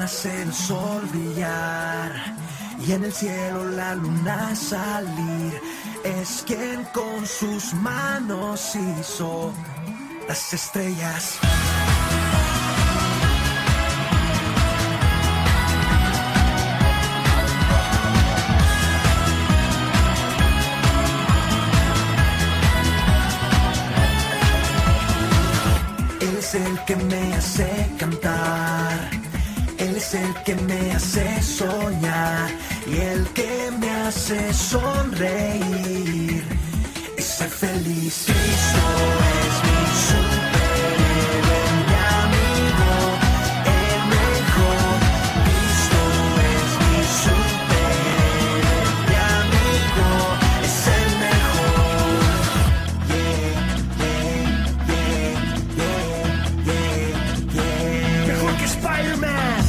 nacer el sol brillar y en el cielo la luna salir. Es quien con sus manos hizo las estrellas. Él es el que me hace cantar, Él es el que me hace soñar y el que me hace sonreír y ser feliz. Cristo es mi superhéroe, mi amigo, el mejor. Cristo es mi superhéroe, mi amigo, es el mejor. Mejor que Spider-Man.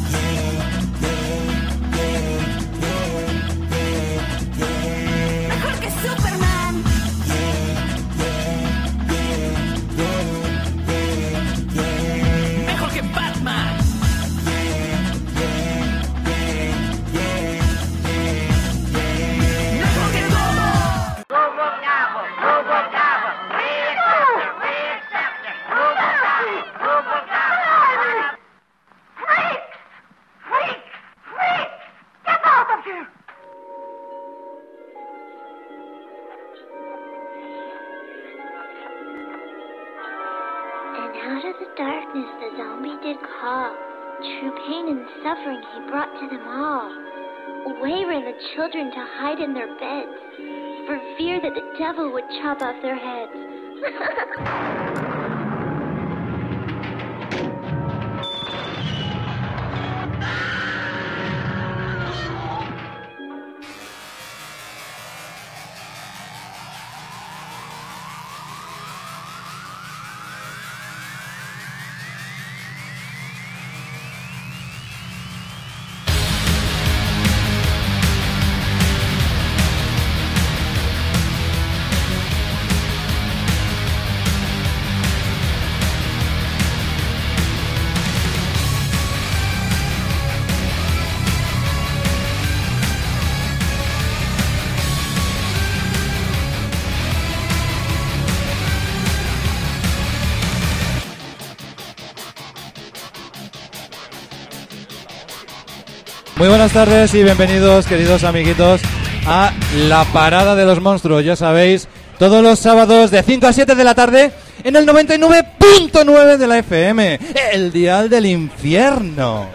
Mejor que Superman. Mejor que Batman. Mejor que todo. Get out of here. And out of the darkness the zombie did call. True pain and suffering he brought to them all. Away ran the children to hide in their beds, for fear that the devil would chop off their heads. Muy buenas tardes y bienvenidos, queridos amiguitos, a La Parada de los Monstruos. Ya sabéis, todos los sábados de 5 a 7 de la tarde en el 99.9 de la FM, el dial del infierno.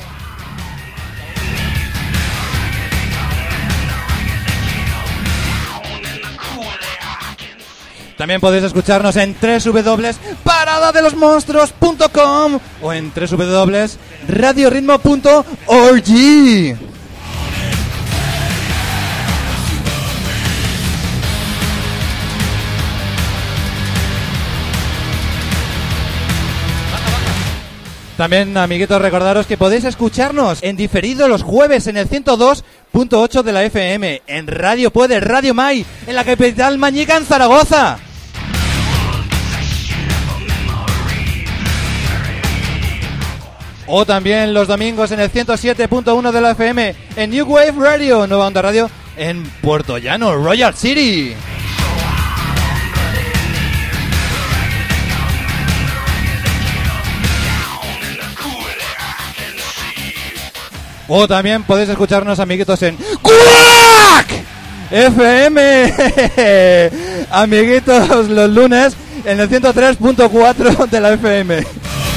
También podéis escucharnos en www.paradadelosmonstruos.com o en www.radioritmo.org. También, amiguitos, recordaros que podéis escucharnos en diferido los jueves en el 102.8 de la FM, en Radio Puede, Radio Mai, en la capital mañica, en Zaragoza. O también los domingos en el 107.1 de la FM, en New Wave Radio, Nueva Onda Radio, en Puerto Llano, Royal City. O también podéis escucharnos, amiguitos, en Quack FM. Amiguitos, los lunes en el 103.4 de la FM.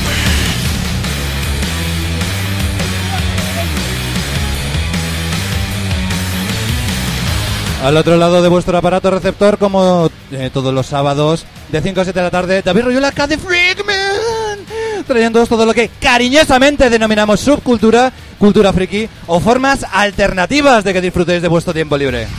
Al otro lado de vuestro aparato receptor, como todos los sábados de 5 a 7 de la tarde, David Royula, The Freakman, trayéndoos todo lo que cariñosamente denominamos subcultura, cultura friki o formas alternativas de que disfrutéis de vuestro tiempo libre.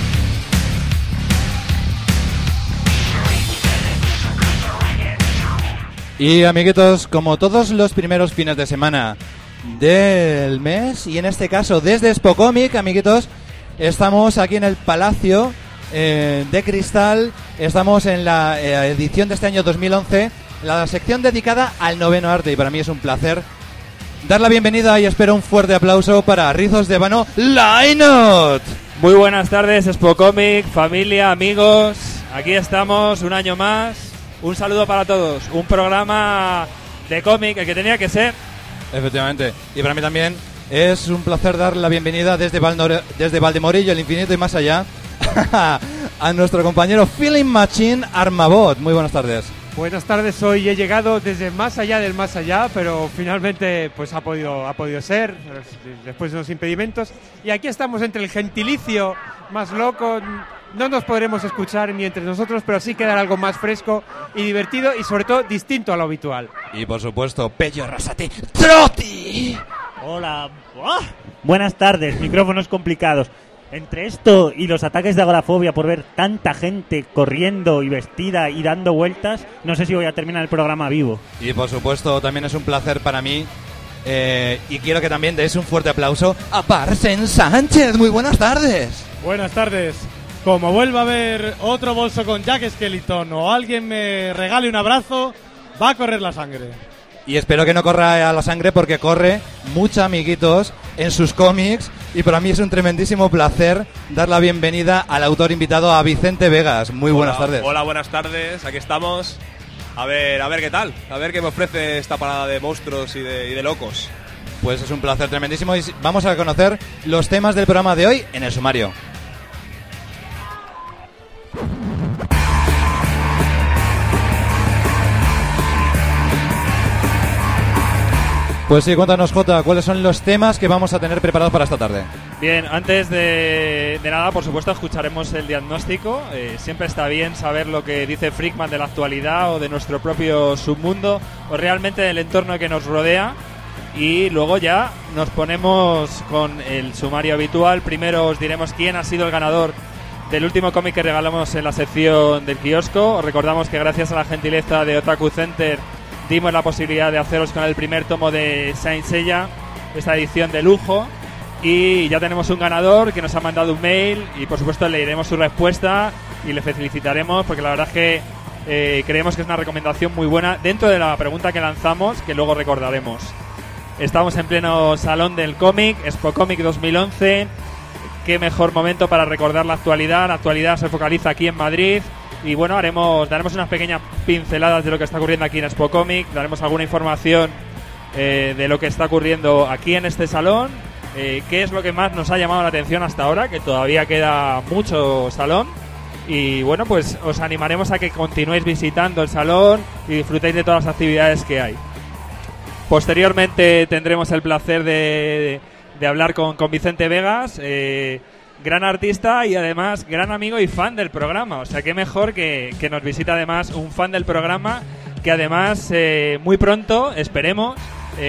Y, amiguitos, como todos los primeros fines de semana del mes, y en este caso desde Spocomic, amiguitos, estamos aquí en el Palacio de Cristal. Estamos en la edición de este año 2011, la sección dedicada al noveno arte, y para mí es un placer dar la bienvenida y espero un fuerte aplauso para Rizos de Ébano Lynott. Muy buenas tardes, Spocomic, familia, amigos. Aquí estamos un año más. Un saludo para todos. Un programa de cómic, el que tenía que ser. Efectivamente. Y para mí también es un placer dar la bienvenida desde Valdemorillo, el infinito y más allá, a nuestro compañero Feeling Machine Armabot. Muy buenas tardes. Buenas tardes, hoy he llegado desde más allá del más allá, pero finalmente pues ha podido ser, después de unos impedimentos. Y aquí estamos entre el gentilicio más loco. No nos podremos escuchar ni entre nosotros, pero sí quedar algo más fresco y divertido y sobre todo distinto a lo habitual. Y por supuesto, Pello Arrasate Troti. Hola. Buenas tardes, micrófonos complicados. Entre esto y los ataques de agorafobia por ver tanta gente corriendo y vestida y dando vueltas, no sé si voy a terminar el programa vivo. Y por supuesto, también es un placer para mí. Y quiero que también deis un fuerte aplauso a Parsen Sánchez. Muy buenas tardes. Buenas tardes. Como vuelva a haber otro bolso con Jack Skellington o alguien me regale un abrazo, va a correr la sangre. Y espero que no corra a la sangre porque corre mucho, amiguitos, en sus cómics. Y para mí es un tremendísimo placer dar la bienvenida al autor invitado, a Vicente Vegas. Muy buenas tardes. Hola, buenas tardes. Aquí estamos. A ver qué tal. A ver qué me ofrece esta parada de monstruos y de locos. Pues es un placer tremendísimo y vamos a conocer los temas del programa de hoy en el sumario. Pues sí, cuéntanos, Jota, ¿cuáles son los temas que vamos a tener preparados para esta tarde? Bien, antes de nada, por supuesto, escucharemos el diagnóstico. Siempre está bien saber lo que dice Freakman de la actualidad o de nuestro propio submundo o realmente del entorno que nos rodea. Y luego ya nos ponemos con el sumario habitual. Primero os diremos quién ha sido el ganador del último cómic que regalamos en la sección del kiosco. Os recordamos que gracias a la gentileza de Otaku Center dimos la posibilidad de haceros con el primer tomo de Saint Seiya, esta edición de lujo, y ya tenemos un ganador que nos ha mandado un mail y por supuesto leeremos su respuesta y le felicitaremos porque la verdad es que creemos que es una recomendación muy buena dentro de la pregunta que lanzamos, que luego recordaremos. Estamos en pleno salón del cómic, Spocomic 2011. Qué mejor momento para recordar la actualidad. La actualidad se focaliza aquí en Madrid. Y bueno, daremos unas pequeñas pinceladas de lo que está ocurriendo aquí en Spocomic. Daremos alguna información de lo que está ocurriendo aquí en este salón. Qué es lo que más nos ha llamado la atención hasta ahora, que todavía queda mucho salón. Y bueno, pues os animaremos a que continuéis visitando el salón y disfrutéis de todas las actividades que hay. Posteriormente tendremos el placer de hablar con Vicente Vegas, gran artista y además gran amigo y fan del programa. O sea, qué mejor que nos visita además un fan del programa que además muy pronto, esperemos,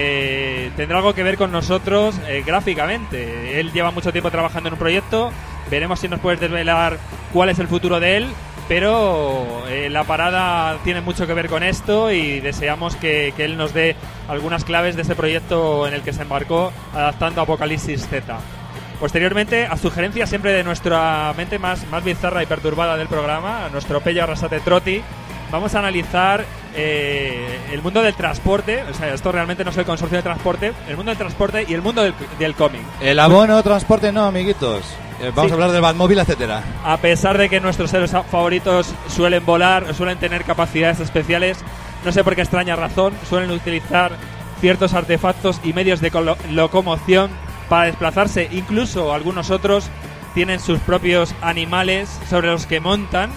tendrá algo que ver con nosotros gráficamente. Él lleva mucho tiempo trabajando en un proyecto. Veremos si nos puedes desvelar cuál es el futuro de él. Pero la parada tiene mucho que ver con esto y deseamos que él nos dé algunas claves de ese proyecto en el que se embarcó adaptando Apocalipsis Z. Posteriormente, a sugerencia siempre de nuestra mente más bizarra y perturbada del programa, a nuestro Pello Arrasate Troti, vamos a analizar el mundo del transporte. O sea, esto realmente no es el consorcio de transporte, el mundo del transporte y el mundo del cómic. El abono, transporte no, amiguitos. Vamos a hablar del Batmóvil, etcétera. A pesar de que nuestros héroes favoritos suelen volar, suelen tener capacidades especiales, no sé por qué extraña razón, suelen utilizar ciertos artefactos y medios de locomoción para desplazarse. Incluso algunos otros tienen sus propios animales sobre los que montan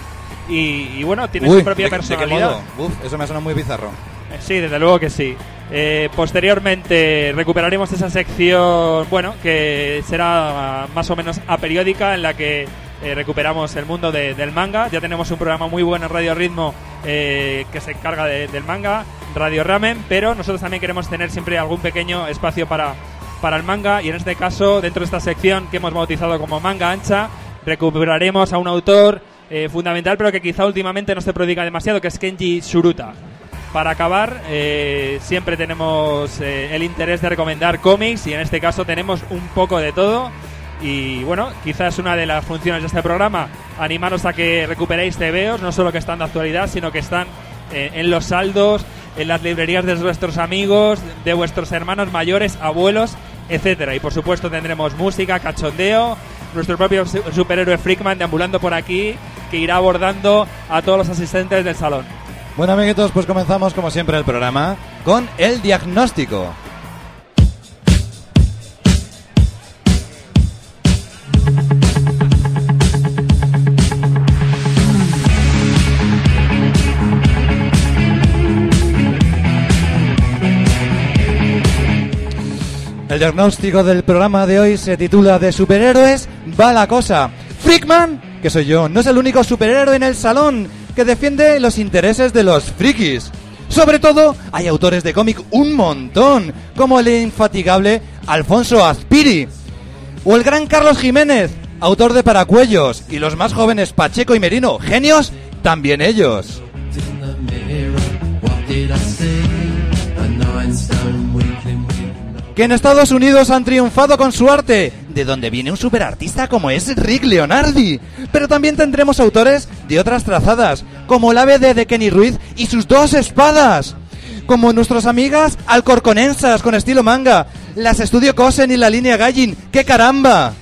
y bueno, tienen su propia personalidad. ¿De qué modo? Eso me suena muy bizarro. Sí, desde luego que sí. Posteriormente recuperaremos esa sección, bueno, que será más o menos aperiódica, en la que recuperamos el mundo del manga. Ya tenemos un programa muy bueno en Radio Ritmo que se encarga del manga, Radio Ramen, pero nosotros también queremos tener siempre algún pequeño espacio para el manga, y en este caso, dentro de esta sección que hemos bautizado como Manga Ancha, recuperaremos a un autor fundamental, pero que quizá últimamente no se prodiga demasiado, que es Kenji Tsuruta. Para acabar, siempre tenemos el interés de recomendar cómics, y en este caso tenemos un poco de todo. Y bueno, quizás una de las funciones de este programa, animaros a que recuperéis TVOs, no solo que están de actualidad, sino que están en los saldos, en las librerías de vuestros amigos, de vuestros hermanos mayores, abuelos, etcétera. Y por supuesto tendremos música, cachondeo, nuestro propio superhéroe Freakman deambulando por aquí, que irá abordando a todos los asistentes del salón. Bueno, amiguitos, pues comenzamos como siempre el programa con el diagnóstico. El diagnóstico del programa de hoy se titula De superhéroes va la cosa. Freakman, que soy yo, no es el único superhéroe en el salón que defiende los intereses de los frikis. Sobre todo, hay autores de cómic un montón, como el infatigable Alfonso Azpiri, o el gran Carlos Jiménez, autor de Paracuellos, y los más jóvenes Pacheco y Merino, genios, también ellos. Que en Estados Unidos han triunfado con su arte, de donde viene un superartista como es Rick Leonardi. Pero también tendremos autores de otras trazadas, como el ABD de Kenny Ruiz y sus 2 espadas, como nuestras amigas alcorconensas con estilo manga, las Estudio Kosen y la línea Gallin. ¡Qué caramba!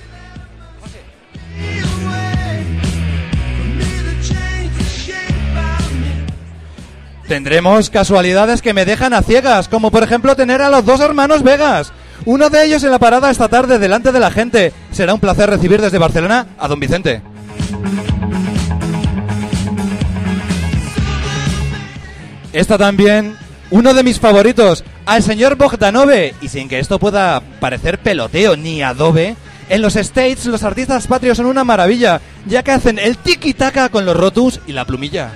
Tendremos casualidades que me dejan a ciegas, como por ejemplo tener a los 2 hermanos Vegas. Uno de ellos en la parada esta tarde delante de la gente. Será un placer recibir desde Barcelona a don Vicente. Esta también, uno de mis favoritos, al señor Bogdanove. Y sin que esto pueda parecer peloteo ni adobe, en los States los artistas patrios son una maravilla, ya que hacen el tiki-taka con los rotus y la plumilla.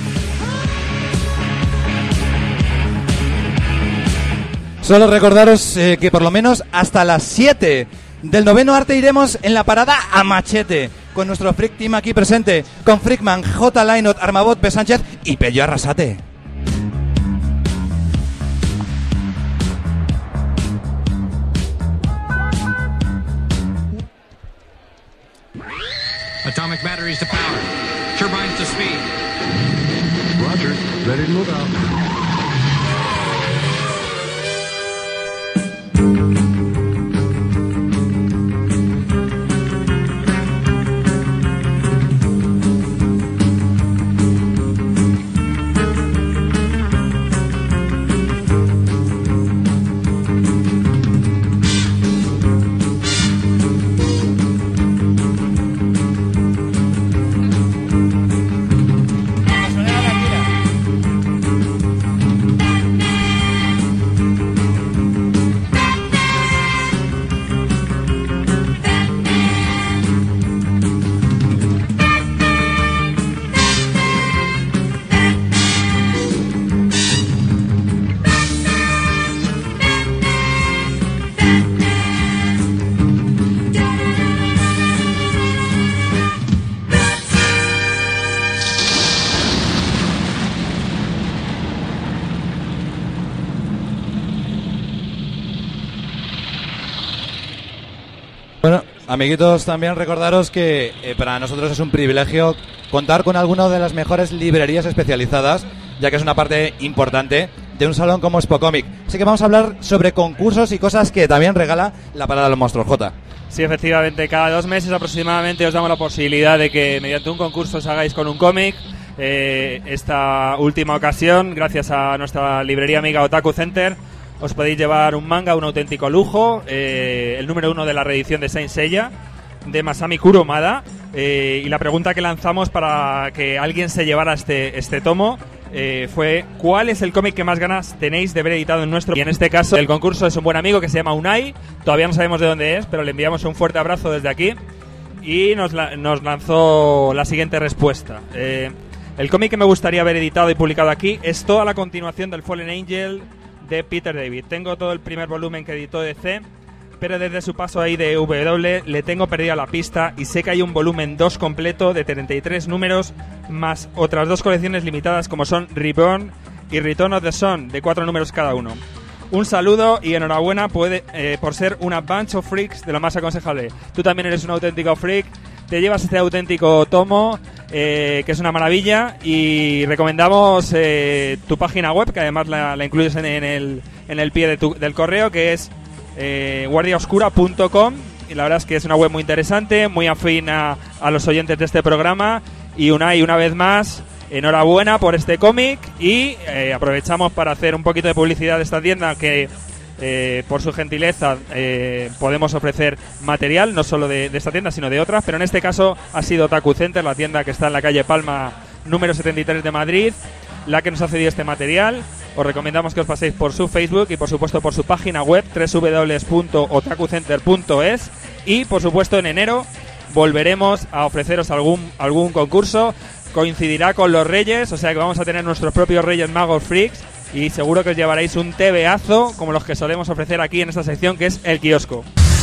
Solo recordaros que por lo menos hasta las 7 del 9º arte iremos en la parada a machete, con nuestro Freak Team aquí presente, con Freakman, J. Lainot, Armabot, P. Sánchez y Pello Arrasate. Atomic batteries to power. Turbines to speed. Roger. Ready to move out. Bueno, amiguitos, también recordaros que para nosotros es un privilegio contar con alguna de las mejores librerías especializadas, ya que es una parte importante de un salón como Spocomic. Así que vamos a hablar sobre concursos y cosas que también regala la Parada de los Monstruos, J. Sí, efectivamente, cada 2 meses aproximadamente os damos la posibilidad de que mediante un concurso os hagáis con un cómic. Esta última ocasión, gracias a nuestra librería amiga Otaku Center, os podéis llevar un manga, un auténtico lujo, el número 1 de la reedición de Saint Seiya, de Masami Kurumada, y la pregunta que lanzamos para que alguien se llevara este tomo fue: ¿cuál es el cómic que más ganas tenéis de ver editado en nuestro? Y en este caso el concurso es un buen amigo que se llama Unai, todavía no sabemos de dónde es, pero le enviamos un fuerte abrazo desde aquí, y nos lanzó la siguiente respuesta. El cómic que me gustaría ver editado y publicado aquí es toda la continuación del Fallen Angel de Peter David. Tengo todo el primer volumen que editó DC, pero desde su paso ahí de W le tengo perdida la pista, y sé que hay un volumen 2 completo de 33 números más otras 2 colecciones limitadas como son Reborn y Return of the Sun, de 4 números cada uno. Un saludo y enhorabuena por ser una bunch of freaks de lo más aconsejable. Tú también eres un auténtico freak, te llevas este auténtico tomo que es una maravilla, y recomendamos tu página web, que además la incluyes en el pie del correo, que es guardiaoscura.com, y la verdad es que es una web muy interesante, muy afín a los oyentes de este programa. Y una vez más, enhorabuena por este cómic, y aprovechamos para hacer un poquito de publicidad de esta tienda, que por su gentileza podemos ofrecer material, no solo de esta tienda, sino de otras, pero en este caso ha sido Otaku Center, la tienda que está en la calle Palma número 73 de Madrid, la que nos ha cedido este material. Os recomendamos que os paséis por su Facebook y por supuesto por su página web www.otakucenter.es, y por supuesto en enero volveremos a ofreceros algún concurso. Coincidirá con los Reyes, o sea que vamos a tener nuestros propios Reyes Magos Freaks, y seguro que os llevaréis un TVazo como los que solemos ofrecer aquí en esta sección, que es el kiosco.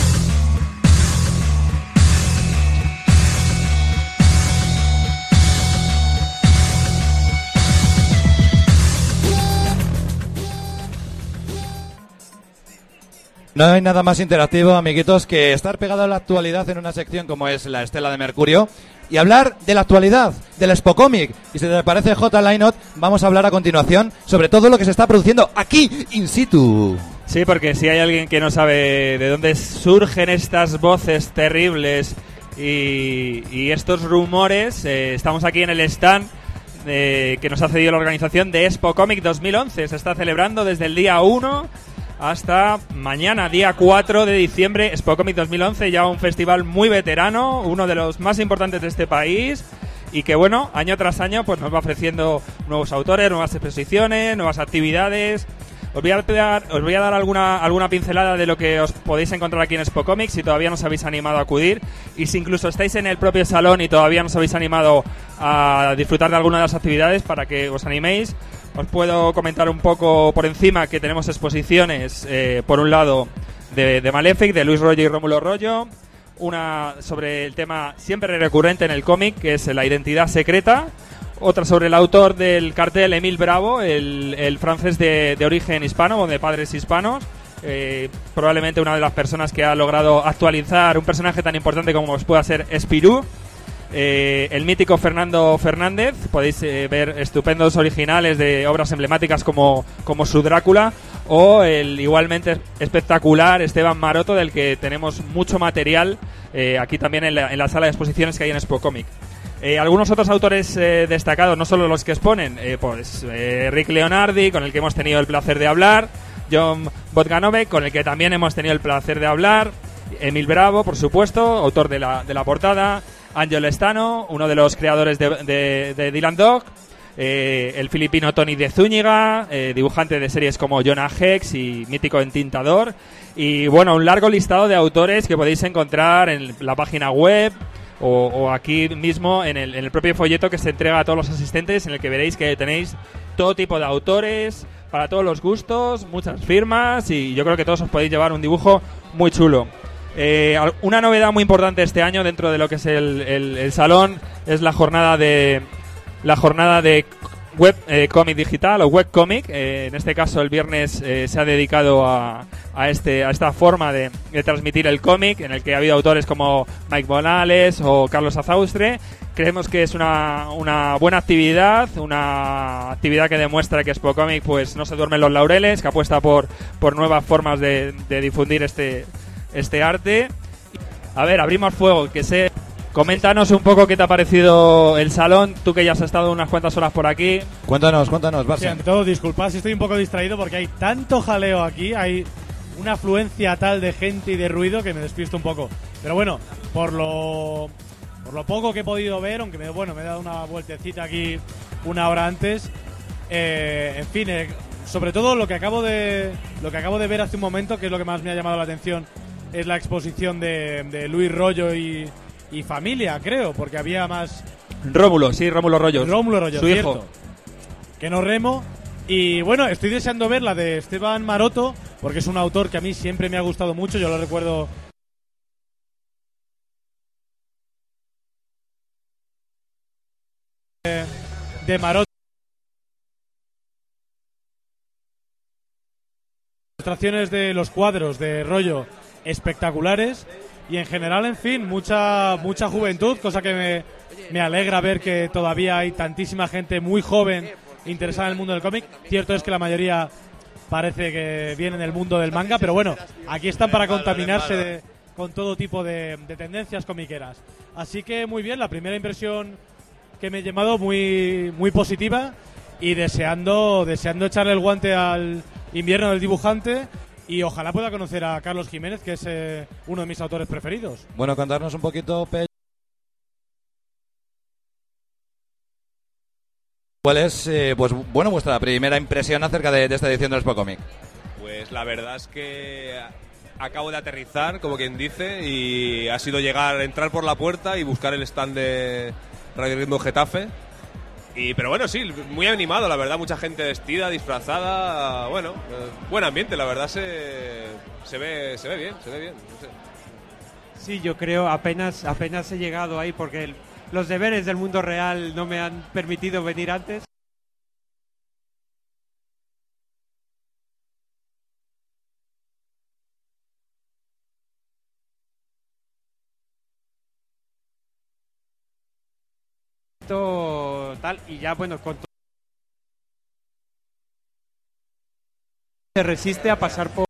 No hay nada más interactivo, amiguitos, que estar pegado a la actualidad en una sección como es la Estela de Mercurio y hablar de la actualidad, del Expo Comic. Y si te parece, J. Lainot, vamos a hablar a continuación sobre todo lo que se está produciendo aquí, in situ. Sí, porque si hay alguien que no sabe de dónde surgen estas voces terribles y estos rumores, estamos aquí en el stand que nos ha cedido la organización de Expo Comic 2011. Se está celebrando desde el día 1 hasta mañana, día 4 de diciembre, Expo Comic 2011, ya un festival muy veterano, uno de los más importantes de este país, y que bueno, año tras año pues nos va ofreciendo nuevos autores, nuevas exposiciones, nuevas actividades. Os voy a dar alguna pincelada de lo que os podéis encontrar aquí en Expo Comics si todavía no os habéis animado a acudir, y si incluso estáis en el propio salón y todavía no os habéis animado a disfrutar de alguna de las actividades, para que os animéis. Os puedo comentar un poco por encima que tenemos exposiciones, por un lado de Malefic, de Luis Rollo y Rómulo Rollo, una sobre el tema siempre recurrente en el cómic, que es la identidad secreta, otra sobre el autor del cartel, Émile Bravo, el francés de origen hispano o de padres hispanos, probablemente una de las personas que ha logrado actualizar un personaje tan importante como pueda ser Spirou. El mítico Fernando Fernández, podéis ver estupendos originales de obras emblemáticas como su Drácula, o el igualmente espectacular Esteban Maroto, del que tenemos mucho material aquí también en la sala de exposiciones que hay en Expo Comic. Algunos otros autores destacados, no solo los que exponen, Rick Leonardi, con el que hemos tenido el placer de hablar, John Bogdanovic, con el que también hemos tenido el placer de hablar, Émile Bravo, por supuesto, autor de la portada, Ángel Stano, uno de los creadores de Dylan Dog, el filipino Tony de Zúñiga, dibujante de series como Jonah Hex y mítico Entintador, y bueno, un largo listado de autores que podéis encontrar en la página web o aquí mismo en el propio folleto que se entrega a todos los asistentes, en el que veréis que tenéis todo tipo de autores, para todos los gustos, muchas firmas, y yo creo que todos os podéis llevar un dibujo muy chulo. Una novedad muy importante este año dentro de lo que es el salón es la jornada de web cómic digital o web cómic. En este caso el viernes se ha dedicado a esta forma de transmitir el cómic, en el que ha habido autores como Mike Morales o Carlos Azaustre. Creemos que es una buena actividad, una actividad que demuestra que Expo Comic pues no se duerme en los laureles, que apuesta por nuevas formas de difundir este arte. A ver, abrimos fuego, coméntanos un poco qué te ha parecido el salón, tú que ya has estado unas cuantas horas por aquí. Cuéntanos, Barça. Sí, ante todo, disculpad si estoy un poco distraído porque hay tanto jaleo aquí, hay una afluencia tal de gente y de ruido que me despisto un poco. Pero bueno, por lo poco que he podido ver, aunque me he dado una vueltecita aquí una hora antes, en fin, sobre todo lo que acabo de ver hace un momento, que es lo que más me ha llamado la atención, es la exposición de Luis Rollo y familia, creo, porque había más... Rómulo Rollo. Su cierto, hijo. Que no remo. Y bueno, estoy deseando ver la de Esteban Maroto, porque es un autor que a mí siempre me ha gustado mucho, yo lo recuerdo... de Maroto. Ilustraciones de los cuadros de Rollo espectaculares, y en general, en fin, mucha juventud, cosa que me alegra ver que todavía hay tantísima gente muy joven interesada en el mundo del cómic. Cierto es que la mayoría parece que viene del mundo del manga, pero bueno, aquí están para contaminarse con todo tipo de tendencias comiqueras. Así que muy bien, la primera impresión que me he llevado muy positiva, y deseando echarle el guante al invierno del dibujante, y ojalá pueda conocer a Carlos Jiménez, que es uno de mis autores preferidos. Bueno, contarnos un poquito, ¿cuál es vuestra primera impresión acerca de esta edición del Expo Comic? Pues la verdad es que acabo de aterrizar, como quien dice, y ha sido entrar por la puerta y buscar el stand de Radio Ritmo Getafe. Pero bueno, sí, muy animado, la verdad, mucha gente vestida, disfrazada, bueno, buen ambiente, la verdad se ve bien, no sé. Sí, yo creo apenas he llegado ahí porque los deberes del mundo real no me han permitido venir antes. Tal, y ya bueno, con se resiste a pasar por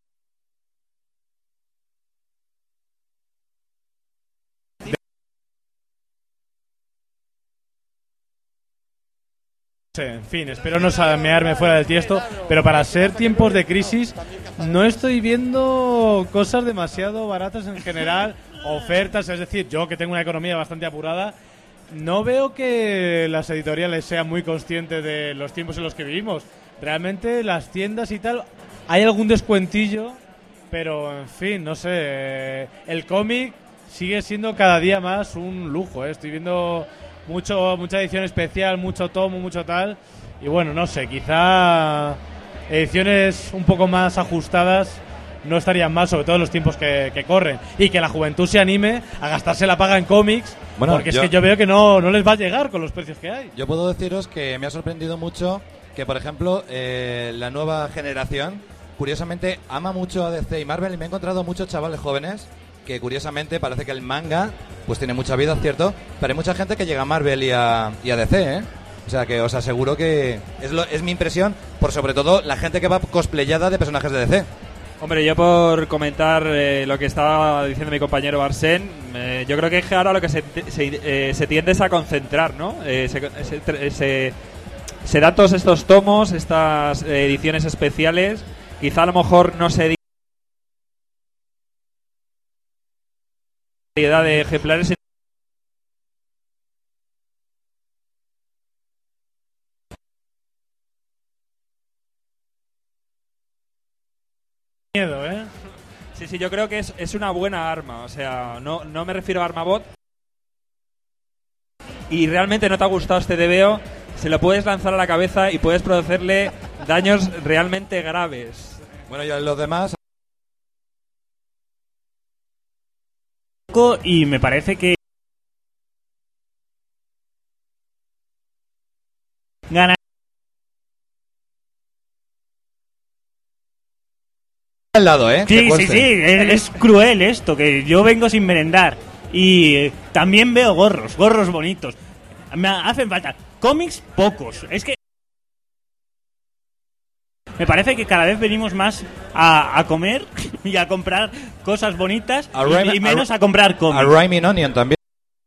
En fin, espero no mearme fuera del tiesto, pero para ser tiempos de crisis no estoy viendo cosas demasiado baratas en general, ofertas, es decir, yo que tengo una economía bastante apurada, no veo que las editoriales sean muy conscientes de los tiempos en los que vivimos. Realmente las tiendas y tal, hay algún descuentillo, pero en fin, no sé, el cómic sigue siendo cada día más un lujo, Estoy viendo mucha edición especial, mucho tomo, mucho tal, y bueno, no sé, quizá ediciones un poco más ajustadas no estarían mal, sobre todo en los tiempos que corren, y que la juventud se anime a gastarse la paga en cómics, porque es que yo veo que no les va a llegar con los precios que hay. Yo puedo deciros que me ha sorprendido mucho que, por ejemplo, la nueva generación, curiosamente, ama mucho a DC y Marvel, y me he encontrado muchos chavales jóvenes que, curiosamente, parece que el manga pues tiene mucha vida, ¿cierto? Pero hay mucha gente que llega a Marvel y a DC, O sea, que os aseguro que es mi impresión, por sobre todo la gente que va cosplayada de personajes de DC. Hombre, yo por comentar lo que estaba diciendo mi compañero Arsén, yo creo que es que ahora lo que se tiende es a concentrar, ¿no? Se dan todos estos tomos, estas ediciones especiales, quizá a lo mejor no se variedad de ejemplares. Miedo, Sí, yo creo que es una buena arma, o sea, no me refiero a armabot. Y realmente no te ha gustado este TVO, se lo puedes lanzar a la cabeza y puedes producirle daños realmente graves. Bueno, y los demás. Y me parece que gana al lado, Sí, es cruel esto, que yo vengo sin merendar y también veo gorros bonitos. Me hacen falta cómics pocos. Es que me parece que cada vez venimos más a comer y a comprar cosas bonitas y menos a comprar cómics. A Rhyming Onion también.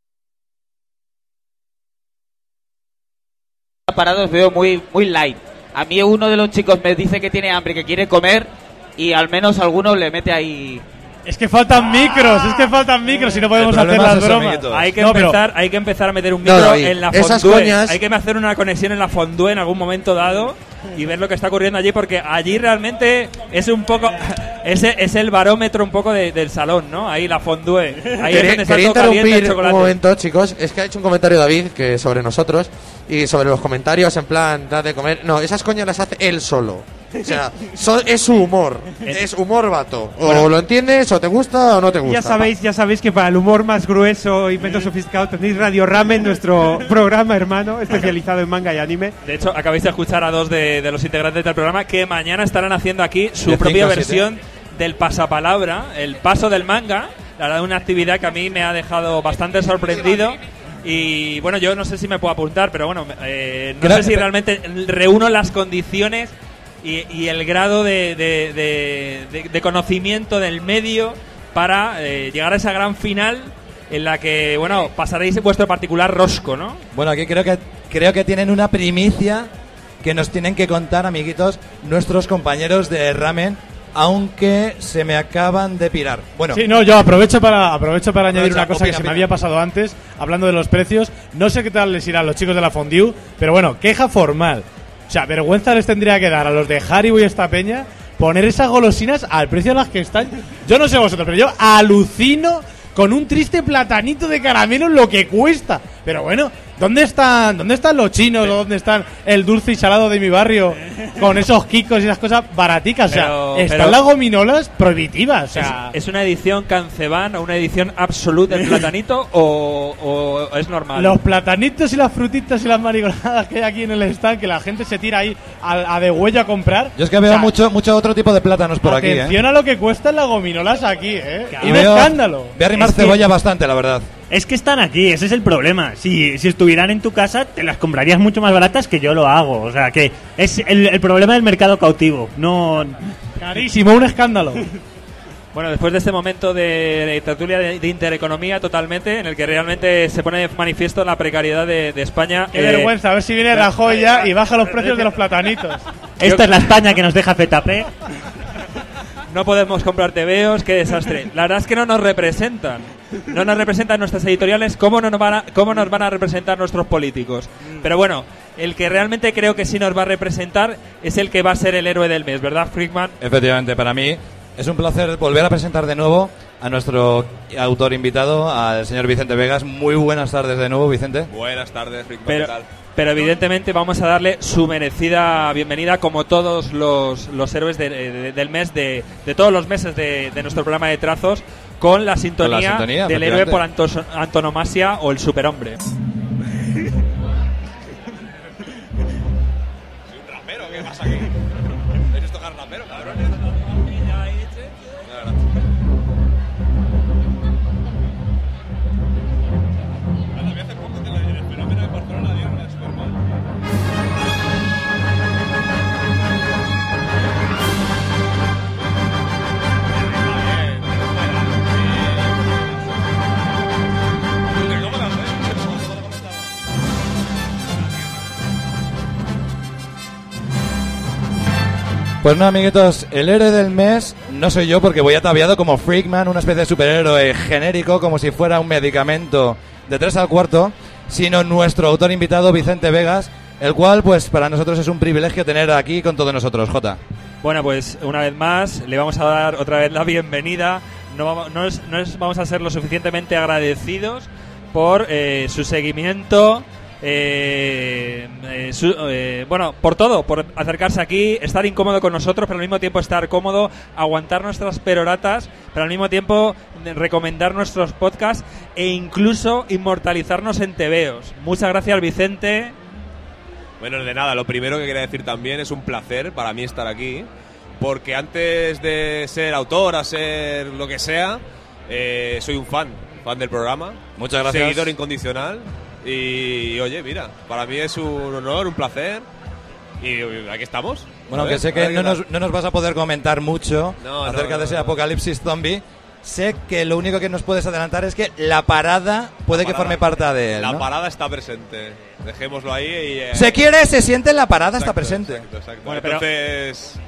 Parados veo muy light. A mí uno de los chicos me dice que tiene hambre, que quiere comer, y al menos alguno le mete ahí. Es que faltan micros, y no podemos hacer las bromas. Hay que empezar a meter un micro en la fondue. Hay que hacer una conexión en la fondue en algún momento dado y ver lo que está ocurriendo allí, porque allí realmente es un poco es el barómetro un poco del salón, ¿no? Ahí la fondue. Ahí es donde está todo caliente el chocolate. Un momento, chicos, es que ha hecho un comentario David que sobre nosotros y sobre los comentarios en plan da de comer. No, esas coñas las hace él solo. O sea, es su humor. Es humor vato. O lo entiendes, o te gusta, o no te gusta. Ya sabéis que para el humor más grueso y menos sofisticado tenéis Radio Ramen, nuestro programa hermano, especializado en manga y anime. De hecho, acabáis de escuchar a dos de los integrantes del programa que mañana estarán haciendo aquí su propia versión del pasapalabra, el paso del manga, La verdad, una actividad que a mí me ha dejado bastante sorprendido. Y bueno, yo no sé si me puedo apuntar, pero bueno, no sé si realmente reúno las condiciones y el grado de conocimiento del medio para llegar a esa gran final en la que, bueno, pasaréis vuestro particular rosco, ¿no? Bueno, aquí creo que tienen una primicia que nos tienen que contar, amiguitos, nuestros compañeros de Ramen, aunque se me acaban de pirar. Bueno, sí, no, yo aprovecho para añadir una cosa que se me había pasado antes, hablando de los precios. No sé qué tal les irá a los chicos de la Fondue, pero bueno, queja formal. O sea, vergüenza les tendría que dar a los de Haribo y esta peña poner esas golosinas al precio a las que están. Yo no sé vosotros, pero yo alucino con un triste platanito de caramelo lo que cuesta. Pero bueno, ¿dónde están los chinos? ¿O dónde están el dulce y salado de mi barrio? Con esos kikos y esas cosas baraticas. O sea, están las gominolas prohibitivas. O sea, ¿Es una edición Canceban o una edición absoluta del platanito o es normal? Los platanitos y las frutitas y las marigoladas que hay aquí en el stand, que la gente se tira ahí a de huella a comprar. Yo es que veo mucho otro tipo de plátanos por aquí, Atención a lo que cuestan las gominolas aquí, Y escándalo. Voy a arrimar cebolla bastante, la verdad. Es que están aquí, ese es el problema. Si estuvieran en tu casa, te las comprarías mucho más baratas que yo lo hago. O sea, que es el problema del mercado cautivo. No. Carísimo, un escándalo. Bueno, después de este momento de tertulia de intereconomía totalmente, en el que realmente se pone de manifiesto la precariedad de España. Qué vergüenza, a ver si viene Rajoy ya y baja los precios de los platanitos. Esta es la España que nos deja Fetapé. No podemos comprar tebeos, qué desastre. La verdad es que no nos representan. No nos representan nuestras editoriales. ¿Cómo nos van a representar nuestros políticos? Pero bueno, el que realmente creo que sí nos va a representar es el que va a ser el héroe del mes, ¿verdad, Freakman? Efectivamente, para mí es un placer volver a presentar de nuevo a nuestro autor invitado, al señor Vicente Vegas. Muy buenas tardes de nuevo, Vicente. Buenas tardes, Freakman. ¿Qué tal? Pero evidentemente vamos a darle su merecida bienvenida, como todos los héroes del mes, de todos los meses de nuestro programa de trazos, con la sintonía del héroe por antonomasia o el superhombre. ¿Soy un rapero? ¿Qué pasa aquí? ¿Quieres tocar rapero, cabrones? Pues no, amiguitos, el héroe del mes no soy yo, porque voy ataviado como Freakman, una especie de superhéroe genérico, como si fuera un medicamento de 3 al cuarto, sino nuestro autor invitado, Vicente Vegas, el cual, pues, para nosotros es un privilegio tener aquí con todos nosotros. Jota. Bueno, pues una vez más le vamos a dar otra vez la bienvenida. No vamos a ser lo suficientemente agradecidos por su seguimiento. Bueno, por todo, por acercarse aquí, estar incómodo con nosotros, pero al mismo tiempo estar cómodo, aguantar nuestras peroratas, pero al mismo tiempo recomendar nuestros podcasts e incluso inmortalizarnos en tebeos. Muchas gracias, Vicente. Bueno, de nada, lo primero que quería decir también es un placer para mí estar aquí, porque antes de ser autor, a ser lo que sea, soy un fan del programa. Muchas gracias. Seguidor incondicional. Y oye, mira, para mí es un honor, un placer. Y aquí estamos. Bueno, aunque sé que no nos vas a poder comentar mucho acerca de ese apocalipsis zombie. Sé que lo único que nos puedes adelantar es que la parada puede que forme parte de él, ¿no? La parada está presente. Dejémoslo ahí. Y, se quiere, se siente, la parada está presente. Exacto. Bueno, entonces,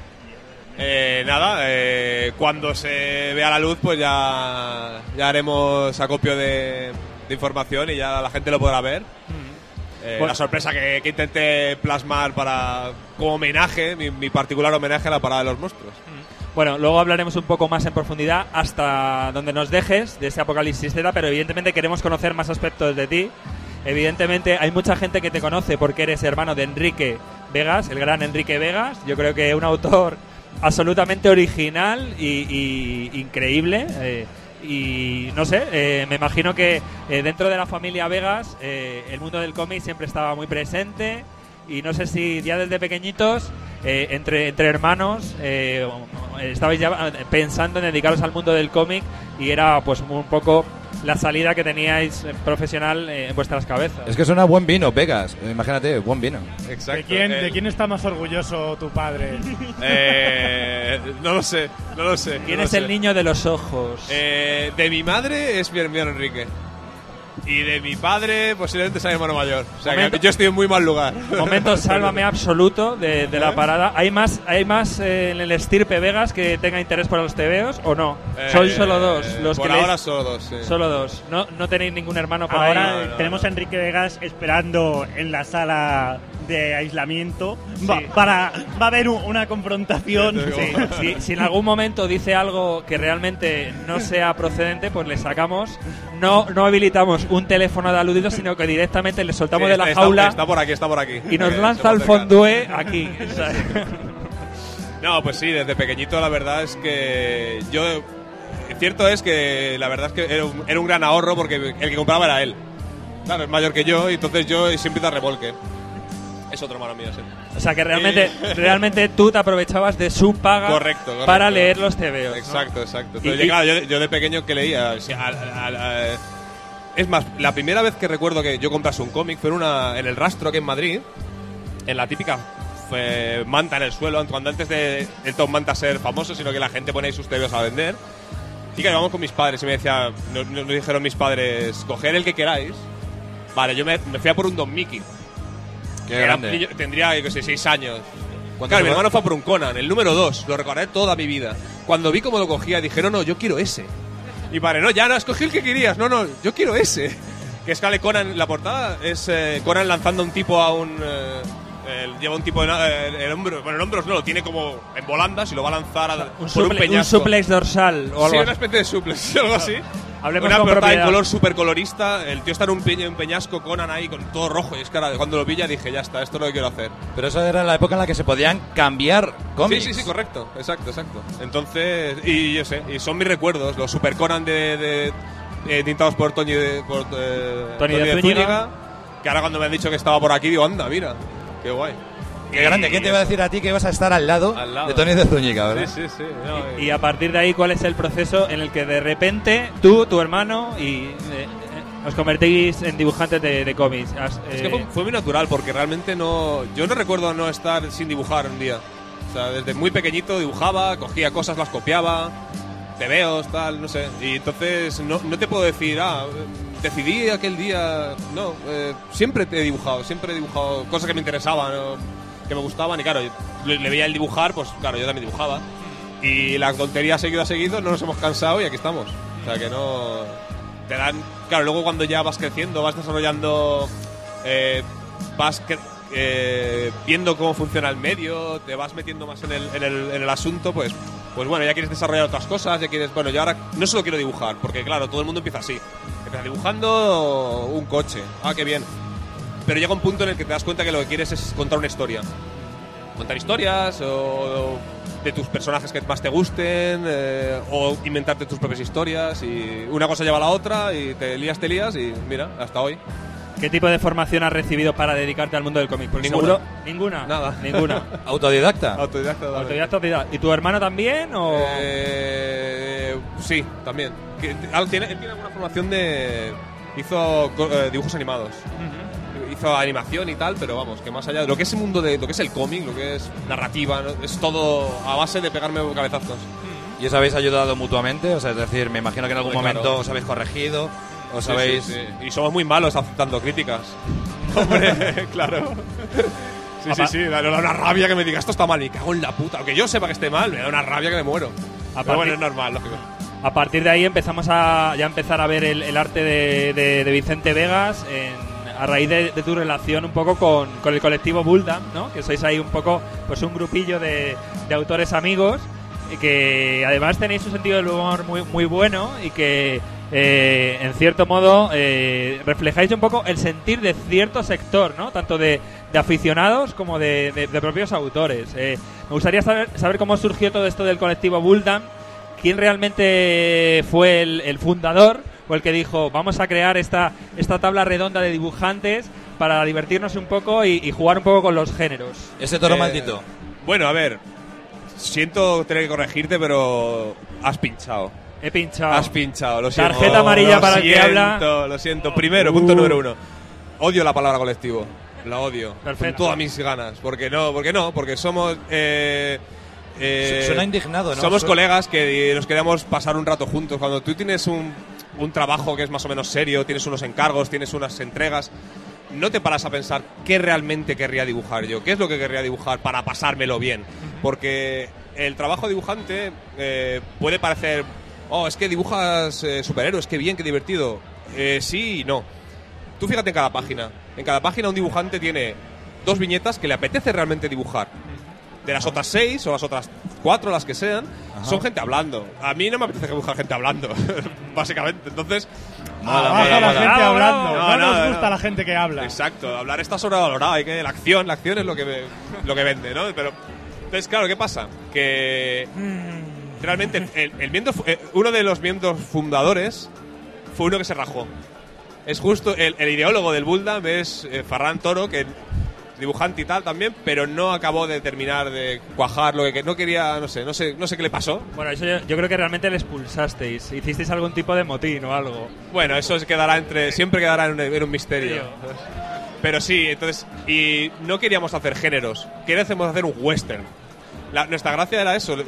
cuando se vea la luz, pues ya haremos acopio de información y ya la gente lo podrá ver. La sorpresa que intenté plasmar como homenaje, mi particular homenaje a la parada de los monstruos. Bueno, luego hablaremos un poco más en profundidad hasta donde nos dejes de ese apocalipsis Z, pero evidentemente queremos conocer más aspectos de ti. Evidentemente hay mucha gente que te conoce porque eres hermano de Enrique Vegas, el gran Enrique Vegas. Yo creo que un autor absolutamente original y increíble. Y no sé, me imagino que dentro de la familia Vegas el mundo del cómic siempre estaba muy presente. Y no sé si ya desde pequeñitos, entre hermanos, estabais ya pensando en dedicaros al mundo del cómic y era pues un poco la salida que teníais profesional en vuestras cabezas. Es que suena buen vino, Vegas. Imagínate, buen vino. Exacto. ¿De quién está más orgulloso tu padre? No lo sé. ¿Quién es el niño de los ojos? De mi madre es mi hermano Enrique. Y de mi padre posiblemente sea mi hermano mayor. O sea, que yo estoy en muy mal lugar. Momento sálvame absoluto de la parada. ¿Hay más en el estirpe Vegas que tenga interés por los tebeos o no? Sois solo dos. Por ahora solo dos, sí. Solo dos. No tenéis ningún hermano por ahora ahí. tenemos a Enrique Vegas esperando en la sala de aislamiento. Sí. Va a haber una confrontación. Si en algún momento dice algo que realmente no sea procedente, pues le sacamos. No habilitamos un teléfono de aludido, sino que directamente le soltamos de la jaula. Está por aquí. Y nos lanza el fondue aquí. No, pues sí, desde pequeñito la verdad es que yo... Cierto es que la verdad es que era un gran ahorro porque el que compraba era él. Claro, es mayor que yo y entonces yo siempre te remolque. Es otro hermano mío, sí. O sea que realmente tú te aprovechabas de su paga correcto. Para leer los tebeos. Exacto. Entonces, claro, yo de pequeño que leía... es más, la primera vez que recuerdo que yo comprase un cómic fue en el Rastro aquí en Madrid, en la típica manta en el suelo, cuando antes de el Tom Manta ser famoso, sino que la gente ponía sus tebeos a vender. Y que íbamos con mis padres y me decía, nos dijeron mis padres, coger el que queráis. Vale, yo me fui a por un Don Mickey. Tendría, 6 años. Claro, mi hermano fue a por un Conan, el número 2, lo recordaré toda mi vida. Cuando vi cómo lo cogía, dije, no, yo quiero ese. Y padre, no, ya no, escogí el que querías, no, yo quiero ese. Que es que Conan, la portada es Conan lanzando a un tipo a un... lleva un tipo el hombro, bueno, el hombro no, lo tiene como en volandas y lo va a lanzar por un peñasco. Un suplex dorsal o algo. Sí, una especie de suplex, algo así. Hablemos una con portada propiedad. en color súper colorista. El tío está en un peñasco, Conan ahí con todo rojo. Y es que cuando lo pilla dije, ya está, esto es lo que quiero hacer. Pero eso era la época en la que se podían cambiar cómics. Sí, correcto. Exacto. Entonces, y yo sé, y son mis recuerdos. Los Super Conan tintados por Tony de Zúñiga. Que ahora cuando me han dicho que estaba por aquí, digo, anda, mira, qué guay. Qué grande. ¿Quién te iba a decir a ti que ibas a estar al lado de Tony de Zúñiga, verdad? Sí. No, y a partir de ahí, ¿cuál es el proceso en el que de repente tú, tu hermano os convertís en dibujantes de cómics? Es que fue muy natural porque realmente yo no recuerdo no estar sin dibujar un día. O sea, desde muy pequeñito dibujaba, cogía cosas, las copiaba, tebeos, tal, no sé. Y entonces no te puedo decir, decidí aquel día. No, siempre he dibujado cosas que me interesaban, que me gustaban. Y claro, le veía el dibujar, pues claro, yo también dibujaba. Y la tontería seguido a seguido, no nos hemos cansado y aquí estamos. O sea, que no... Te dan... Claro, luego cuando ya vas creciendo, vas desarrollando... viendo cómo funciona el medio, te vas metiendo más en el asunto, pues bueno, ya quieres desarrollar otras cosas, ya quieres... Bueno, yo ahora no solo quiero dibujar, porque claro, todo el mundo empieza así. Empieza dibujando un coche. Qué bien. Pero llega un punto en el que te das cuenta que lo que quieres es contar una historia. Contar historias o de tus personajes que más te gusten, o inventarte tus propias historias, y una cosa lleva a la otra y te lías y mira, hasta hoy. ¿Qué tipo de formación has recibido para dedicarte al mundo del cómic? Porque Ninguna. ¿Ninguna? Nada. ¿Ninguna? ¿Autodidacta? Autodidacta. ¿Y tu hermano también? O... Sí, también. Él tiene alguna formación hizo dibujos animados. Hizo animación y tal, pero vamos, que más allá de lo que es el mundo de lo que es el cómic, lo que es narrativa, ¿no? Es todo a base de pegarme cabezazos. ¿Y os habéis ayudado mutuamente? O sea, es decir, me imagino que en algún momento claro. os habéis corregido, os Sí, habéis... sí. Y somos muy malos aceptando críticas. Hombre, claro. Sí. Me da una rabia que me diga esto está mal, y cago en la puta. Aunque yo sepa que esté mal, me da una rabia que me muero. Pero bueno, es normal, lógico. A partir de ahí empezamos a empezar a ver el arte de Vicente Vegas a raíz de tu relación un poco con el colectivo Buldam, ¿no? Que sois ahí un poco pues un grupillo de autores amigos y que además tenéis un sentido del humor muy bueno y que en cierto modo reflejáis un poco el sentir de cierto sector, ¿no? Tanto de aficionados como de propios autores. Me gustaría saber cómo surgió todo esto del colectivo Buldam, quién realmente fue el fundador o el que dijo vamos a crear esta tabla redonda de dibujantes para divertirnos un poco y jugar un poco con los géneros. Ese toro maldito. Bueno, a ver, siento tener que corregirte, pero has pinchado. He pinchado. Has pinchado, lo siento. Tarjeta amarilla para el que habla. Lo siento. Primero, punto número 1. Odio la palabra colectivo. La odio. Perfecto. Con todas mis ganas. Porque somos... Suena indignado, ¿no? Somos colegas que nos queríamos pasar un rato juntos. Cuando tú tienes un trabajo que es más o menos serio, tienes unos encargos, tienes unas entregas, no te paras a pensar qué realmente querría dibujar yo, qué es lo que querría dibujar para pasármelo bien. Porque el trabajo dibujante puede parecer, es que dibujas superhéroes, qué bien, qué divertido. Sí y no. Tú fíjate en cada página. En cada página un dibujante tiene 2 viñetas que le apetece realmente dibujar. De las otras 6 o las otras 4, las que sean, son gente hablando. A mí no me apetece dibujar gente hablando, básicamente. Entonces, baja la gente hablando. No nos gusta la gente que habla. Exacto, hablar está sobrevalorado. Hay que la acción es lo que vende, ¿no? Pero entonces, claro, ¿qué pasa? Que realmente uno de los miembros fundadores fue uno que se rajó. Es justo el ideólogo del Buldam, es Ferran Toro, que dibujante y tal también, pero no acabó de terminar de cuajar lo que no quería, no sé qué le pasó. Bueno, eso yo creo que realmente le expulsasteis, hicisteis algún tipo de motín o algo. Bueno, eso siempre quedará en un misterio. Pero sí, entonces, y no queríamos hacer géneros, queríamos hacer un western. Nuestra gracia era eso,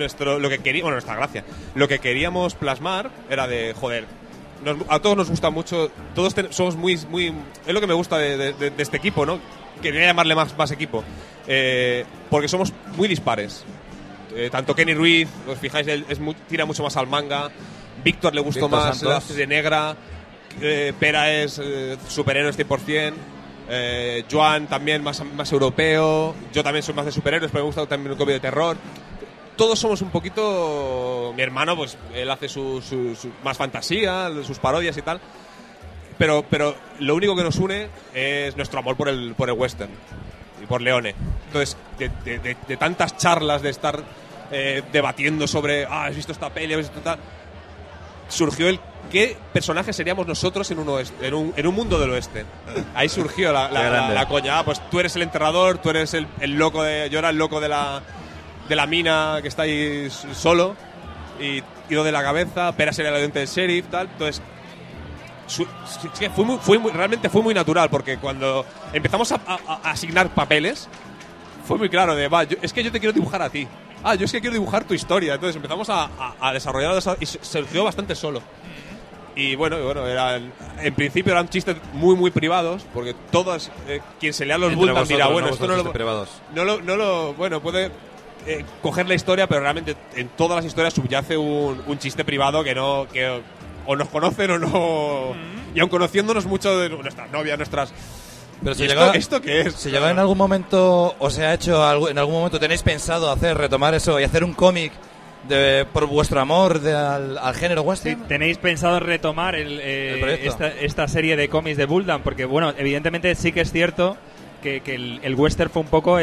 lo que queríamos plasmar era de, joder, a todos nos gusta mucho, todos somos muy, es lo que me gusta de este equipo, ¿no? Quería llamarle más equipo, porque somos muy dispares. Tanto Kenny Ruiz, os fijáis, él tira mucho más al manga. Víctor le gustó más de negra. Pera es superhéroe 100%. Joan también más europeo. Yo también soy más de superhéroes, pero me gusta también un cómic de terror. Todos somos un poquito... Mi hermano, pues él hace su más fantasía, sus parodias y tal. Pero lo único que nos une es nuestro amor por el western y por Leone. Entonces, de tantas charlas, de estar debatiendo sobre ¿has visto esta peli? ¿Has visto tal? Surgió el qué personaje seríamos nosotros en un mundo del oeste. Ahí surgió la coña. Pues tú eres el enterrador, tú eres el loco yo era el loco de la mina que está ahí solo y ido de la cabeza. Pera sería el ayudante del sheriff, tal. Entonces realmente fue muy natural, porque cuando empezamos a asignar papeles fue muy claro es que yo te quiero dibujar a ti, yo es que quiero dibujar tu historia. Entonces empezamos a desarrollar y surgió bastante solo. Y bueno, en principio eran chistes muy privados, porque todos quien se lea los Buldam dirá, bueno, esto puede coger la historia, pero realmente en todas las historias subyace un chiste privado que o nos conocen o no. Y aun conociéndonos mucho de nuestras novias, nuestras... Pero ¿Esto qué es? ¿Se llega en algún momento, o se ha hecho en algún momento, tenéis pensado retomar eso y hacer un cómic por vuestro amor al género western? Sí, ¿tenéis pensado retomar esta serie de cómics de Buldam? Porque, bueno, evidentemente sí que es cierto que el western fue un poco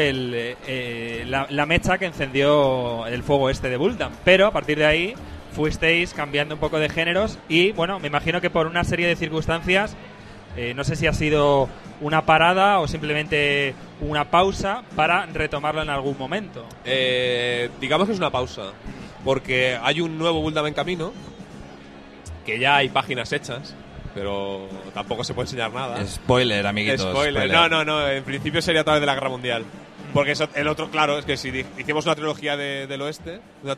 la mecha que encendió el fuego de Buldam. Pero a partir de ahí fuisteis cambiando un poco de géneros y, bueno, me imagino que por una serie de circunstancias, no sé si ha sido una parada o simplemente una pausa para retomarlo en algún momento. Digamos que es una pausa, porque hay un nuevo Buldam en camino, que ya hay páginas hechas, pero tampoco se puede enseñar nada. Spoiler, amiguitos. Spoiler. No, en principio sería a través de la Guerra Mundial. Porque el otro, claro, es que si hicimos una trilogía del oeste,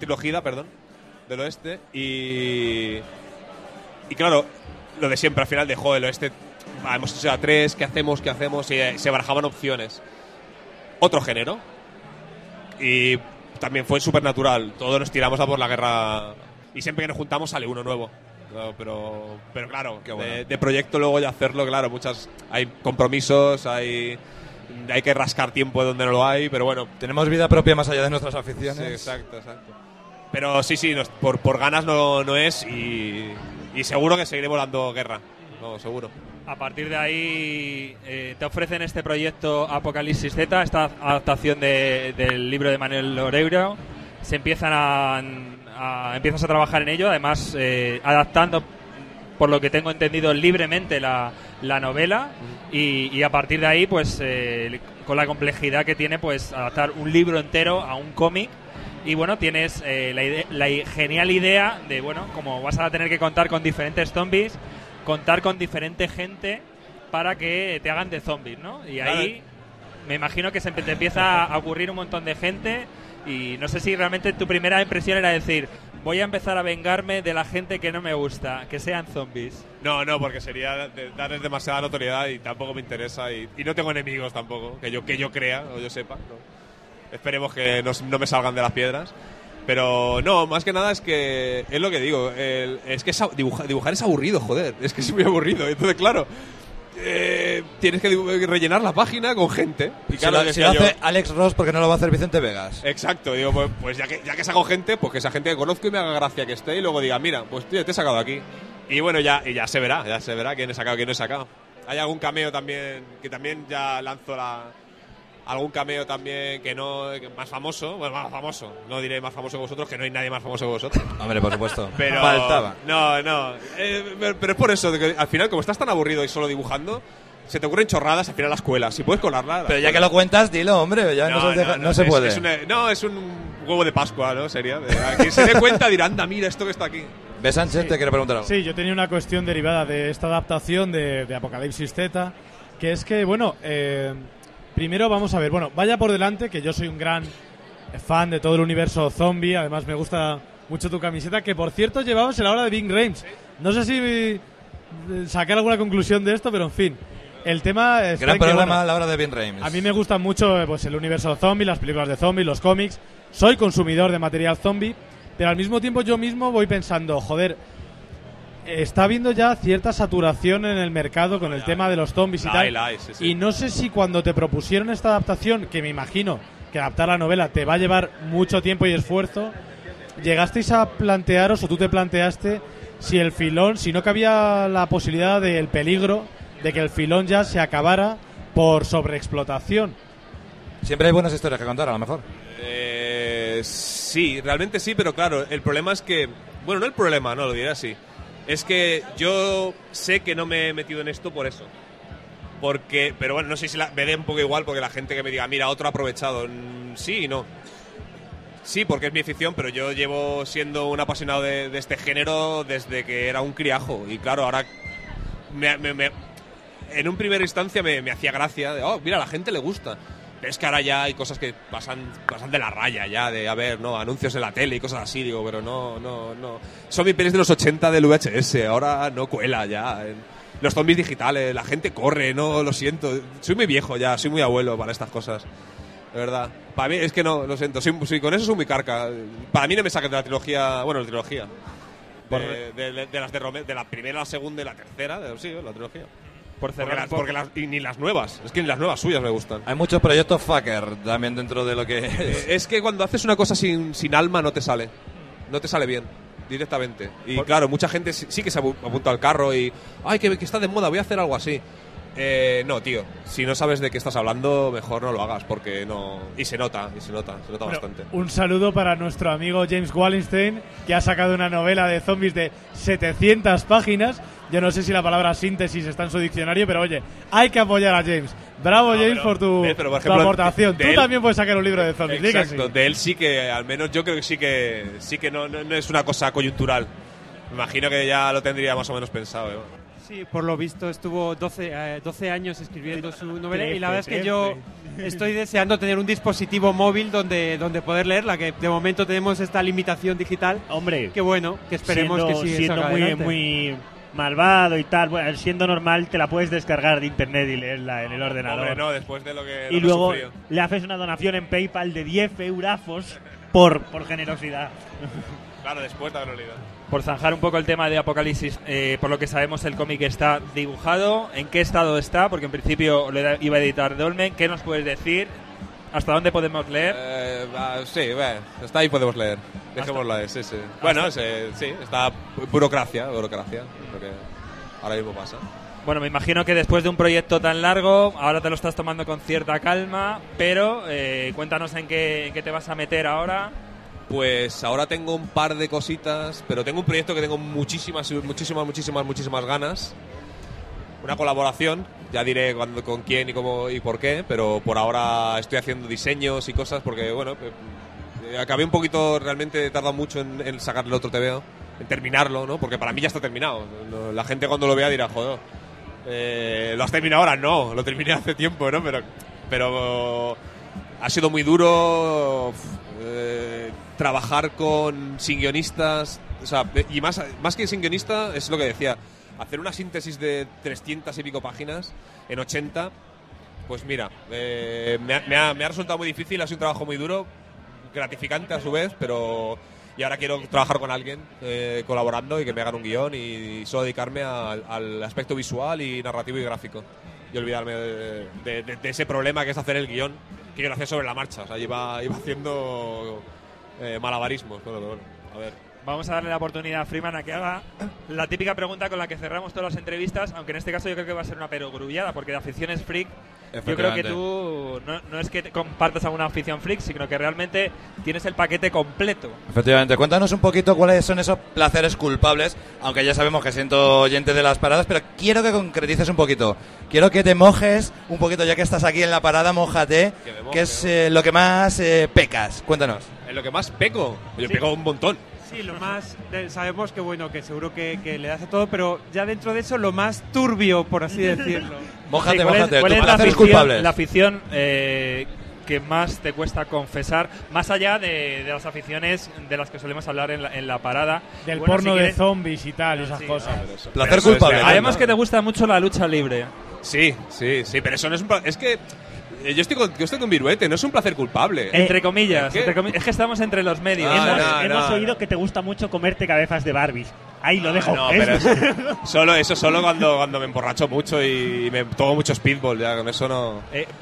del oeste, y claro, lo de siempre, al final de joder, el oeste, hemos hecho a 3, ¿qué hacemos? Y se barajaban opciones. Otro género. Y también fue súper natural, todos nos tiramos a por la guerra, y siempre que nos juntamos sale uno nuevo. No, pero claro, bueno. de proyecto luego ya hacerlo, claro, hay compromisos, hay que rascar tiempo donde no lo hay, pero bueno. Tenemos vida propia más allá de nuestras aficiones. Sí, exacto. Pero sí, por ganas no es, y seguro que seguiremos dando guerra. No, seguro. A partir de ahí te ofrecen este proyecto Apocalipsis Z, esta adaptación del libro de Manuel Loureiro. Se empiezas a trabajar en ello, además adaptando, por lo que tengo entendido, libremente la novela, y a partir de ahí, pues con la complejidad que tiene, pues adaptar un libro entero a un cómic. Y bueno, tienes la genial idea de, bueno, como vas a tener que contar con diferentes zombies, contar con diferente gente para que te hagan de zombies, ¿no? Y ahí me imagino que te empieza a ocurrir un montón de gente y no sé si realmente tu primera impresión era decir, voy a empezar a vengarme de la gente que no me gusta, que sean zombies. No, porque sería darles demasiada notoriedad y tampoco me interesa y no tengo enemigos tampoco, que yo crea o yo sepa, ¿no? Esperemos que no me salgan de las piedras. Pero no, más que nada es que es lo que digo. Es que dibujar es aburrido, joder. Es que es muy aburrido. Entonces, claro, tienes que rellenar la página con gente. Y claro, si lo hace Alex Ross, ¿por qué no lo va a hacer Vicente Vegas? Exacto, digo, pues ya que saco gente, pues que esa gente que conozco y me haga gracia que esté y luego diga, mira, pues tío, te he sacado aquí. Y bueno, ya se verá quién he sacado, quién no he sacado. Hay algún cameo también, que también ya lanzo algún cameo también que más famoso, no diré más famoso que vosotros, que no hay nadie más famoso que vosotros. Hombre, por supuesto. Pero faltaba. Pero es por eso, de que al final, como estás tan aburrido y solo dibujando, se te ocurren chorradas al final la escuela. Si puedes colarla. Pero ya que lo cuentas, dilo, hombre, ya no se puede. Es un huevo de Pascua, ¿no? Sería. A quien se dé cuenta dirá, anda, mira esto que está aquí. ¿Ves, Sánchez? Te quiero preguntar algo. Sí, yo tenía una cuestión derivada de esta adaptación de Apocalipsis Z, que es que, bueno, primero vamos a ver, bueno, vaya por delante que yo soy un gran fan de todo el universo zombie, además me gusta mucho tu camiseta, que por cierto llevabas en la hora de Ving Rhames. No sé si sacar alguna conclusión de esto, pero en fin, el tema es gran problema a la hora de Ving Rhames. A mí me gusta mucho pues el universo zombie, las películas de zombies, los cómics. Soy consumidor de material zombie, pero al mismo tiempo yo mismo voy pensando, joder, está habiendo ya cierta saturación en el mercado con el tema de los zombies y tal. Sí. Y no sé si cuando te propusieron esta adaptación, que me imagino que adaptar la novela te va a llevar mucho tiempo y esfuerzo, llegasteis a plantearos, o tú te planteaste, si el filón, si no cabía la posibilidad del peligro de que el filón ya se acabara por sobreexplotación. Siempre hay buenas historias que contar, a lo mejor. Sí, realmente sí, pero claro, el problema es que... Bueno, no el problema, no, lo diré así. Es que yo sé que no me he metido en esto por eso. Pero bueno, no sé si me dé un poco igual porque la gente que me diga, mira, otro ha aprovechado. Sí y no. Sí, porque es mi afición, pero yo llevo siendo un apasionado de este género desde que era un criajo. Y claro, ahora en un primer instancia me hacía gracia de, oh, mira, a la gente le gusta. Pero es que ahora ya hay cosas que pasan de la raya ya, de, a ver, no, anuncios en la tele y cosas así, digo, pero no. Son mis pelis de los 80 del VHS, ahora no cuela ya. Los zombies digitales, la gente corre, no, lo siento. Soy muy viejo ya, soy muy abuelo para estas cosas. De verdad. Para mí es que no, lo siento, con eso soy muy carca. Para mí no me saques de la trilogía, bueno, la trilogía. De la primera, la segunda y la tercera, la trilogía. Porque ni las nuevas, es que ni las nuevas suyas me gustan. Hay muchos proyectos fucker también dentro de lo que es. Es que cuando haces una cosa sin alma no te sale bien, directamente. Y claro, mucha gente sí que se apunta al carro y, ay, que está de moda, voy a hacer algo así. No, tío, si no sabes de qué estás hablando, mejor no lo hagas, porque no... Y se nota bastante. Un saludo para nuestro amigo James Wallenstein, que ha sacado una novela de zombies de 700 páginas. Yo no sé si la palabra síntesis está en su diccionario, pero oye, hay que apoyar a James. Bravo, James, por tu aportación. Tú también puedes sacar un libro de zombies. Exacto, de él sí que, al menos yo creo que sí que no es una cosa coyuntural. Me imagino que ya lo tendría más o menos pensado, ¿eh? Sí, por lo visto estuvo 12 años escribiendo su novela y la verdad es que yo estoy deseando tener un dispositivo móvil donde poder leerla, que de momento tenemos esta limitación digital. Hombre, que bueno, que esperemos que siendo muy malvado y tal, bueno, siendo normal te la puedes descargar de internet y leerla en el ordenador. Hombre, no, después de lo que y luego le haces una donación en PayPal de 10 eurafos por generosidad. Claro, después de haberlo leído. Por zanjar un poco el tema de Apocalipsis, por lo que sabemos el cómic está dibujado. ¿En qué estado está? Porque en principio lo iba a editar Dolmen. ¿Qué nos puedes decir? ¿Hasta dónde podemos leer? Sí, hasta ahí podemos leer. Dejémoslo ahí, sí. Bueno, sí, está burocracia, lo que ahora mismo pasa. Bueno, me imagino que después de un proyecto tan largo, ahora te lo estás tomando con cierta calma, pero cuéntanos en qué te vas a meter ahora. Pues ahora tengo un par de cositas, pero tengo un proyecto que tengo muchísimas ganas. Una colaboración, ya diré con quién y cómo y por qué, pero por ahora estoy haciendo diseños y cosas porque, bueno, acabé un poquito, realmente he tardado mucho en sacarle el otro TVO, en terminarlo, ¿no? Porque para mí ya está terminado. La gente cuando lo vea dirá, joder, ¿lo has terminado ahora? No, lo terminé hace tiempo, ¿no? Pero ha sido muy duro trabajar sin guionistas, o sea, y más que sin guionista, es lo que decía, hacer una síntesis de 300 y pico páginas en 80, pues mira, me ha resultado muy difícil, ha sido un trabajo muy duro, gratificante a su vez, y ahora quiero trabajar con alguien colaborando y que me hagan un guión y solo dedicarme al aspecto visual y narrativo y gráfico y olvidarme de ese problema que es hacer el guión, que yo lo hacía sobre la marcha, o sea, iba haciendo malabarismos. Bueno, a ver. Vamos a darle la oportunidad a Freeman a que haga la típica pregunta con la que cerramos todas las entrevistas, aunque en este caso yo creo que va a ser una perogrullada, porque de aficiones freak, yo creo que tú no es que compartas alguna afición freak, sino que realmente tienes el paquete completo. Efectivamente, cuéntanos un poquito cuáles son esos placeres culpables, aunque ya sabemos que siento oyente de las paradas, pero quiero que concretices un poquito. Quiero que te mojes un poquito, ya que estás aquí en la parada, mójate, ¿qué es lo que más pecas? Cuéntanos. ¿En lo que más peco? Yo peco un montón. Sí, lo más, sabemos que bueno, que seguro que le das a todo, pero ya dentro de eso lo más turbio, por así decirlo. Mójate, ¿Cuál mójate, es tu placer es culpable. La afición que más te cuesta confesar, más allá de las aficiones de las que solemos hablar en la parada? Del bueno, porno si de quieres, zombies y tal, esas cosas. Placer culpable. Además que te gusta mucho la lucha libre. Sí, pero eso no es un es que yo estoy con Viruete, no es un placer culpable. Entre comillas, es que estamos entre los medios. Hemos oído que te gusta mucho comerte cabezas de Barbies. Ahí lo dejo. No, pero solo cuando me emborracho mucho y me tomo mucho speedball, ya con eso no.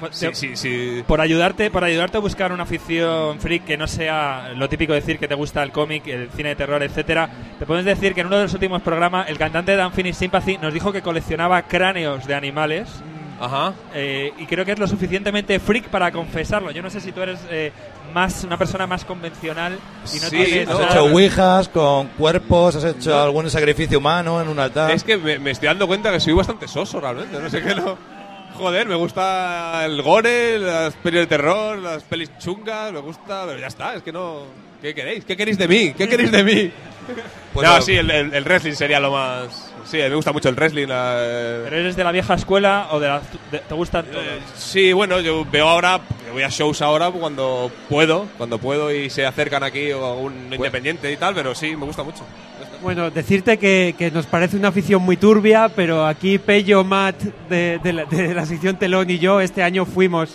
Sí. Por ayudarte a buscar una afición freak que no sea lo típico de decir que te gusta el cómic, el cine de terror, etcétera. Te puedes decir que en uno de los últimos programas el cantante de Unfinished Sympathy nos dijo que coleccionaba cráneos de animales. Ajá. Y creo que es lo suficientemente freak para confesarlo. Yo no sé si tú eres una persona más convencional y no tienes... Has hecho ouijas con cuerpos, has hecho algún sacrificio humano en un altar. Es que me estoy dando cuenta que soy bastante soso realmente, no sé qué no. Joder, me gusta el gore, las pelis de terror, las pelis chungas, me gusta, pero ya está, es que no... ¿Qué queréis? ¿Qué queréis de mí? ¿Qué queréis de mí? Pues no, sí, el wrestling sería lo más... Sí, me gusta mucho el wrestling. ¿Pero eres de la vieja escuela o te gustan todos? Sí, bueno, yo veo ahora, voy a shows ahora cuando puedo y se acercan aquí o un independiente y tal, pero sí, me gusta mucho. Bueno, decirte que nos parece una afición muy turbia, pero aquí Pello, Matt de la sección Telón y yo este año fuimos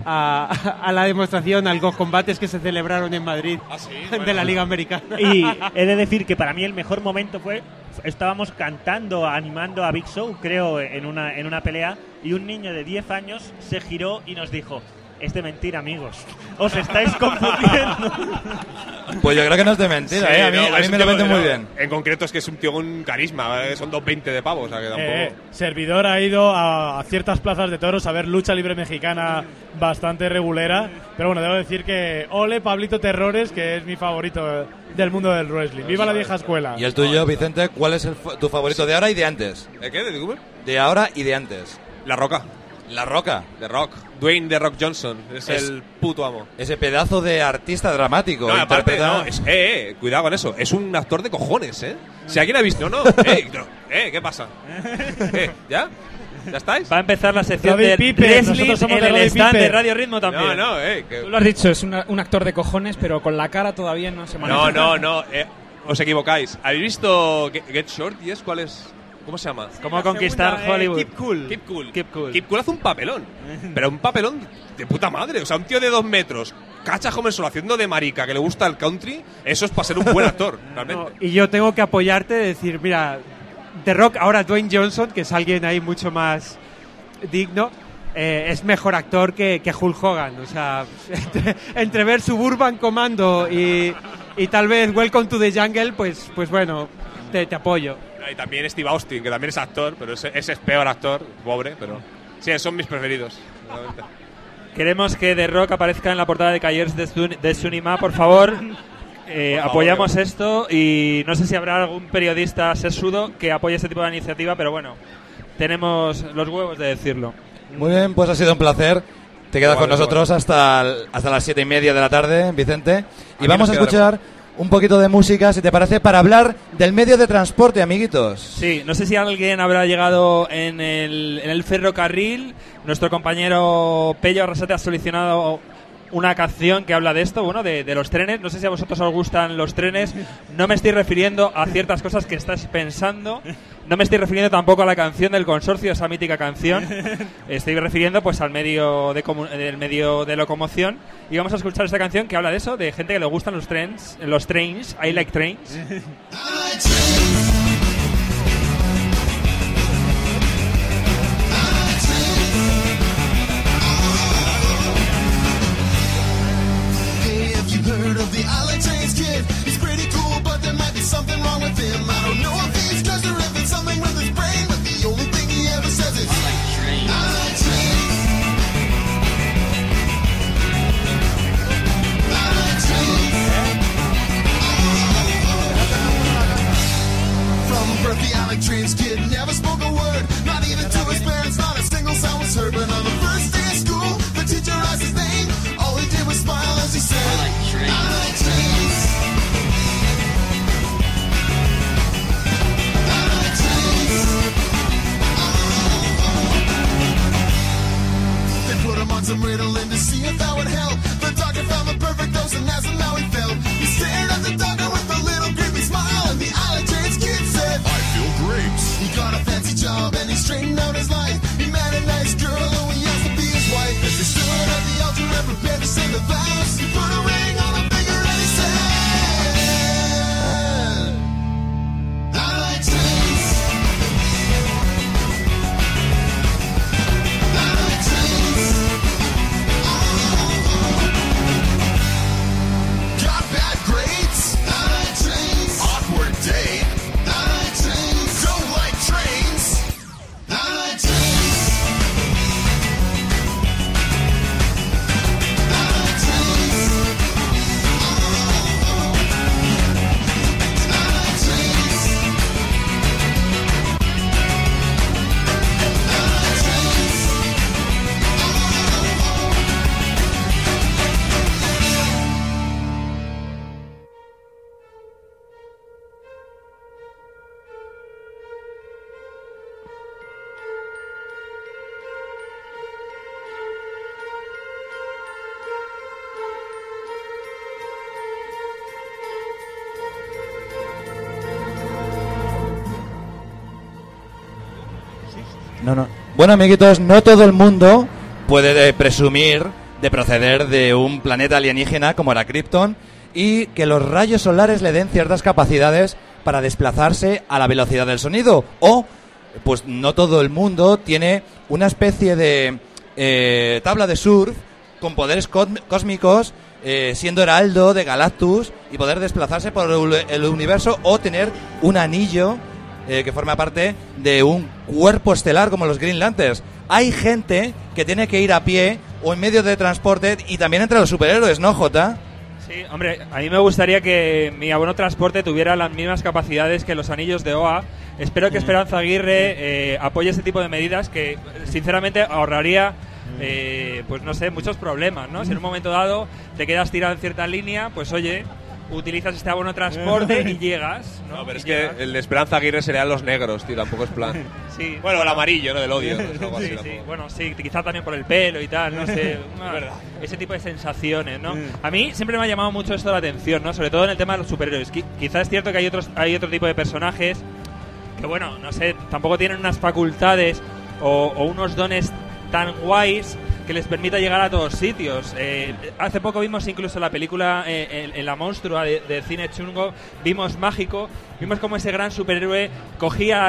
a la demostración, a los combates que se celebraron en Madrid de la Liga Americana. Y he de decir que para mí el mejor momento fue, estábamos cantando, animando a Big Show, creo, en una pelea, y un niño de 10 años se giró y nos dijo: es de mentira, amigos, os estáis confundiendo. Pues yo creo que no es de mentira, sí, a mí me lo vende muy bien. En concreto es que es un tío con carisma, son 2.20 de pavos, o sea que tampoco... Servidor ha ido a ciertas plazas de toros a ver lucha libre mexicana bastante regulera, pero bueno, debo decir que ole Pablito Terrores, que es mi favorito del mundo del wrestling. ¡Viva la vieja escuela! Y el tuyo, Vicente, ¿cuál es tu favorito de ahora y de antes? ¿De qué? ¿De Google? De ahora y de antes. La Roca. La Roca. The Rock. Dwayne The Rock Johnson. Es el puto amo. Ese pedazo de artista dramático. No, aparte, cuidado con eso. Es un actor de cojones, ¿eh? Si alguien ha visto... ¿Qué pasa? ¿Ya? ¿Ya estáis? Va a empezar la sección de wrestling en el stand de Radio Ritmo también. Tú lo has dicho, es un actor de cojones, pero con la cara todavía no se maneja. No. Os equivocáis. ¿Habéis visto Get Short? ¿Y es cuál es...? ¿Cómo se llama? ¿Cómo conquistar Hollywood? Keep Cool. Keep Cool hace un papelón. Pero un papelón de puta madre. O sea, un tío de 2 metros, cacha Homer solo haciendo de marica, que le gusta el country. Eso es para ser un buen actor, realmente. Y yo tengo que apoyarte, decir, mira, The Rock, ahora Dwayne Johnson, que es alguien ahí mucho más digno, es mejor actor que Hulk Hogan. O sea, entre ver Suburban Commando y tal vez Welcome to the Jungle, pues bueno, te apoyo. Y también Steve Austin, que también es actor, pero ese es peor actor, pobre, pero sí, son mis preferidos. Queremos que The Rock aparezca en la portada de Callers de Sunima, por favor. Apoyamos esto y no sé si habrá algún periodista sesudo que apoye este tipo de iniciativa, pero bueno, tenemos los huevos de decirlo. Muy bien, pues ha sido un placer. Te quedas con Igual, nosotros hasta las 7:30 de la tarde, Vicente. Y Aquí vamos a nos escuchar un poquito de música, si te parece, para hablar del medio de transporte, amiguitos. Sí, no sé si alguien habrá llegado en el ferrocarril. Nuestro compañero Pello Arrasate ha seleccionado una canción que habla de esto, bueno, de los trenes. No sé si a vosotros os gustan los trenes. No me estoy refiriendo a ciertas cosas que estáis pensando. No me estoy refiriendo tampoco a la canción del consorcio, esa mítica canción. Estoy refiriendo pues al medio del medio de locomoción. Y vamos a escuchar esta canción que habla de eso, de gente que le gustan los trains. I like trains. Heard of the I like trains kid. He's pretty cool, but there might be something wrong with him. I don't know if he's cursed or if it's something with his brain, but the only thing he ever says is I like trains. I like trains. I like trains. From birth, the I like trains kid never spoke a word, not even to his parents. Not a single sound was heard. But on the first day of school, the teacher asked his name. All he did was smile as he said, I like trains. I like trains. I like trains. They put him on some Ritalin to see if that would help. The doctor found the perfect dose and that's how he felt. He stared at the doctor with a little creepy smile, and the I like trains kid said, I feel great. He got a fancy job and he straightened out his life. He met a nice girl who he asked to be his wife. As they stood at the altar and prepared to say the vows, he put a ring on her finger and he said, I like trains. I like trains. Got bad grades. I like trains. Awkward day. I like trains. Don't like trains. I like trains. No. Bueno, amiguitos, no todo el mundo puede presumir de proceder de un planeta alienígena como era Krypton y que los rayos solares le den ciertas capacidades para desplazarse a la velocidad del sonido. O, pues no todo el mundo tiene una especie de tabla de surf con poderes cósmicos, siendo heraldo de Galactus y poder desplazarse por el universo o tener un anillo que forma parte de un cuerpo estelar como los Green Lanterns. Hay gente que tiene que ir a pie o en medio de transporte y también entre los superhéroes, ¿no, Jota? Sí, hombre, a mí me gustaría que mi abono transporte tuviera las mismas capacidades que los anillos de OA. Espero que Esperanza Aguirre apoye ese tipo de medidas que, sinceramente, ahorraría, pues no sé, muchos problemas, ¿no? Si en un momento dado te quedas tirado en cierta línea, pues oye, utilizas este abono transporte y llegas, ¿no? No, pero es llegas. que el de Esperanza Aguirre serían los negros, tío, tampoco es plan. Sí. Bueno, el amarillo, ¿no? Del odio. Algo así, Sí, tampoco. sí. Bueno, sí, quizá también por el pelo y tal, no sé. verdad. Ese tipo de sensaciones, ¿no? A mí siempre me ha llamado mucho esto la atención, ¿no? Sobre todo en el tema de los superhéroes. Quizá es cierto que hay otro tipo de personajes que, bueno, no sé, tampoco tienen unas facultades o unos dones tan guays que les permita llegar a todos sitios. Hace poco vimos incluso la película en La Monstrua de cine chungo, vimos Mágico, vimos como ese gran superhéroe cogía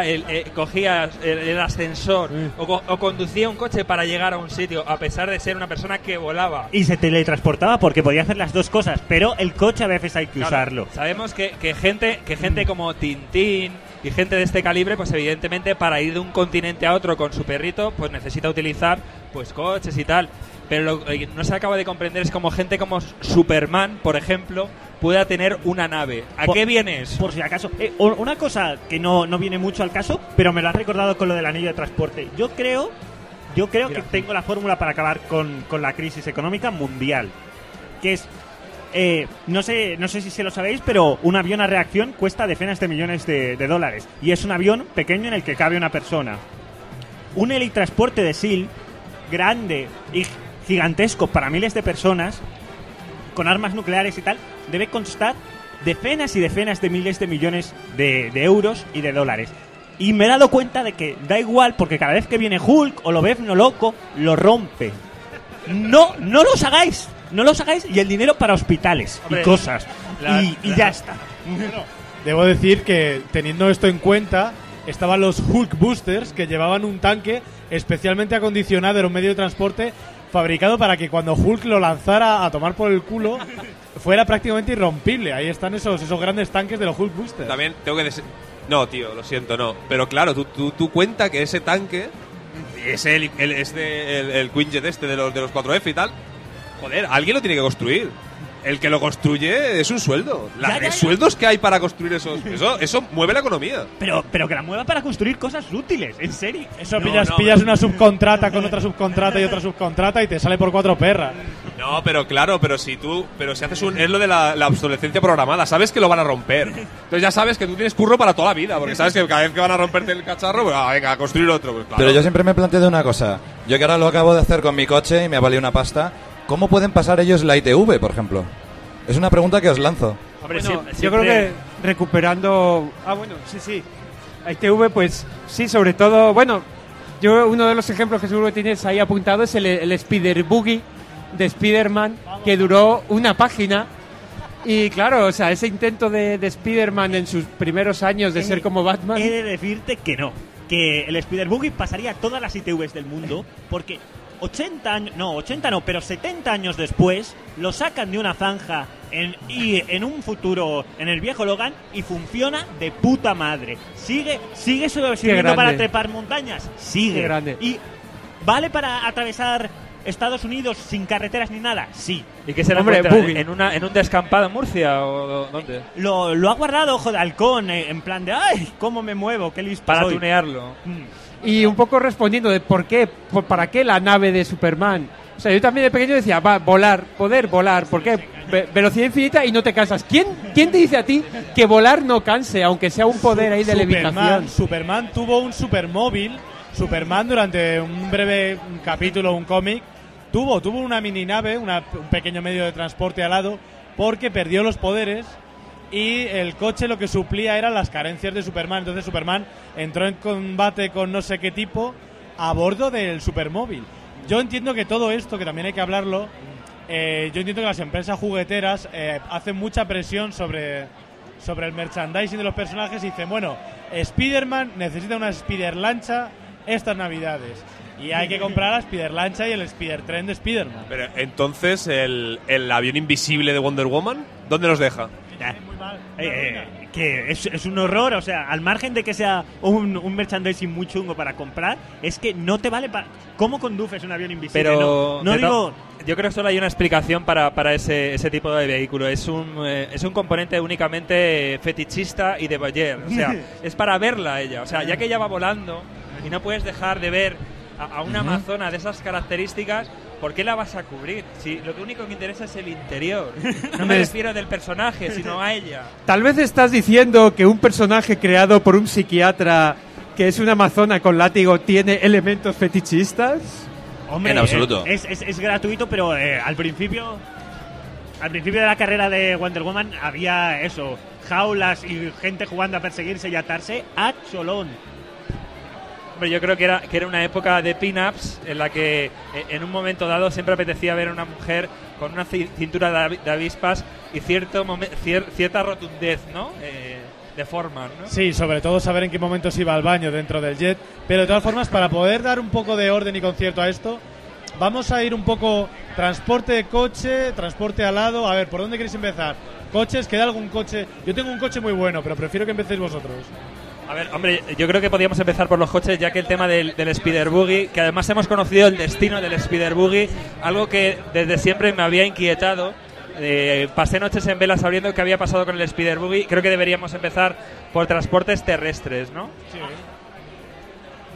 el ascensor o conducía un coche para llegar a un sitio, a pesar de ser una persona que volaba. Y se teletransportaba porque podía hacer las dos cosas, pero el coche a veces hay que Claro, usarlo. Sabemos que gente como Tintín y gente de este calibre, pues evidentemente para ir de un continente a otro con su perrito, pues necesita utilizar pues coches y tal. Pero lo que no se acaba de comprender es como gente como Superman, por ejemplo, pueda tener una nave. ¿A qué vienes? Por si acaso. Una cosa que no viene mucho al caso, pero me lo has recordado con lo del anillo de transporte. Yo creo Yo creo que tengo la fórmula para acabar con la crisis económica mundial. Que es, no sé si se lo sabéis, pero un avión a reacción cuesta decenas de millones de dólares. Y es un avión pequeño en el que cabe una persona. Un helitransporte de SEAL, grande y gigantesco para miles de personas, con armas nucleares y tal, debe costar decenas y decenas de miles de millones de euros y de dólares. Y me he dado cuenta de que da igual, porque cada vez que viene Hulk o lo ves no loco, lo rompe. No los hagáis. No los hagáis, y el dinero para hospitales. Hombre, y cosas. Y ya está. Debo decir que, teniendo esto en cuenta, estaban los Hulk Boosters, que llevaban un tanque especialmente acondicionado, era un medio de transporte fabricado para que cuando Hulk lo lanzara a tomar por el culo fuera prácticamente irrompible. Ahí están esos grandes tanques de los Hulk Boosters. También tengo que decir... No, tío, lo siento, no. Pero claro, tú cuenta que ese tanque es el Quinjet este de los 4F y tal. Joder, alguien lo tiene que construir. El que lo construye es un sueldo. Los sueldos que hay para construir eso mueve la economía. Pero que la mueva para construir cosas útiles, en serio. Eso pillas una subcontrata con otra subcontrata y otra subcontrata y te sale por 4 perras. No, pero claro, pero si haces es lo de la obsolescencia programada, sabes que lo van a romper. Entonces ya sabes que tú tienes curro para toda la vida, porque sabes que cada vez que van a romperte el cacharro, pues venga, a construir otro. Pues, claro. Pero yo siempre me planteo de una cosa. Yo que ahora lo acabo de hacer con mi coche y me ha valido una pasta. ¿Cómo pueden pasar ellos la ITV, por ejemplo? Es una pregunta que os lanzo. Hombre, bueno, yo creo que recuperando... sí. ITV, pues sí, sobre todo... Bueno, yo uno de los ejemplos que seguro que tienes ahí apuntado es el Spider Buggy de Spider-Man, que duró una página. Y claro, o sea, ese intento de Spider-Man en sus primeros años de ser como Batman... He de decirte que no. Que el Spider Buggy pasaría todas las ITVs del mundo, porque... 70 años después lo sacan de una zanja en un futuro en el viejo Logan y funciona de puta madre. Sigue sirviendo para trepar montañas, sigue grande. Y vale para atravesar Estados Unidos sin carreteras ni nada, sí. ¿Y qué se lo encuentra? ¿En un descampado en Murcia o dónde? Lo ha guardado Ojo de Halcón, en plan de ¡ay! ¿Cómo me muevo? ¡Qué listo para soy! Tunearlo. Y un poco respondiendo de ¿para qué la nave de Superman? O sea, yo también de pequeño decía, poder volar, ¿por qué? Velocidad infinita y no te cansas. ¿Quién te dice a ti que volar no canse, aunque sea un poder ahí de levitación? Superman tuvo un supermóvil. Superman, durante un breve capítulo, un cómic, tuvo una mini nave, un pequeño medio de transporte al lado, porque perdió los poderes. Y el coche lo que suplía eran las carencias de Superman. Entonces Superman entró en combate con no sé qué tipo a bordo del supermóvil. Yo entiendo que todo esto, que también hay que hablarlo, yo entiendo que las empresas jugueteras hacen mucha presión sobre el merchandising de los personajes y dicen, bueno, Spider-Man necesita una Spider-Lancha estas navidades. Y hay que comprar la Spider-Lancha y el Spider-Tren de Spider-Man. Pero entonces, el avión invisible de Wonder Woman, ¿dónde nos deja? Que es un horror, o sea, al margen de que sea un merchandising muy chungo para comprar, es que no te vale para... ¿Cómo conduces un avión invisible? Pero no digo... Yo creo que solo hay una explicación para ese tipo de vehículo. Es un componente únicamente fetichista y de voyeur. O sea, es para verla ella. O sea, ya que ella va volando y no puedes dejar de ver a una amazona de esas características, ¿por qué la vas a cubrir? Si lo único que interesa es el interior. No me refiero del personaje, sino a ella. Tal vez estás diciendo que un personaje creado por un psiquiatra que es una amazona con látigo tiene elementos fetichistas. Hombre, en absoluto. Es gratuito, pero al principio de la carrera de Wonder Woman había eso, jaulas y gente jugando a perseguirse y atarse a cholón. Hombre, yo creo que era una época de pin-ups en la que en un momento dado siempre apetecía ver a una mujer con una cintura de avispas y cierta rotundez, ¿no? De forma, ¿no? Sí, sobre todo saber en qué momento se iba al baño dentro del jet. Pero de todas formas, para poder dar un poco de orden y concierto a esto, vamos a ir un poco transporte de coche, transporte alado. A ver, ¿por dónde queréis empezar? Coches, ¿queda algún coche? Yo tengo un coche muy bueno, pero prefiero que empecéis vosotros. A ver, hombre, yo creo que podríamos empezar por los coches, ya que el tema del Spider Buggy, que además hemos conocido el destino del Spider Buggy, algo que desde siempre me había inquietado. Pasé noches en vela sabiendo qué había pasado con el Spider Buggy. Creo que deberíamos empezar por transportes terrestres, ¿no? Sí.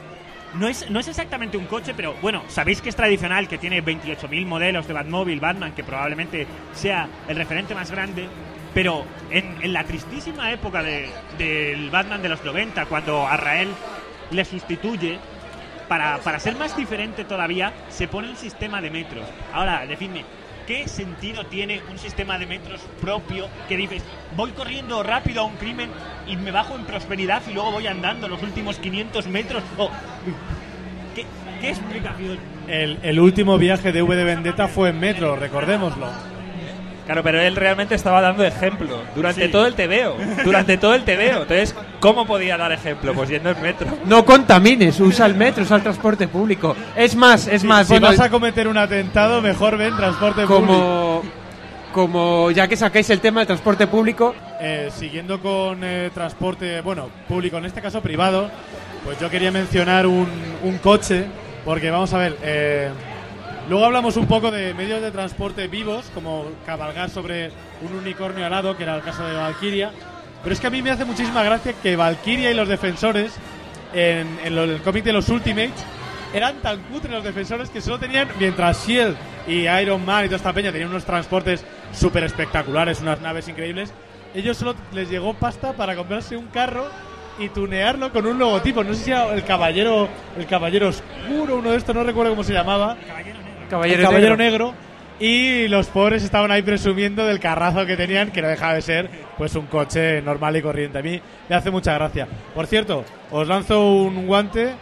no es exactamente un coche, pero bueno, sabéis que es tradicional, que tiene 28.000 modelos de Batmóvil, Batman, que probablemente sea el referente más grande, pero en la tristísima época del Batman de los 90, cuando Azrael le sustituye, para ser más diferente todavía, se pone el sistema de metros. Ahora, decidme, ¿qué sentido tiene un sistema de metros propio que dices, voy corriendo rápido a un crimen y me bajo en prosperidad y luego voy andando los últimos 500 metros? ¿Qué explicación? El último viaje de V de Vendetta fue en metro, recordémoslo. Claro, pero él realmente estaba dando ejemplo durante todo el TVO. Durante todo el TVO. Entonces, ¿cómo podía dar ejemplo? Pues yendo en metro. No contamines, usa el metro, usa el transporte público. Es más. Si Bueno, vas a cometer un atentado, mejor ven transporte público. Como ya que sacáis el tema del transporte público. Siguiendo con transporte, público, en este caso privado, pues yo quería mencionar un coche, porque vamos a ver, luego hablamos un poco de medios de transporte vivos, como cabalgar sobre un unicornio alado, que era el caso de Valkyria, pero es que a mí me hace muchísima gracia que Valkyria y los defensores, en el cómic de los Ultimates, eran tan cutres los defensores que solo tenían, mientras S.H.I.E.L.D. y Iron Man y toda esta peña tenían unos transportes súper espectaculares, unas naves increíbles, ellos solo les llegó pasta para comprarse un carro y tunearlo con un logotipo. No sé si era el Caballero Oscuro, uno de estos, no recuerdo cómo se llamaba. Caballero Negro. Y los pobres estaban ahí presumiendo del carrazo que tenían, que no dejaba de ser pues un coche normal y corriente. A mí me hace mucha gracia. Por cierto, os lanzo un guante.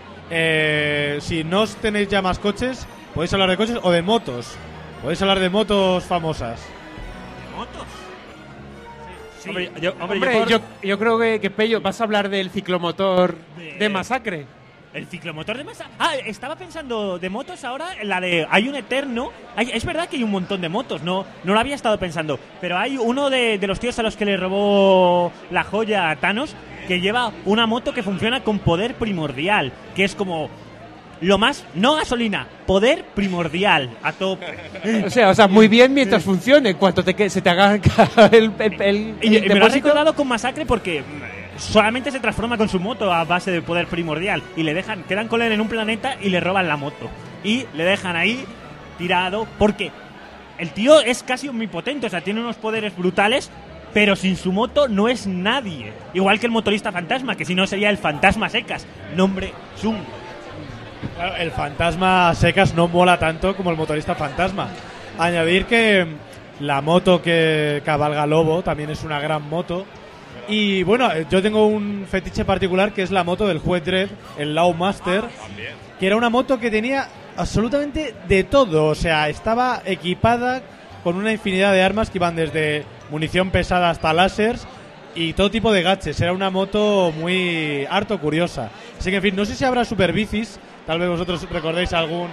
Si no tenéis ya más coches, podéis hablar de coches o de motos. Podéis hablar de motos famosas. ¿De motos? Sí. Yo creo que Pello, vas a hablar del ciclomotor de Masacre. El ciclomotor de Masacre. Estaba pensando de motos ahora, hay un Eterno. Es verdad que hay un montón de motos, no lo había estado pensando. Pero hay uno de los tíos a los que le robó la joya a Thanos, que lleva una moto que funciona con poder primordial, que es como lo más, no gasolina, poder primordial a tope. O sea, muy bien mientras funcione. Cuanto se te haga el y me lo has recordado con Masacre porque solamente se transforma con su moto a base de poder primordial y quedan con él en un planeta y le roban la moto y le dejan ahí tirado porque el tío es casi omnipotente, o sea, tiene unos poderes brutales, pero sin su moto no es nadie. Igual que el motorista fantasma, que si no sería el fantasma secas, nombre chungo. Claro, el fantasma secas no mola tanto como el motorista fantasma. Añadir que la moto que cabalga Lobo también es una gran moto. Y bueno, yo tengo un fetiche particular que es la moto del juez Dredd, el Lawmaster, que era una moto que tenía absolutamente de todo. O sea, estaba equipada con una infinidad de armas que iban desde munición pesada hasta láseres y todo tipo de gadgets. Era una moto muy harto curiosa. Así que, en fin, no sé si habrá super bicis. Tal vez vosotros recordéis algún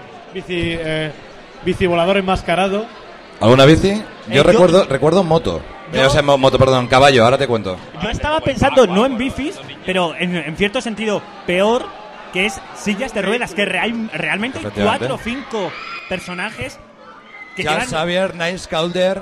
bici volador enmascarado. ¿Alguna bici? Yo recuerdo moto. Caballo, ahora te cuento. Yo estaba pensando no en bicis, pero en cierto sentido peor, que es sillas de ruedas, que realmente hay 4 o 5 personajes que Charles Xavier, Niles Calder.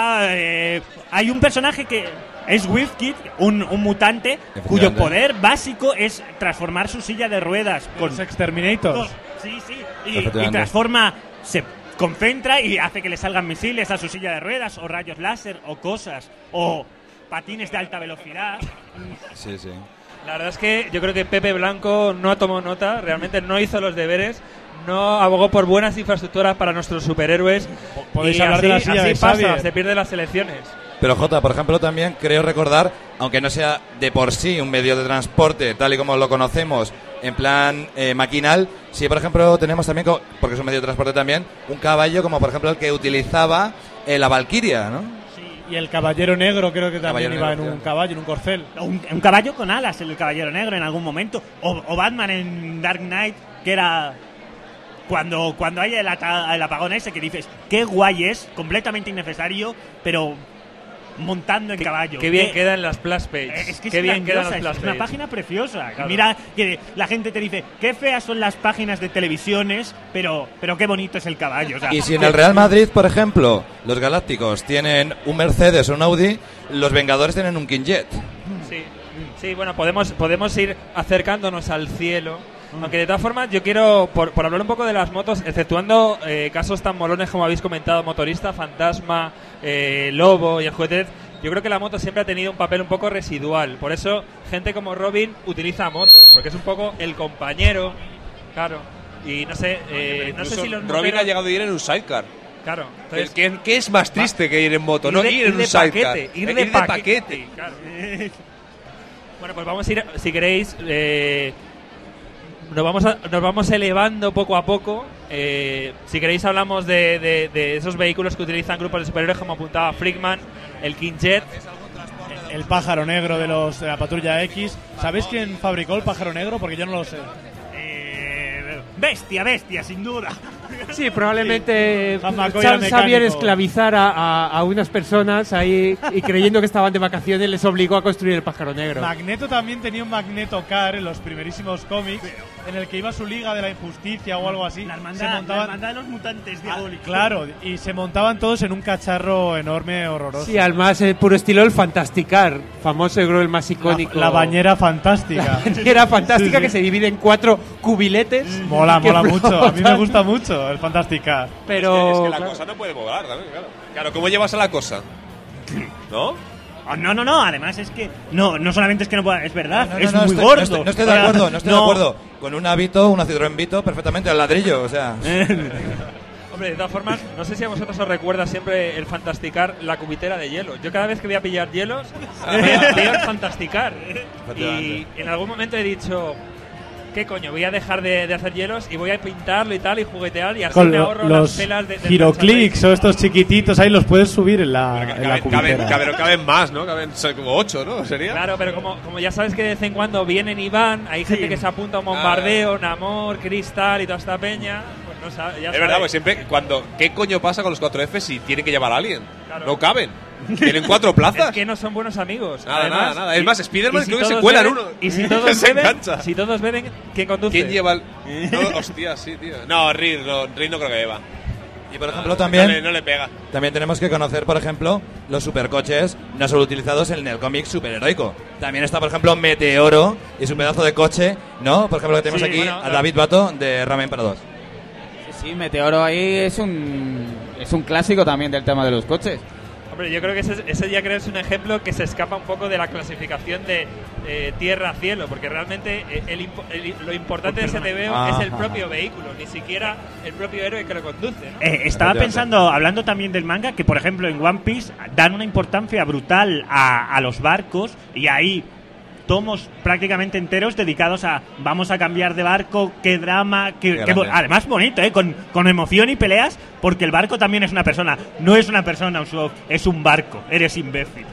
Hay un personaje que es Wizkid, un mutante cuyo poder básico es transformar su silla de ruedas con los Exterminators. Sí, y transforma, se concentra y hace que le salgan misiles a su silla de ruedas o rayos láser o cosas o patines de alta velocidad. Sí. La verdad es que yo creo que Pepe Blanco no tomó nota, realmente no hizo los deberes, no abogó por buenas infraestructuras para nuestros superhéroes. Podéis y hablar así, de la silla así de pasa, Xavier. se pierde las elecciones. Pero Jota, por ejemplo, también creo recordar, aunque no sea de por sí un medio de transporte tal y como lo conocemos en plan maquinal, sí, por ejemplo, tenemos también, porque es un medio de transporte también, un caballo como por ejemplo el que utilizaba la Valkyria, ¿no? Y el Caballero Negro creo que también iba en un caballo, en un corcel. Un caballo con alas, el Caballero Negro en algún momento. O Batman en Dark Knight, que era cuando hay el apagón ese que dices, qué guay es, completamente innecesario, pero montando en caballo. Qué bien quedan las splash pages. Es que qué es bien quedan las grandiosa, splash es una pages. página preciosa. Claro. Mira que la gente te dice, qué feas son las páginas de televisiones, pero qué bonito es el caballo. O sea, Y si en el Real Madrid, por ejemplo, los Galácticos tienen un Mercedes o un Audi, los Vengadores tienen un King Jet. Sí, bueno, podemos ir acercándonos al cielo Aunque de todas formas yo quiero, por hablar un poco de las motos, exceptuando casos tan molones como habéis comentado, Motorista, Fantasma, Lobo y el Juguete, yo creo que la moto siempre ha tenido un papel un poco residual. Por eso gente como Robin utiliza motos, porque es un poco el compañero, claro. Y no sé, no sé si los Robin ha llegado a ir en un sidecar. Claro. Entonces, ¿qué es más triste que ir en moto? No ir en un sidecar. Ir de paquete. Claro. Bueno, pues vamos a ir, si queréis, nos vamos elevando poco a poco. Si queréis hablamos de esos vehículos que utilizan grupos de superhéroes, como apuntaba Freakman, el King Jet. El pájaro negro de la Patrulla X. ¿Sabéis quién fabricó el pájaro negro? Porque yo no lo sé. Bestia, sin duda. Sí, probablemente Macoy Charles era Xavier mecánico. esclavizar a unas personas ahí y creyendo que estaban de vacaciones les obligó a construir el pájaro negro. Magneto también tenía un Magneto Car en los primerísimos cómics, en el que iba su Liga de la Injusticia o algo así. La hermandad de los mutantes diabólicos. Claro, y se montaban todos en un cacharro enorme, horroroso. Sí, además el puro estilo el Fantasticar, famoso, yo creo el más icónico. La bañera fantástica. La bañera fantástica, Sí. que se divide en 4 cubiletes. Mola que mucho. A mí me flotan. gusta mucho el Fantasticar. Pero Es que la claro. cosa no puede volar también, claro. Claro, ¿cómo llevas a la cosa? ¿No? Oh, no, además es que no solamente es que no pueda, es verdad, es muy estoy, gordo. No estoy de acuerdo, no estoy de acuerdo. Con una Citroën Vito, perfectamente al ladrillo, o sea. Hombre, de todas formas, no sé si a vosotros os recuerda siempre el Fantasticar, la cubitera de hielo. Yo cada vez que voy a pillar hielos, veo el Fantasticar. Y en algún momento he dicho, ¿qué coño? Voy a dejar de hacer hielos y voy a pintarlo y tal y juguetear y así Con me ahorro los las pelas de Giroclicks o estos chiquititos, ahí los puedes subir en la cubitera. Caben más, ¿no? Caben como 8, ¿no? ¿Sería? Claro, pero como ya sabes que de vez en cuando vienen y van, hay gente que se apunta a un bombardeo, Namor, Cristal y toda esta peña. Pues no sabe, ya Es verdad, pues siempre ¿qué coño pasa con los 4F si tienen que llevar a alguien? Claro. No caben. Tienen 4 plazas. Es que no son buenos amigos. Nada, Además, nada. Es más, Spiderman y si creo que se todos cuela en beben- uno. Y si todos Se beben, engancha. si todos beben, ¿quién conduce? ¿Quién lleva el...? No, hostia, sí, tío. No, Reed no creo que lleva. Y por ejemplo también No le pega. También tenemos que conocer, por ejemplo, los supercoches no solo utilizados en el cómic superheroico. También está, por ejemplo, Meteoro y su pedazo de coche, ¿no? Por ejemplo, que tenemos Sí, aquí bueno, a David Bato de Ramen para 2. Sí, Meteoro ahí es un clásico también del tema de los coches. Hombre, yo creo que ese ya creo es un ejemplo que se escapa un poco de la clasificación de tierra-cielo, porque realmente lo importante de ese TVO es el propio vehículo, ni siquiera el propio héroe que lo conduce, ¿no? Estaba pensando, hablando también del manga, que por ejemplo en One Piece dan una importancia brutal a los barcos y ahí tomos prácticamente enteros dedicados a vamos a cambiar de barco, qué drama, además bonito, con emoción y peleas, porque el barco también es una persona, no es una persona, Usopp, es un barco, eres imbécil.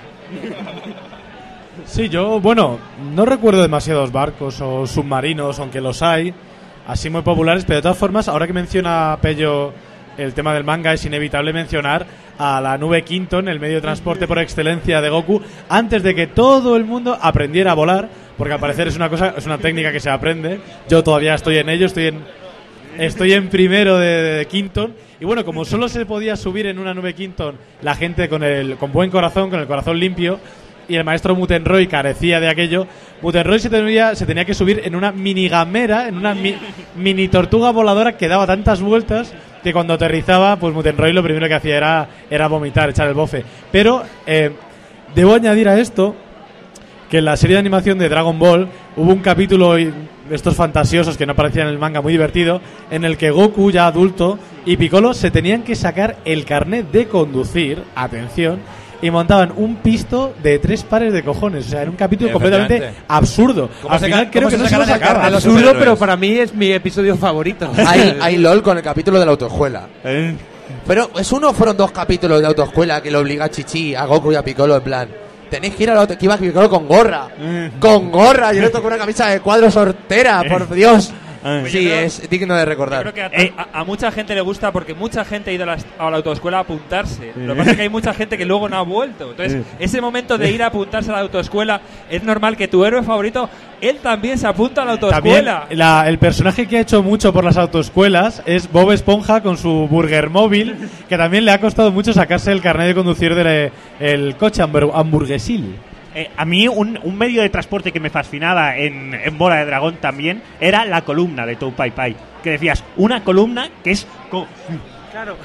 Sí, yo, bueno, no recuerdo demasiados barcos o submarinos, aunque los hay, así muy populares, pero de todas formas, ahora que menciona Pello el tema del manga, es inevitable mencionar a la nube Quinton, el medio de transporte por excelencia de Goku, antes de que todo el mundo aprendiera a volar, porque al parecer es una técnica que se aprende. Yo todavía estoy en ello, estoy en primero de Quinton, y bueno, como solo se podía subir en una nube Quinton la gente con buen corazón, con el corazón limpio, y el maestro Mutenroy carecía de aquello, Mutenroy se tenía que subir en una mini gamera, en una mini tortuga voladora que daba tantas vueltas que cuando aterrizaba, pues Mutenroy lo primero que hacía era vomitar, echar el bofe. Pero debo añadir a esto que en la serie de animación de Dragon Ball hubo un capítulo de estos fantasiosos que no aparecían en el manga, muy divertido, en el que Goku, ya adulto, y Piccolo se tenían que sacar el carnet de conducir, atención, y montaban un pisto de 3 pares de cojones. O sea, era un capítulo completamente absurdo. Al final creo que no se lo sacaba. Absurdo, pero para mí es mi episodio favorito. Hay LOL con el capítulo de la autoescuela. Pero fueron 2 capítulos de autoescuela que le obliga a Chichi, a Goku y a Piccolo, en plan, tenéis que ir a la autoescuela, que iba Piccolo con gorra. Con gorra, yo le toco una camisa de cuadros hortera, por Dios. Sí, es digno de recordar. Yo creo que a mucha gente le gusta porque mucha gente ha ido a la autoescuela a apuntarse. Lo que pasa es que hay mucha gente que luego no ha vuelto. Entonces, ese momento de ir a apuntarse a la autoescuela, es normal que tu héroe favorito, él también se apunta a la autoescuela. También, el personaje que ha hecho mucho por las autoescuelas es Bob Esponja con su Burger Móvil, que también le ha costado mucho sacarse el carnet de conducir del coche hamburguesil. A mí un medio de transporte que me fascinaba en Bola de Dragón también era la columna de Tou Pai Pai. Que decías, una columna que es... Claro,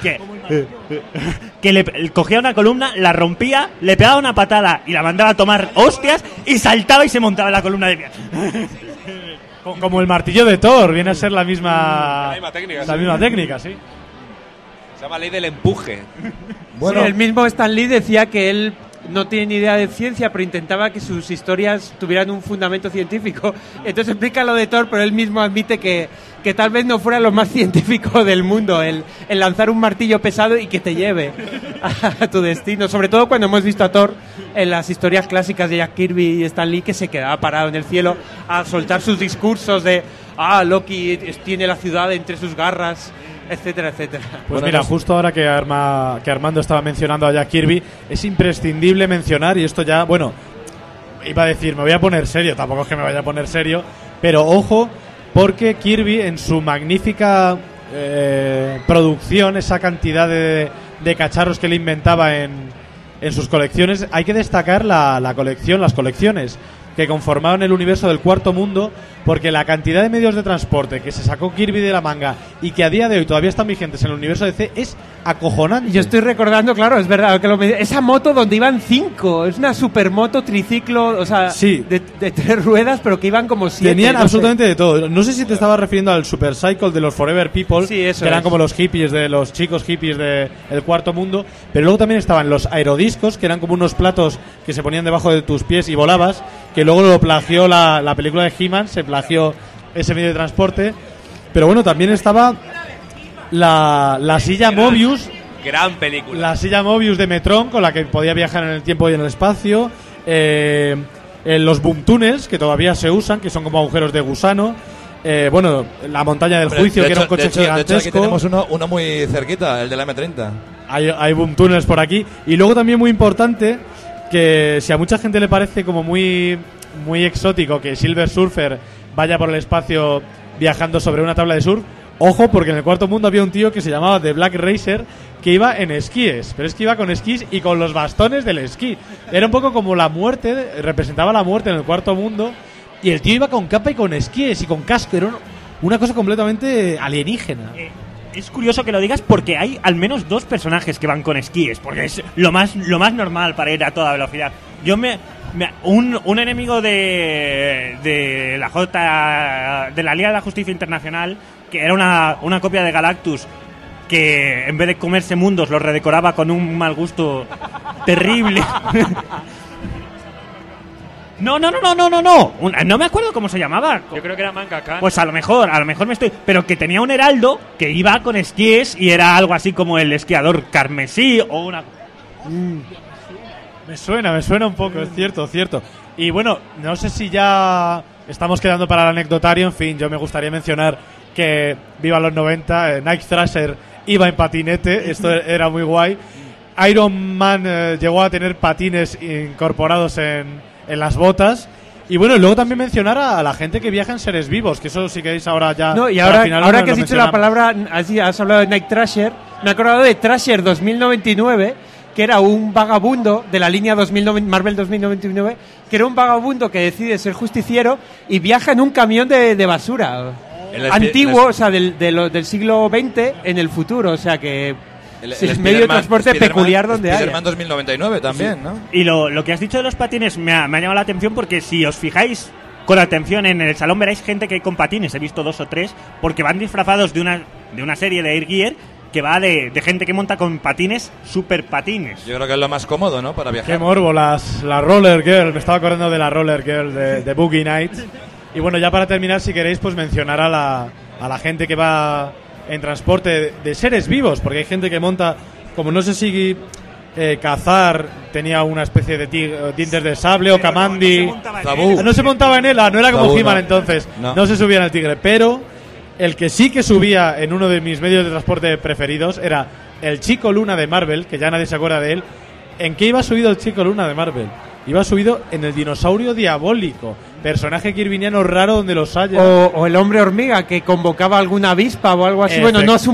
que le cogía una columna, la rompía, le pegaba una patada y la mandaba a tomar hostias y saltaba y se montaba en la columna de viaje. Como el martillo de Thor, viene a ser la misma técnica, sí. Se llama ley del empuje. Bueno, sí, el mismo Stan Lee decía que él no tiene ni idea de ciencia, pero intentaba que sus historias tuvieran un fundamento científico. Entonces explica lo de Thor, pero él mismo admite que tal vez no fuera lo más científico del mundo el lanzar un martillo pesado y que te lleve a tu destino. Sobre todo cuando hemos visto a Thor en las historias clásicas de Jack Kirby y Stan Lee, que se quedaba parado en el cielo a soltar sus discursos de Loki tiene la ciudad entre sus garras, etcétera, etcétera. Pues mira, justo ahora que Armando estaba mencionando a Jack Kirby, es imprescindible mencionar, y esto ya, bueno, iba a decir, me voy a poner serio, tampoco es que me vaya a poner serio, pero ojo, porque Kirby en su magnífica producción, esa cantidad de cacharros que él inventaba en sus colecciones, hay que destacar las colecciones que conformaban el universo del Cuarto Mundo, porque la cantidad de medios de transporte que se sacó Kirby de la manga y que a día de hoy todavía están vigentes en el universo DC es acojonante. Yo estoy recordando, claro, es verdad, esa moto donde iban 5, es una supermoto triciclo, o sea, sí, de 3 ruedas, pero que iban como 7. Tenían absolutamente de todo. No sé si te estabas refiriendo al Super Cycle de los Forever People, sí, eso que eran como los hippies los chicos hippies del Cuarto Mundo, pero luego también estaban los aerodiscos, que eran como unos platos que se ponían debajo de tus pies y volabas, que luego lo plagió la película de He-Man, se plagió ese medio de transporte. Pero bueno, también estaba la silla Mobius. Gran película. La silla Mobius de Metron, con la que podía viajar en el tiempo y en el espacio. Los boom tunnels, que todavía se usan, que son como agujeros de gusano. Bueno, la montaña del juicio, que era un coche gigantesco. De hecho, aquí tenemos uno muy cerquita, el de la M30. Hay boom tunnels por aquí. Y luego también muy importante, que si a mucha gente le parece como muy exótico que Silver Surfer vaya por el espacio viajando sobre una tabla de surf, ojo, porque en el Cuarto Mundo había un tío que se llamaba The Black Racer, que iba en esquíes, pero es que iba con esquís y con los bastones del esquí. Era un poco como la muerte, representaba la muerte en el Cuarto Mundo, y el tío iba con capa y con esquíes y con casco. Era una cosa completamente alienígena. Es curioso que lo digas, porque hay al menos 2 personajes que van con esquíes, porque es lo más normal para ir a toda velocidad. Un enemigo de la Liga de la Justicia Internacional, que era una copia de Galactus, que en vez de comerse mundos los redecoraba con un mal gusto terrible. No me acuerdo cómo se llamaba. Yo creo que era Mangaka. Pues a lo mejor me estoy... Pero que tenía un heraldo que iba con esquíes y era algo así como el esquiador carmesí o una... Me suena un poco, es cierto. Y bueno, no sé si ya estamos quedando para el anecdotario. En fin, yo me gustaría mencionar que viva los 90, Night Thrasher iba en patinete, esto era muy guay. Iron Man llegó a tener patines incorporados en las botas. Y bueno, luego también mencionar a la gente que viaja en seres vivos, que eso si queréis ahora ya... No, y ahora que has dicho la palabra, has hablado de Night Thrasher, me he acordado de Thrasher 2099, que era un vagabundo de la línea Marvel 2099, que era un vagabundo que decide ser justiciero y viaja en un camión de basura antiguo, o sea, del siglo XX en el futuro, o sea que... El medio de transporte peculiar donde hay. Spider-Man 2099 también, sí. ¿No? Y lo que has dicho de los patines me ha llamado la atención, porque si os fijáis con atención en el salón veréis gente que con patines, he visto 2 o 3, porque van disfrazados de una serie de Air Gear que va de gente que monta con patines, super patines. Yo creo que es lo más cómodo, ¿no? Para viajar. Qué morbo, la Roller Girl, me estaba acordando de la Roller Girl de Boogie Nights. Y bueno, ya para terminar, si queréis, pues mencionar a la gente que va en transporte de seres vivos, porque hay gente que monta, como no sé si Cazar tenía una especie de dientes de sable, o Kamandi, no se montaba en él, no era como He-Man, entonces no se subía en el tigre, pero el que sí que subía en uno de mis medios de transporte preferidos era el Chico Luna de Marvel, que ya nadie se acuerda de él. ¿En qué iba subido el Chico Luna de Marvel? Iba subido en el dinosaurio diabólico, personaje kirviniano raro donde los haya. O el hombre hormiga, que convocaba a alguna avispa o algo así. Bueno, no a su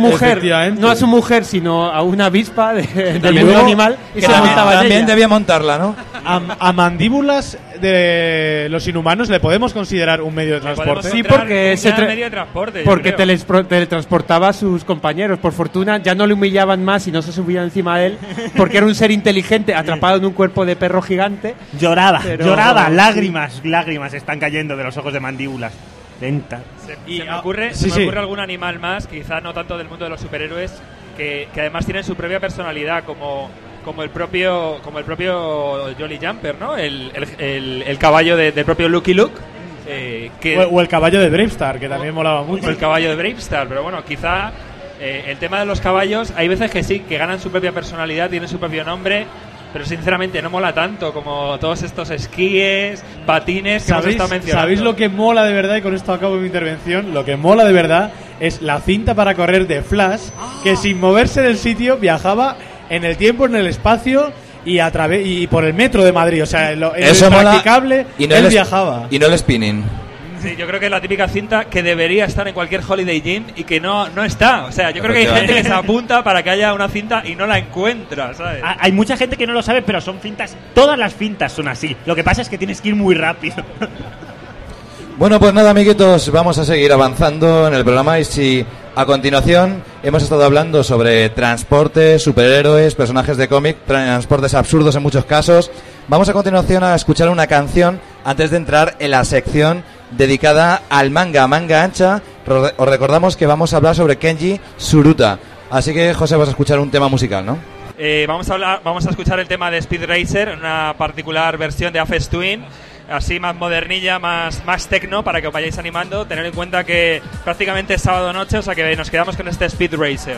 mujer, sino a una avispa del mundo animal, y se montaba también debía montarla, ¿no? a mandíbulas de los inhumanos le podemos considerar un medio de transporte. Sí, porque medio de transporte. porque yo creo. teletransportaba a sus compañeros. Por fortuna ya no le humillaban más y no se subían encima de él, porque era un ser inteligente atrapado en un cuerpo de perro gigante. Lloraba, Pero- lloraba, lágrimas están cayendo de los ojos de mandíbulas. Lenta. Se me ocurre algún animal más, quizá no tanto del mundo de los superhéroes, que además tienen su propia personalidad, como el propio Jolly Jumper, ¿no? El caballo del propio Lucky Luke. O el caballo de Bravestar, que también molaba mucho. O el caballo de Bravestar, pero bueno, quizá el tema de los caballos, hay veces que sí, que ganan su propia personalidad, tienen su propio nombre, pero sinceramente no mola tanto como todos estos esquíes, patines que hemos estado mencionando. ¿Sabéis lo que mola de verdad? Y con esto acabo mi intervención. Lo que mola de verdad es la cinta para correr de Flash, que sin moverse del sitio viajaba en el tiempo, en el espacio y por el metro de Madrid. O sea, en lo Eso mola, impracticable, y no él el viajaba. Y no el spinning. Sí, yo creo que es la típica cinta que debería estar en cualquier Holiday Gym y que no está. O sea, yo creo que hay gente que se apunta para que haya una cinta y no la encuentra, ¿sabes? Hay mucha gente que no lo sabe, pero son cintas. Todas las cintas son así. Lo que pasa es que tienes que ir muy rápido. Bueno, pues nada, amiguitos, vamos a seguir avanzando en el programa y si a continuación hemos estado hablando sobre transportes, superhéroes, personajes de cómic, transportes absurdos en muchos casos, vamos a continuación a escuchar una canción antes de entrar en la sección dedicada al manga ancha. Os recordamos que vamos a hablar sobre Kenji Tsuruta. Así que, José, vas a escuchar un tema musical, ¿no? Vamos a escuchar el tema de Speed Racer, una particular versión de Aphex Twin, así más modernilla, más techno, para que os vayáis animando. Tener en cuenta que prácticamente es sábado noche, o sea que nos quedamos con este Speed Racer.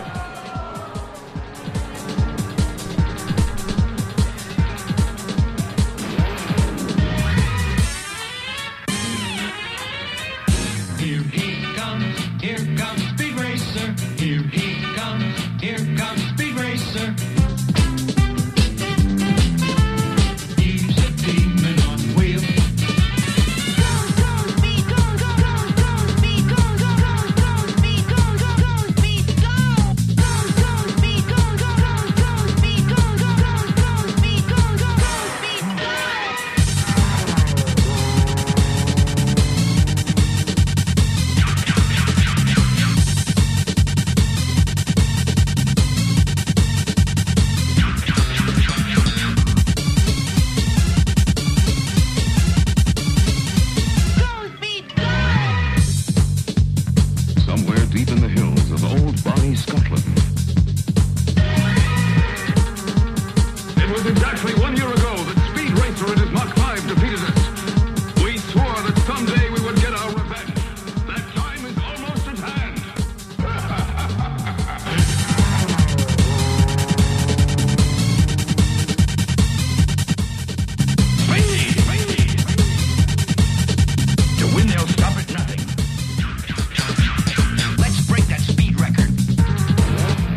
Here comes Speed Racer. Here comes Speed Racer. He's a demon on wheels. Somewhere deep in the hills of old Bonnie, Scotland. It was exactly 1 year ago that Speed Racer and his Mach 5 defeated us. We swore that someday we would get our revenge. That time is almost at hand. To win, they'll stop at nothing. Let's break that speed record.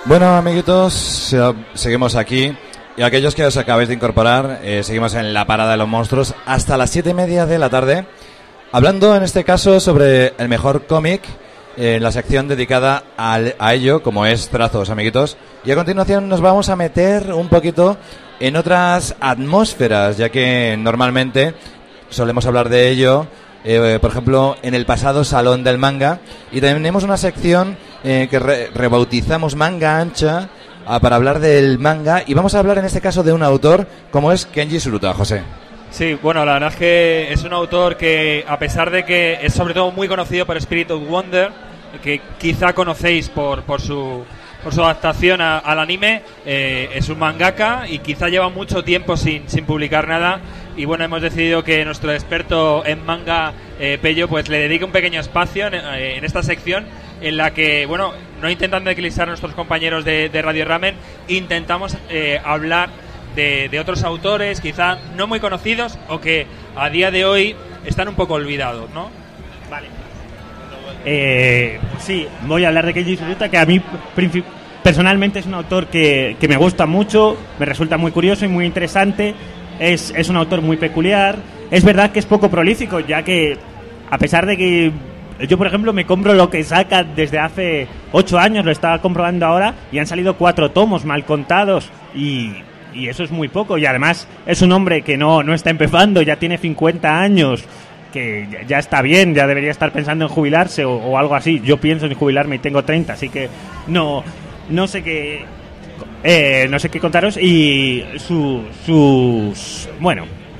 Bueno, amiguitos, seguimos aquí. Y aquellos que os acabáis de incorporar, seguimos en la Parada de los Monstruos hasta las 7:30 de la tarde, hablando en este caso sobre el mejor cómic, en la sección dedicada a ello, como es Trazos, amiguitos. Y a continuación nos vamos a meter un poquito en otras atmósferas, ya que normalmente solemos hablar de ello, por ejemplo, en el pasado Salón del Manga. Y tenemos una sección que rebautizamos Manga Ancha, para hablar del manga, y vamos a hablar en este caso de un autor como es Kenji Tsuruta. José. Sí, bueno, la verdad es que es un autor que, a pesar de que es sobre todo muy conocido por Spirit of Wonder, que quizá conocéis por su adaptación al anime, es un mangaka y quizá lleva mucho tiempo sin publicar nada. Y bueno, hemos decidido que nuestro experto en manga, Pello, pues le dedique un pequeño espacio en esta sección, en la que, bueno, no intentando eclipsar a nuestros compañeros de Radio Ramen, intentamos hablar de otros autores quizá no muy conocidos o que a día de hoy están un poco olvidados, ¿no? Vale. Sí, voy a hablar de Kenji Tsuruta, que a mí personalmente es un autor que me gusta mucho, me resulta muy curioso y muy interesante. Es un autor muy peculiar. Es verdad que es poco prolífico, ya que a pesar de que yo, por ejemplo, me compro lo que saca desde hace 8 años, lo estaba comprobando ahora, y han salido 4 tomos mal contados, y eso es muy poco. Y además es un hombre que no está empezando, ya tiene 50 años, que ya está bien, ya debería estar pensando en jubilarse o algo así. Yo pienso en jubilarme y tengo 30, así que no sé qué contaros. Y sus bueno,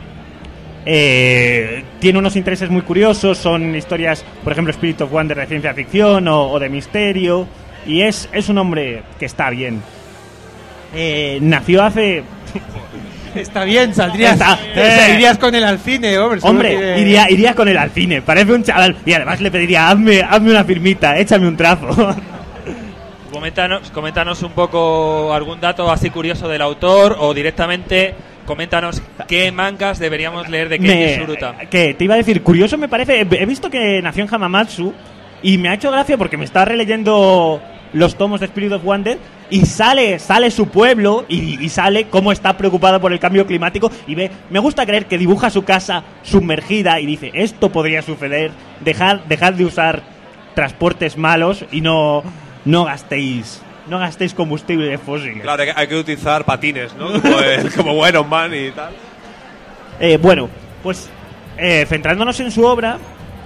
tiene unos intereses muy curiosos, son historias, por ejemplo, Spirit of Wonder, de ciencia ficción o de misterio, y es un hombre que está bien. Nació hace... Está bien, saldrías, irías con él al cine, hombre. Hombre, iría con él al cine, parece un chaval, y además le pediría, hazme una firmita, échame un trazo. Coméntanos un poco algún dato así curioso del autor, o directamente coméntanos qué mangas deberíamos leer de Kenji Tsuruta. Que te iba a decir, curioso me parece, he visto que nació en Hamamatsu y me ha hecho gracia porque me estaba releyendo los tomos de Spirit of Wonder y sale su pueblo y sale cómo está preocupado por el cambio climático, y me gusta creer que dibuja su casa sumergida y dice, esto podría suceder, dejad de usar transportes malos y no gastéis combustible fósil. Claro, hay que utilizar patines, ¿no? Como Iron Man y tal. Bueno, pues centrándonos en su obra,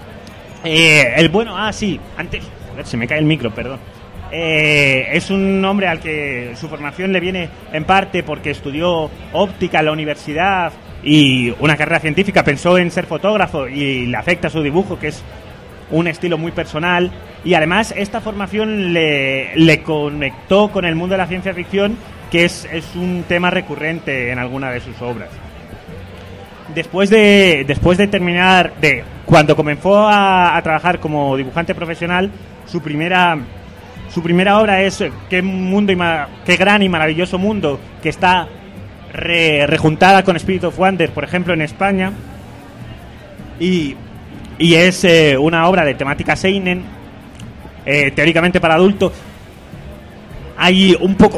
antes, joder, se me cae el micro, perdón. Es un hombre al que su formación le viene en parte porque estudió óptica en la universidad y una carrera científica, pensó en ser fotógrafo y le afecta su dibujo, que es un estilo muy personal, y además esta formación le conectó con el mundo de la ciencia ficción, que es un tema recurrente en alguna de sus obras. Después de terminar, cuando comenzó a trabajar como dibujante profesional, su primera obra es qué gran y maravilloso mundo, que está rejuntada con Spirit of Wonder, por ejemplo, en España, y es una obra de temática seinen, teóricamente para adultos. Hay un poco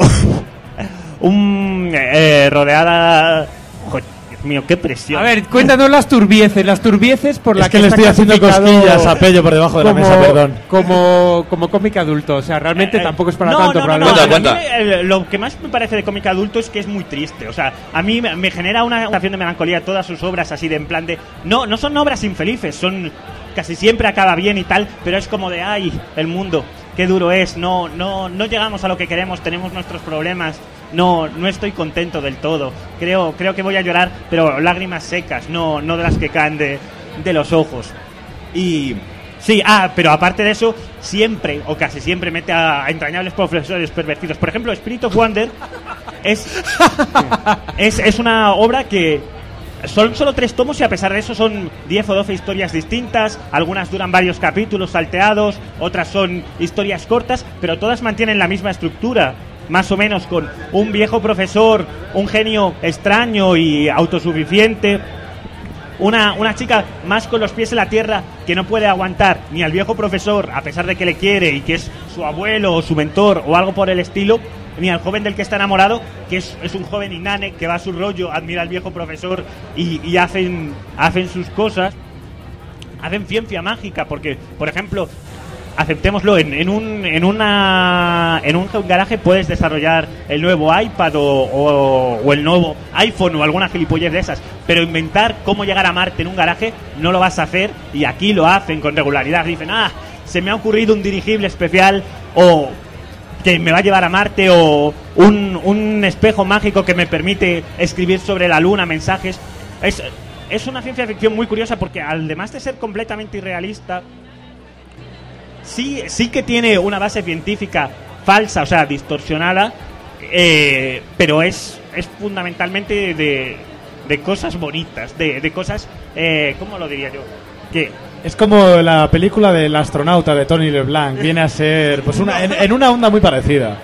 rodeada... Joder, Dios mío, qué presión. A ver, cuéntanos las turbieces por las que le estoy haciendo cosquillas a Pello por debajo de la mesa, perdón. Como cómic adulto, o sea, realmente tampoco es para tanto. Cuenta. Lo que más me parece de cómic adulto es que es muy triste, o sea, a mí me genera una sensación de melancolía todas sus obras, así de en plan de... No son obras infelices, son... Casi siempre acaba bien y tal, pero es como de, ay, el mundo, qué duro es, no llegamos a lo que queremos, tenemos nuestros problemas, no estoy contento del todo, creo que voy a llorar, pero lágrimas secas, no de las que caen de los ojos. Y sí, pero aparte de eso, siempre o casi siempre mete a entrañables profesores pervertidos. Por ejemplo, Spirit of Wonder es una obra que son solo 3 tomos y a pesar de eso son 10 o 12 historias distintas. Algunas duran varios capítulos salteados, otras son historias cortas, pero todas mantienen la misma estructura, más o menos, con un viejo profesor, un genio extraño y autosuficiente, una chica más con los pies en la tierra, que no puede aguantar ni al viejo profesor, a pesar de que le quiere y que es su abuelo o su mentor o algo por el estilo, ni al joven del que está enamorado, que es un joven inane que va a su rollo, admira al viejo profesor y hacen sus cosas. Hacen ciencia mágica, porque, por ejemplo, aceptémoslo, en un garaje puedes desarrollar el nuevo iPad o el nuevo iPhone o alguna gilipollez de esas, pero inventar cómo llegar a Marte en un garaje no lo vas a hacer, y aquí lo hacen con regularidad. Dicen, se me ha ocurrido un dirigible especial, o que me va a llevar a Marte, o un espejo mágico que me permite escribir sobre la luna mensajes. Es una ciencia ficción muy curiosa, porque además de ser completamente irrealista, sí que tiene una base científica falsa, o sea, distorsionada, pero es fundamentalmente de cosas bonitas, de cosas, ¿cómo lo diría yo? Que es como la película del astronauta de Tony LeBlanc, viene a ser pues en una onda muy parecida.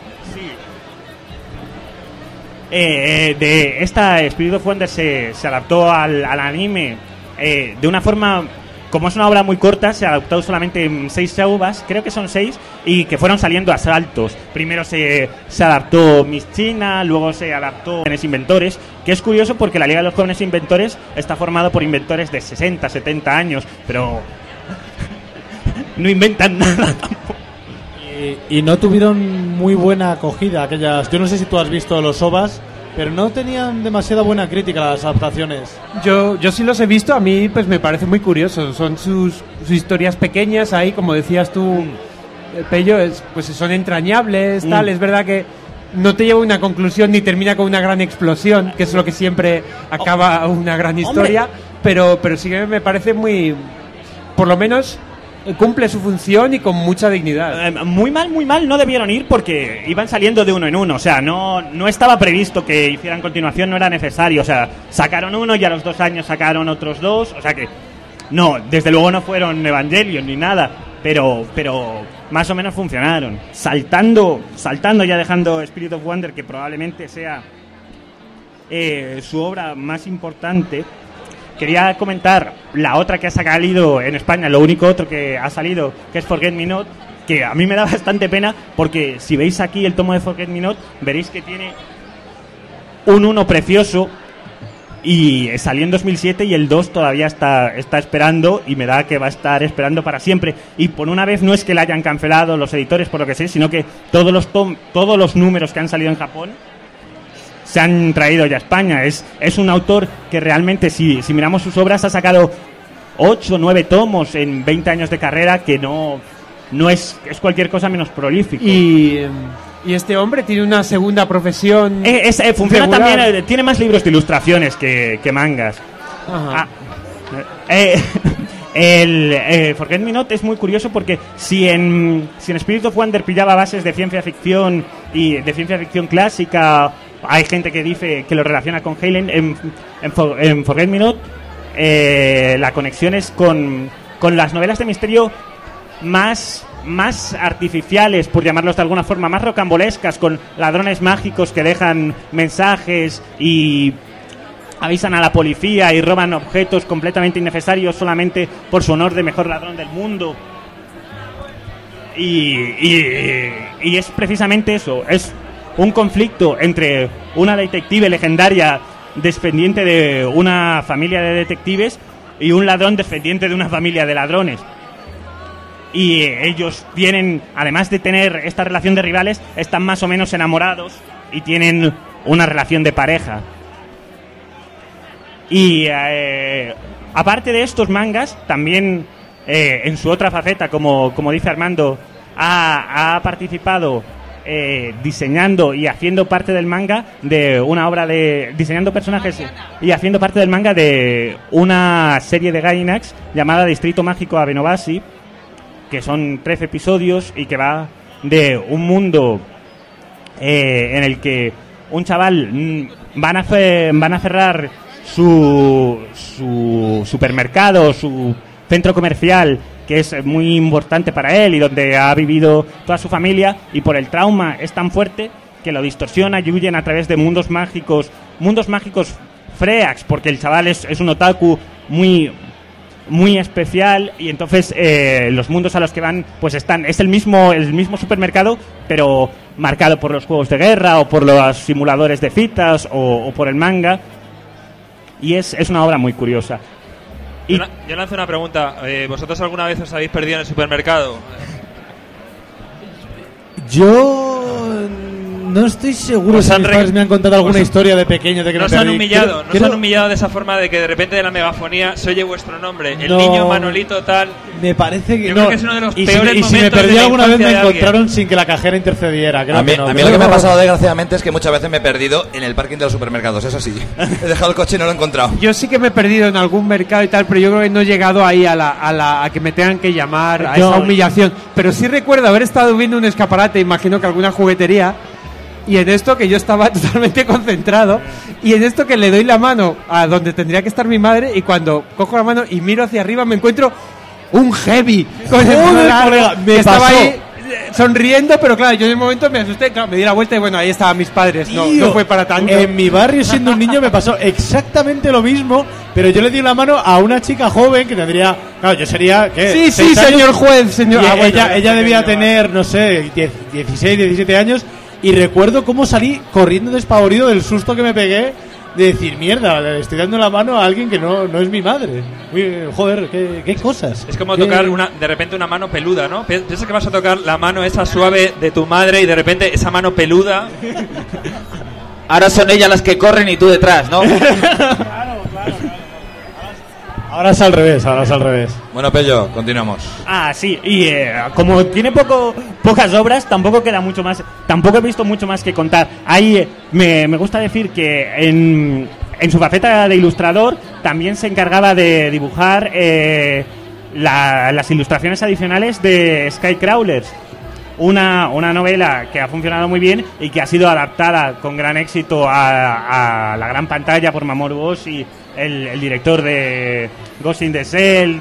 De esta Spirit of Wonder se adaptó al anime de una forma, como es una obra muy corta, se adaptó solamente en 6 ovas, creo que son 6, y que fueron saliendo a saltos. Primero se adaptó Miss China, luego se adaptó Jóvenes Inventores, que es curioso porque la Liga de los Jóvenes Inventores está formada por inventores de 60, 70 años, pero no inventan nada tampoco. Y no tuvieron muy buena acogida aquellas. Yo no sé si tú has visto los OVAs, pero no tenían demasiada buena crítica las adaptaciones. Yo sí los he visto, a mí pues me parece muy curioso. Son sus historias pequeñas ahí, como decías tú, Pello, pues son entrañables, tal. Es verdad que no te lleva a una conclusión ni termina con una gran explosión, que es lo que siempre acaba una gran historia, pero sí que me parece muy, por lo menos, cumple su función y con mucha dignidad. Muy mal no debieron ir, porque iban saliendo de uno en uno. O sea, no estaba previsto que hicieran continuación, no era necesario. O sea, sacaron uno y a los 2 años sacaron otros 2. O sea que, no, desde luego no fueron Evangelion ni nada, pero más o menos funcionaron. Saltando ya, dejando Spirit of Wonder, que probablemente sea su obra más importante, quería comentar la otra que ha salido en España, lo único otro que ha salido, que es Forget Me Not, que a mí me da bastante pena, porque si veis aquí el tomo de Forget Me Not, veréis que tiene un 1 precioso, y salió en 2007 y el 2 todavía está esperando, y me da que va a estar esperando para siempre. Y por una vez no es que la hayan cancelado los editores, por lo que sé, sino que todos los números que han salido en Japón se han traído ya a España. Es un autor que realmente, si miramos sus obras, ha sacado 8 o 9 tomos en 20 años de carrera, que no es cualquier cosa menos prolífico. Y este hombre tiene una segunda profesión. Funciona regular. también, tiene más libros de ilustraciones que mangas. Ajá. Forget Me Not es muy curioso, porque si en Spirit of Wonder pillaba bases de ciencia ficción y de ciencia ficción clásica, hay gente que dice que lo relaciona con Helen. En Forget Me Not la conexión es con las novelas de misterio más artificiales, por llamarlos de alguna forma, más rocambolescas, con ladrones mágicos que dejan mensajes y avisan a la policía y roban objetos completamente innecesarios solamente por su honor de mejor ladrón del mundo. Y es precisamente eso, es un conflicto entre una detective legendaria descendiente de una familia de detectives y un ladrón descendiente de una familia de ladrones. Y ellos tienen, además de tener esta relación de rivales, están más o menos enamorados y tienen una relación de pareja. Y aparte de estos mangas, también en su otra faceta, como dice Armando, ha participado diseñando y haciendo parte del manga de una obra de... diseñando personajes y haciendo parte del manga de una serie de Gainax llamada Distrito Mágico Abenobasi, que son 13 episodios y que va de un mundo en el que un chaval van a cerrar su supermercado, su centro comercial, que es muy importante para él y donde ha vivido toda su familia, y por el trauma es tan fuerte que lo distorsiona y huyen a través de mundos mágicos freaks, porque el chaval es un otaku muy especial, y entonces los mundos a los que van pues es el mismo supermercado, pero marcado por los juegos de guerra o por los simuladores de citas o por el manga, y es una obra muy curiosa. Y yo lanzo una pregunta. ¿Vosotros alguna vez os habéis perdido en el supermercado? Yo no estoy seguro si mis padres me han contado alguna historia de pequeño de que nos me han perdí. humillado, nos han humillado de esa forma de que de repente de la megafonía se oye vuestro nombre, el niño Manolito tal. Me parece que yo no. creo que es uno de los peores si momentos me perdí de la alguna vez me infancia de encontraron alguien. sin que la cajera intercediera. Creo A mí, que no. a mí lo que me ha pasado desgraciadamente es que muchas veces me he perdido en el parking de los supermercados, eso sí. He dejado el coche y no lo he encontrado. Yo sí que me he perdido en algún mercado y tal, pero yo creo que no he llegado ahí a que me tengan que llamar, a esa humillación. Pero sí recuerdo haber estado viendo un escaparate, imagino que alguna juguetería, y en esto que yo estaba totalmente concentrado, y en esto que le doy la mano a donde tendría que estar mi madre, y cuando cojo la mano y miro hacia arriba me encuentro un heavy con el colega, me que estaba pasó. ahí sonriendo, pero claro, yo en el momento me asusté, claro, me di la vuelta y bueno, ahí estaban mis padres. No fue para tanto. En mi barrio, siendo un niño, me pasó exactamente lo mismo, pero yo le di la mano a una chica joven que tendría... Claro, yo sería... ¿qué? Sí, 6 años, señor juez, señor. y ella debía tener, no sé, 16, 17 años, y recuerdo cómo salí corriendo despavorido del susto que me pegué de decir, mierda, le estoy dando la mano a alguien que no es mi madre. Uy, joder, qué cosas. Es como tocar de repente una mano peluda, ¿no? Piensas que vas a tocar la mano esa suave de tu madre y de repente esa mano peluda. Ahora son ellas las que corren y tú detrás, ¿no? Ahora es al revés. Bueno, Pello, continuamos. Ah, sí, y como tiene pocas obras, tampoco queda mucho más, tampoco he visto mucho más que contar. Ahí me gusta decir que en su faceta de ilustrador también se encargaba de dibujar las ilustraciones adicionales de Skycrawlers, una novela que ha funcionado muy bien y que ha sido adaptada con gran éxito a la gran pantalla por Mamoru Oshii, el director de Ghost in the Shell,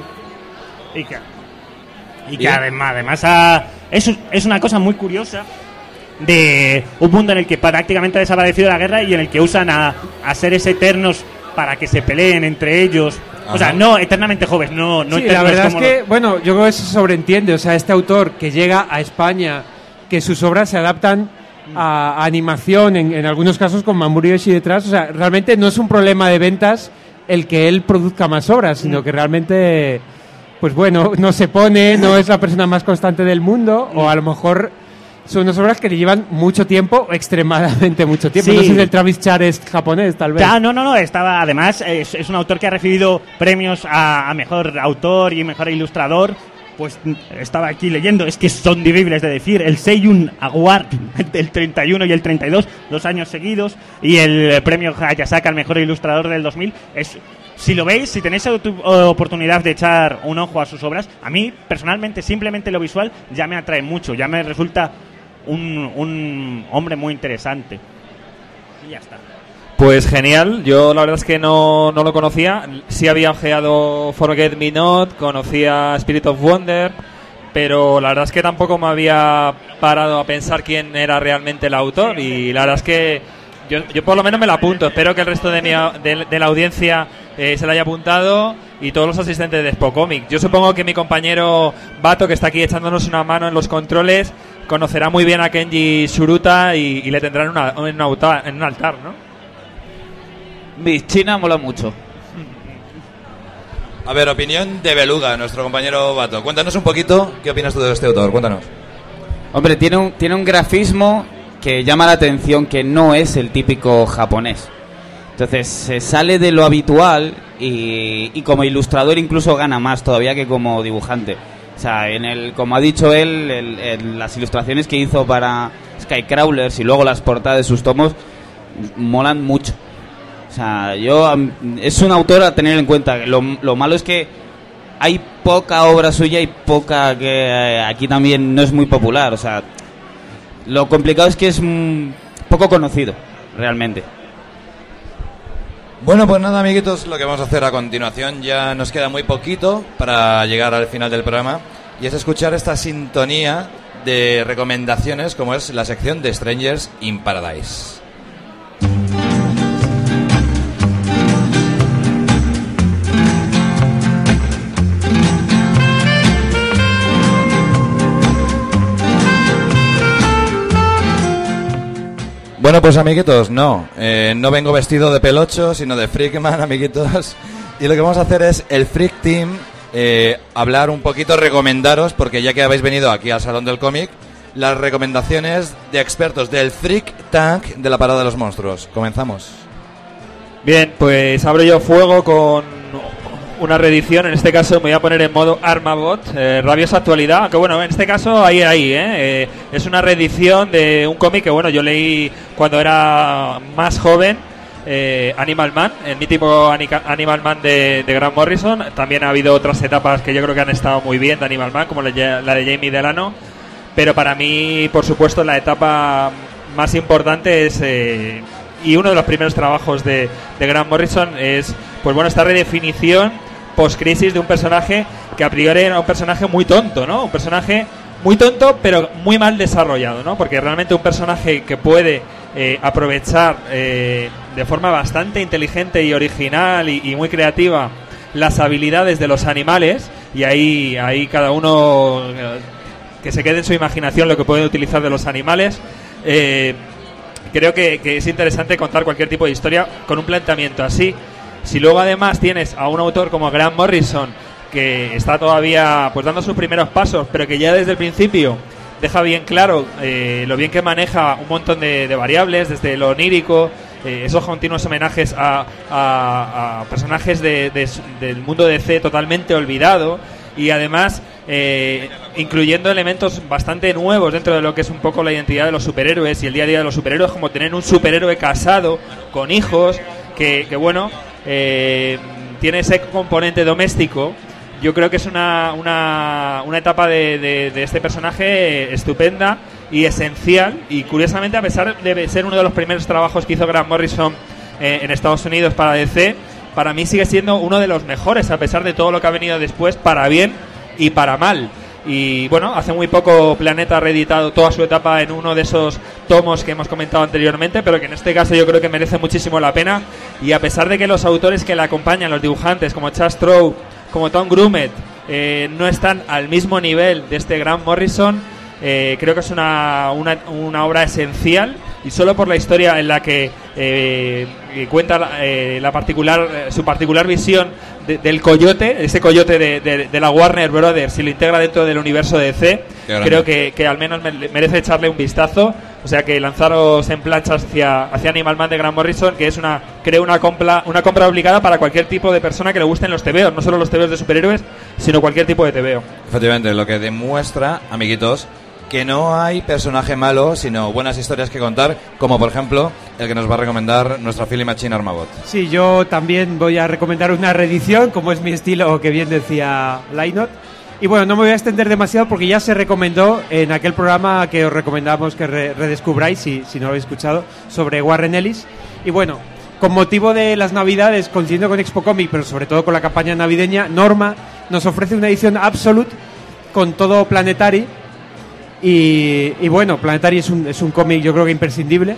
y que además es una cosa muy curiosa de un mundo en el que prácticamente ha desaparecido la guerra y en el que usan a seres eternos para que se peleen entre ellos. Ajá. O sea, no eternamente jóvenes, no Sí, eternos, la verdad es como que, bueno, yo creo que eso se sobreentiende. O sea, este autor que llega a España, que sus obras se adaptan a animación, en algunos casos con Mamoru Oshii detrás. O sea, realmente no es un problema de ventas el que él produzca más obras, sino que realmente, pues bueno, no se pone, no es la persona más constante del mundo, o a lo mejor son unas obras que le llevan mucho tiempo, extremadamente mucho tiempo. Sí. No sé si el Travis Char es japonés, tal vez. No, estaba, además es un autor que ha recibido premios a mejor autor y mejor ilustrador. Pues estaba aquí leyendo, es que son difíciles de decir, el Seiyun Award del 31 y el 32, 2 años seguidos, y el premio Hayasaka al mejor ilustrador del 2000. Si lo veis, si tenéis oportunidad de echar un ojo a sus obras, a mí personalmente simplemente lo visual ya me atrae mucho, ya me resulta un hombre muy interesante. Y ya está. Pues genial, yo la verdad es que no lo conocía. Sí había ojeado Forget Me Not, conocía Spirit of Wonder, pero la verdad es que tampoco me había parado a pensar quién era realmente el autor, y la verdad es que yo por lo menos me la apunto. Espero que el resto de la audiencia se la haya apuntado, y todos los asistentes de Spocomic. Yo supongo que mi compañero Bato, que está aquí echándonos una mano en los controles, conocerá muy bien a Kenji Suruta y le tendrán en un altar, ¿no? Miss China mola mucho. A ver, opinión de Beluga, nuestro compañero Bato. Cuéntanos un poquito, ¿qué opinas tú de este autor? Cuéntanos. Hombre, tiene un grafismo que llama la atención, que no es el típico japonés. Entonces se sale de lo habitual y como ilustrador incluso gana más todavía que como dibujante. O sea, como ha dicho él, las ilustraciones que hizo para Skycrawlers y luego las portadas de sus tomos molan mucho. O sea, es un autor a tener en cuenta. Lo malo es que hay poca obra suya y poca que aquí también no es muy popular. O sea, lo complicado es que es poco conocido, realmente. Bueno, pues nada, amiguitos, lo que vamos a hacer a continuación, ya nos queda muy poquito para llegar al final del programa, y es escuchar esta sintonía de recomendaciones, como es la sección de Strangers in Paradise. Bueno, pues amiguitos, no vengo vestido de pelocho, sino de Freakman, amiguitos. Y lo que vamos a hacer es el Freak Team, hablar un poquito, recomendaros, porque ya que habéis venido aquí al Salón del Cómic, las recomendaciones de expertos del Freak Tank de la Parada de los Monstruos. Comenzamos. Bien, pues abro yo fuego con una reedición. En este caso me voy a poner en modo Armabot, rabiosa actualidad, aunque bueno, en este caso ahí, es una reedición de un cómic que bueno, yo leí cuando era más joven, Animal Man, el mítico Animal Man de Grant Morrison. También ha habido otras etapas que yo creo que han estado muy bien de Animal Man, como la de Jamie Delano, pero para mí, por supuesto, la etapa más importante es... y uno de los primeros trabajos de Grant Morrison es, pues bueno, esta redefinición post-crisis de un personaje que a priori era un personaje muy tonto, ¿no? Un personaje muy tonto, pero muy mal desarrollado, ¿no? Porque realmente un personaje que puede aprovechar de forma bastante inteligente y original y muy creativa las habilidades de los animales, y ahí cada uno que se quede en su imaginación lo que puede utilizar de los animales. Creo que es interesante contar cualquier tipo de historia con un planteamiento así. Si luego además tienes a un autor como Grant Morrison, que está todavía pues dando sus primeros pasos, pero que ya desde el principio deja bien claro lo bien que maneja un montón de variables, desde lo onírico, esos continuos homenajes a personajes del mundo DC totalmente olvidado, y además incluyendo elementos bastante nuevos dentro de lo que es un poco la identidad de los superhéroes y el día a día de los superhéroes, como tener un superhéroe casado con hijos que bueno, tiene ese componente doméstico. Yo creo que es una etapa de este personaje estupenda y esencial, y curiosamente, a pesar de ser uno de los primeros trabajos que hizo Grant Morrison en Estados Unidos para DC, para mí sigue siendo uno de los mejores, a pesar de todo lo que ha venido después, para bien y para mal. Y bueno, hace muy poco Planeta ha reeditado toda su etapa en uno de esos tomos que hemos comentado anteriormente, pero que en este caso yo creo que merece muchísimo la pena. Y a pesar de que los autores que la acompañan, los dibujantes como Chad Straub, como Tom Grumet, no están al mismo nivel de este Grant Morrison, creo que es una obra esencial, y solo por la historia en la que cuenta su particular visión del coyote, ese coyote de la Warner Brothers, y lo integra dentro del universo de DC, creo que al menos merece echarle un vistazo. O sea que lanzaros en plancha hacia Animal Man de Grant Morrison, que es una compra obligada para cualquier tipo de persona que le gusten los tebeos, no solo los tebeos de superhéroes, sino cualquier tipo de tebeo. Efectivamente, lo que demuestra, amiguitos, que no hay personaje malo, sino buenas historias que contar, como por ejemplo el que nos va a recomendar nuestra Philly Machine Armabot. Sí, yo también voy a recomendar una reedición, como es mi estilo, que bien decía Lainot. Y bueno, no me voy a extender demasiado porque ya se recomendó en aquel programa que os recomendamos que redescubráis, si no lo habéis escuchado, sobre Warren Ellis. Y bueno, con motivo de las Navidades, coincidiendo con Expo Comic, pero sobre todo con la campaña navideña, Norma nos ofrece una edición Absolute con todo Planetary. Y bueno, Planetary es un cómic, yo creo que imprescindible.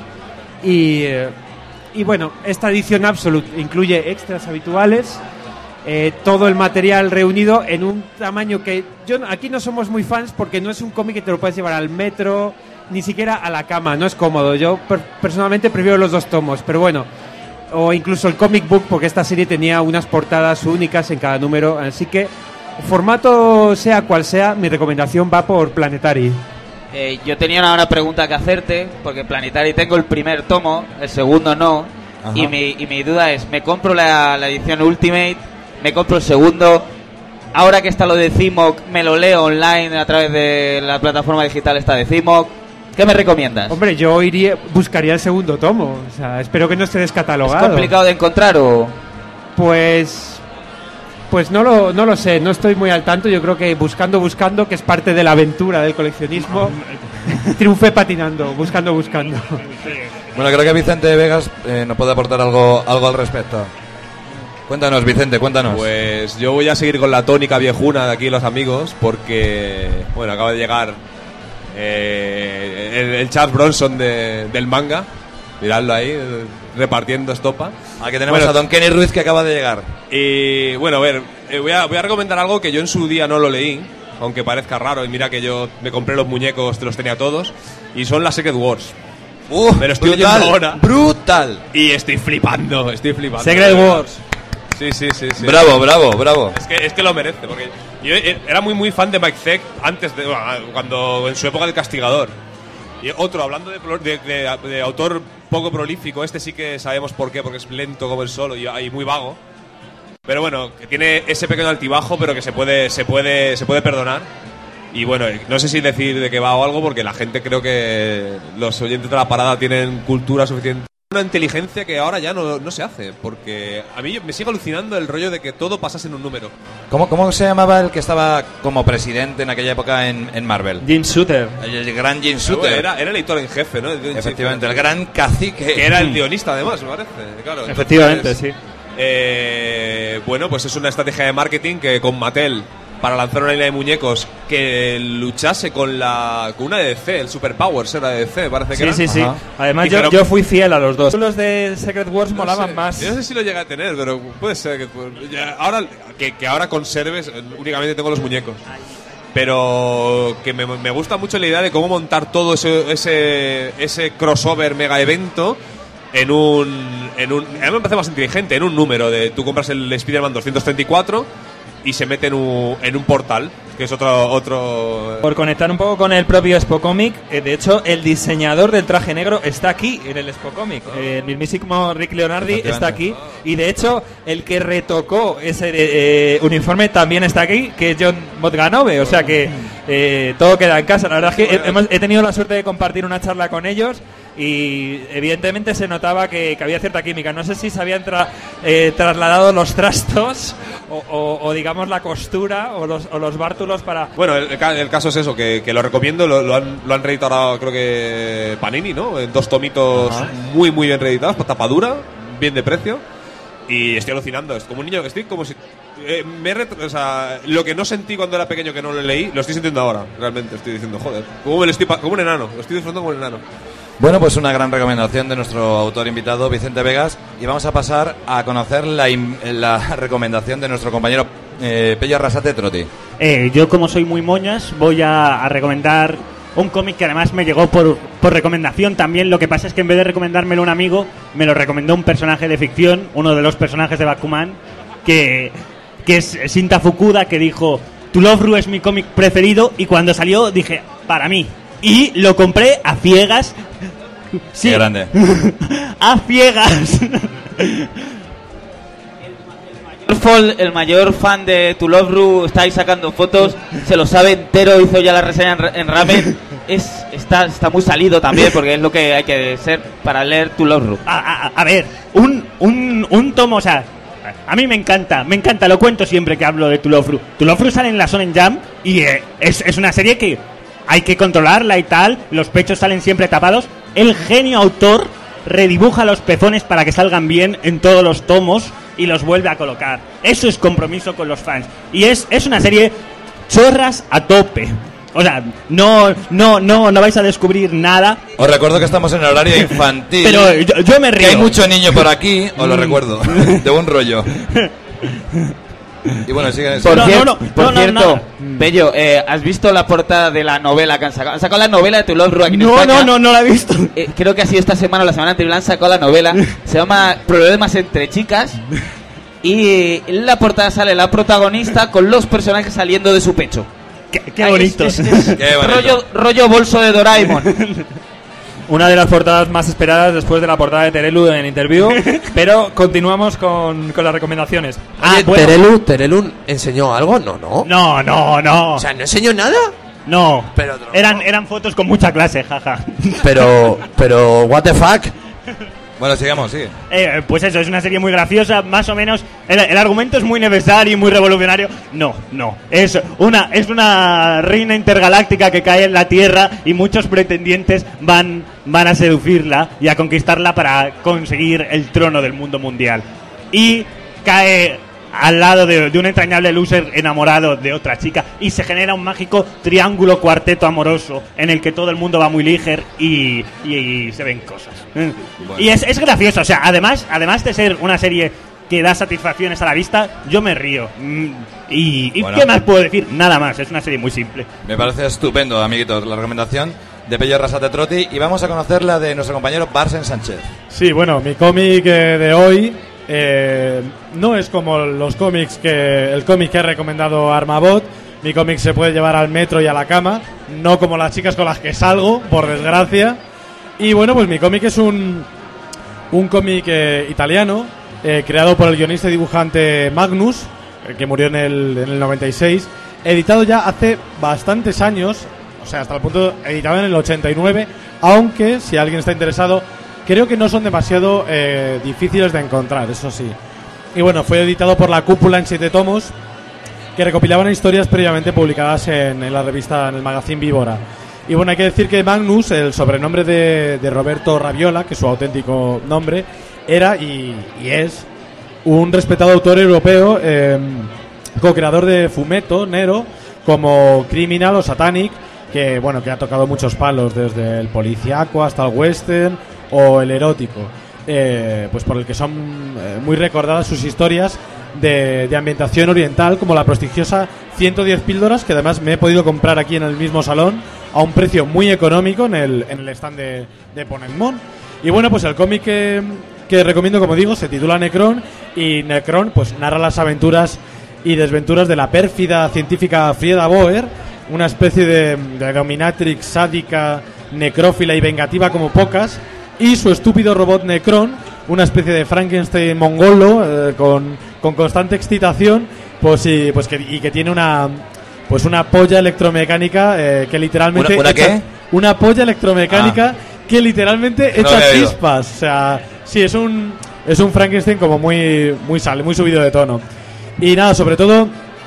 Y bueno, esta edición Absolute incluye extras habituales, todo el material reunido en un tamaño que aquí no somos muy fans, porque no es un cómic que te lo puedes llevar al metro, ni siquiera a la cama, no es cómodo. Yo personalmente prefiero los 2 tomos, pero bueno, o incluso el comic book, porque esta serie tenía unas portadas únicas en cada número, así que formato sea cual sea, mi recomendación va por Planetary. Yo tenía una pregunta que hacerte, porque Planetary tengo el primer tomo, el segundo no. Ajá. Y mi duda es, ¿me compro la edición Ultimate? ¿Me compro el segundo? Ahora que está lo de CIMOC, ¿me lo leo online a través de la plataforma digital esta de CIMOC? ¿Qué me recomiendas? Hombre, yo buscaría el segundo tomo, o sea, espero que no esté descatalogado. ¿Es complicado de encontrar o...? Pues no lo sé, no estoy muy al tanto. Yo creo que buscando, que es parte de la aventura del coleccionismo, triunfé patinando, buscando. Bueno, creo que Vicente Vegas nos puede aportar algo al respecto. Cuéntanos, Vicente, cuéntanos. Pues yo voy a seguir con la tónica viejuna de aquí los amigos, porque, bueno, acaba de llegar el Charles Bronson del manga. Miradlo ahí, repartiendo estopa. Aquí tenemos a Don Kenny Ruiz, que acaba de llegar. Y bueno, a ver, voy a recomendar algo que yo en su día no lo leí, aunque parezca raro, y mira que yo me compré los muñecos, te los tenía todos, y son las Secret Wars. Me lo estoy brutal, viendo ahora. brutal. Y estoy flipando. Secret Wars. Sí. Bravo. Es que lo merece, porque yo era muy fan de Mike Zeck antes de cuando en su época del Castigador. Y otro, hablando de autor poco prolífico, este sí que sabemos por qué, porque es lento como el solo y muy vago. Pero bueno, que tiene ese pequeño altibajo, pero que se puede perdonar. Y bueno, no sé si decir de qué va o algo, porque la gente, creo que los oyentes de la parada tienen cultura suficiente. Una inteligencia que ahora ya no se hace, porque a mí me sigue alucinando el rollo de que todo pasase en un número. ¿Cómo se llamaba el que estaba como presidente en aquella época en Marvel? Jim Shooter. El gran Jim Shooter. Era el editor en jefe, ¿no? Efectivamente, el gran cacique. Que era el guionista, además, me parece. Claro, efectivamente, sí. Bueno, pues es una estrategia de marketing que con Mattel, para lanzar una línea de muñecos que luchase con una de DC, el Superpowers era de DC, parece que era. Sí. Además, yo fui fiel a los dos. Los de Secret Wars molaban más. Yo no sé si lo llega a tener, pero puede ser que ahora conserves, únicamente tengo los muñecos. Pero que me gusta mucho la idea de cómo montar todo ese crossover mega evento en un a mí me parece más inteligente, en un número de tú compras el Spider-Man 234 y se mete en un portal, que es otro... Por conectar un poco con el propio Expo Comic, de hecho, el diseñador del traje negro está aquí, en el Expo Comic. El mismísimo Rick Leonardi está aquí. Y de hecho, el que retocó ese uniforme también está aquí, que es John Botganove. O sea que todo queda en casa. La verdad es que he tenido la suerte de compartir una charla con ellos y evidentemente se notaba que había cierta química. No sé si se habían trasladado los trastos o digamos la costura o los bártulos para... Bueno, el caso es eso, que lo recomiendo, lo han reeditado ahora, creo que Panini, ¿no? En 2 tomitos muy bien reeditados, por tapadura, bien de precio, y estoy alucinando. Es como un niño, estoy como si... lo que no sentí cuando era pequeño, que no lo leí, lo estoy sintiendo ahora, realmente. Estoy diciendo, joder, como un enano, lo estoy disfrutando como un enano. Bueno, pues una gran recomendación de nuestro autor invitado, Vicente Vegas, y vamos a pasar a conocer la recomendación de nuestro compañero Pello Arrasate Trotti. Yo, como soy muy moñas, voy a recomendar un cómic que además me llegó por recomendación también. Lo que pasa es que en vez de recomendármelo un amigo, me lo recomendó un personaje de ficción, uno de los personajes de Bakuman, que es Shinta Fukuda, que dijo: To Love Ru es mi cómic preferido, y cuando salió dije, para mí. Y lo compré a ciegas. Sí. Qué grande. A ciegas. El mayor fan de To Love Ru está ahí sacando fotos, se lo sabe entero, hizo ya la reseña en Ramen. Está muy salido también, porque es lo que hay que ser para leer To Love Ru. A ver, un tomo, o sea, a mí me encanta, lo cuento siempre que hablo de To Love Ru. To Love Ru sale en la Shonen Jump y es una serie que hay que controlarla y tal, los pechos salen siempre tapados. El genio autor redibuja los pezones para que salgan bien en todos los tomos y los vuelve a colocar. Eso es compromiso con los fans. Y es una serie chorras a tope. O sea, no vais a descubrir nada. Os recuerdo que estamos en el horario infantil. Pero yo me río. Que hay mucho niño por aquí, os lo recuerdo. De buen rollo. Y bueno, sigue. Por cierto, Bello, ¿has visto la portada de la novela que han sacado? Han sacado la novela de To Love Ru aquí en España. No la he visto. Creo que ha sido esta semana o la semana anterior, han sacado la novela. Se llama Problemas entre chicas. Y en la portada sale la protagonista con los personajes saliendo de su pecho. Qué bonito. Qué bonito. Rollo bolso de Doraemon. Una de las portadas más esperadas después de la portada de Terelu en Interview. Pero continuamos con las recomendaciones. Oye, bueno. ¿Terelu enseñó algo? No. No. O sea, ¿no enseñó nada? No. Pero eran fotos con mucha clase, jaja. Pero, what the fuck. Bueno, sigamos, sigue. Pues eso, es una serie muy graciosa, más o menos. El argumento es muy necesario y muy revolucionario. No. Es una reina intergaláctica que cae en la Tierra y muchos pretendientes van a seducirla y a conquistarla para conseguir el trono del mundo mundial. Y cae al lado de un entrañable loser enamorado de otra chica y se genera un mágico triángulo cuarteto amoroso en el que todo el mundo va muy liger y se ven cosas. Bueno. Y es gracioso, o sea, además de ser una serie que da satisfacciones a la vista, yo me río. Y bueno, ¿qué más puedo decir? Nada más, es una serie muy simple. Me parece estupendo, amiguitos, la recomendación. de Pello Arrasate Trotti, y vamos a conocer la de nuestro compañero Barsen Sánchez. Sí, bueno, mi cómic de hoy no es como los cómics el cómic que ha recomendado Armabot. Mi cómic se puede llevar al metro y a la cama, no como las chicas con las que salgo, por desgracia. Y bueno, pues mi cómic es un cómic italiano, creado por el guionista y dibujante Magnus, que murió en el 96, editado ya hace bastantes años, o sea, hasta el punto editado en el 89, aunque si alguien está interesado, creo que no son demasiado difíciles de encontrar, eso sí. Y bueno, fue editado por La Cúpula en 7 tomos, que recopilaban historias previamente publicadas en la revista, en el magazine Víbora. Y bueno, hay que decir que Magnus, el sobrenombre de Roberto Raviola, que es su auténtico nombre, era y es un respetado autor europeo, co-creador de Fumetto Nero, como Criminal o Satanic, que bueno, que ha tocado muchos palos, desde el policíaco hasta el western o el erótico, pues por el que son muy recordadas sus historias de ambientación oriental, como la prestigiosa 110 píldoras, que además me he podido comprar aquí en el mismo salón a un precio muy económico en el stand de Ponemon. Y bueno, pues el cómic que recomiendo, como digo, se titula Necron, y Necron pues narra las aventuras y desventuras de la pérfida científica Frieda Boer, una especie de dominatrix sádica, necrófila y vengativa como pocas, y su estúpido robot Necron, una especie de Frankenstein mongolo, con constante excitación, pues que tiene una polla electromecánica que literalmente ¿Una qué? Una polla electromecánica que literalmente No echa he oído. chispas. O sea, sí, es un Frankenstein como muy subido de tono. Y nada, sobre todo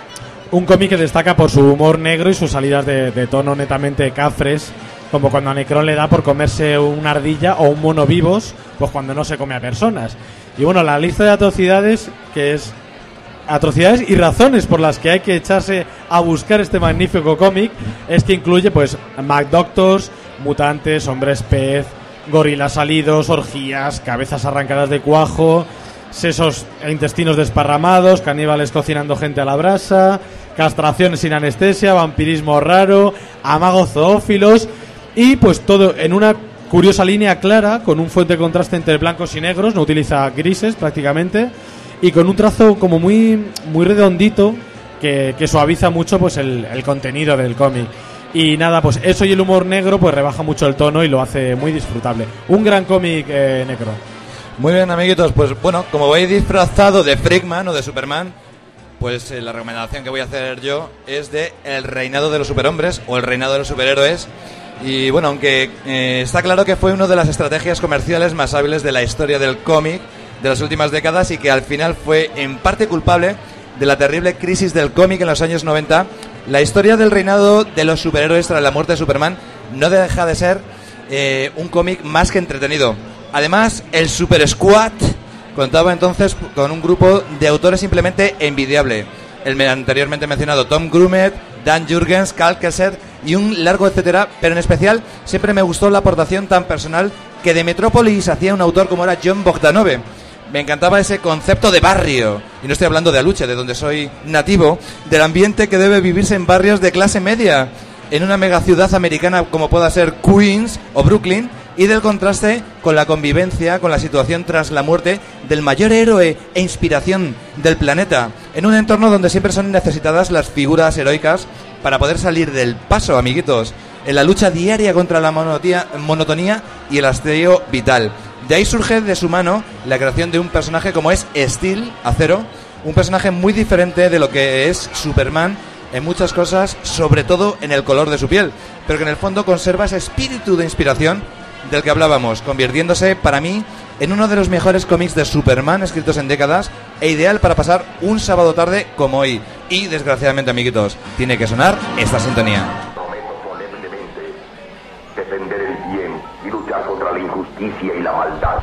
un cómic que destaca por su humor negro y sus salidas de tono netamente cafres, como cuando a Necron le da por comerse una ardilla o un mono vivos, pues cuando no se come a personas. Y bueno, la lista de atrocidades, que es atrocidades y razones por las que hay que echarse a buscar este magnífico cómic, es que incluye pues McDoctors, mutantes, hombres pez, gorilas salidos, orgías, cabezas arrancadas de cuajo, sesos e intestinos desparramados, caníbales cocinando gente a la brasa, castraciones sin anestesia, vampirismo raro, amagos zoófilos, y pues todo en una curiosa línea clara, con un fuerte contraste entre blancos y negros, no utiliza grises prácticamente, y con un trazo como muy redondito que suaviza mucho pues el contenido del cómic. Y nada, pues eso y el humor negro pues rebaja mucho el tono y lo hace muy disfrutable. Un gran cómic negro. Muy bien, amiguitos, pues bueno, como voy disfrazado de Freakman o de Superman, pues la recomendación que voy a hacer yo es de El reinado de los superhombres o El reinado de los superhéroes. Y bueno, aunque está claro que fue una de las estrategias comerciales más hábiles de la historia del cómic de las últimas décadas, y que al final fue en parte culpable de la terrible crisis del cómic en los años 90, la historia del reinado de los superhéroes tras la muerte de Superman no deja de ser un cómic más que entretenido. Además, el Super Squad contaba entonces con un grupo de autores simplemente envidiable. El anteriormente mencionado Tom Grumet, Dan Jurgens, Karl Kesser y un largo etcétera, pero en especial siempre me gustó la aportación tan personal que de Metrópolis hacía un autor como era John Bogdanove. Me encantaba ese concepto de barrio, y no estoy hablando de Aluche, de donde soy nativo, del ambiente que debe vivirse en barrios de clase media, en una megaciudad americana como pueda ser Queens o Brooklyn, y del contraste con la convivencia, con la situación tras la muerte del mayor héroe e inspiración del planeta, en un entorno donde siempre son necesitadas las figuras heroicas para poder salir del paso, amiguitos, en la lucha diaria contra la monotonía y el hastío vital. De ahí surge de su mano la creación de un personaje como es Steel, Acero, un personaje muy diferente de lo que es Superman en muchas cosas, sobre todo en el color de su piel, pero que en el fondo conserva ese espíritu de inspiración del que hablábamos, convirtiéndose para mí en uno de los mejores cómics de Superman escritos en décadas, e ideal para pasar un sábado tarde como hoy. Y desgraciadamente, amiguitos, tiene que sonar esta sintonía. Defender el bien y luchar contra la injusticia y la maldad.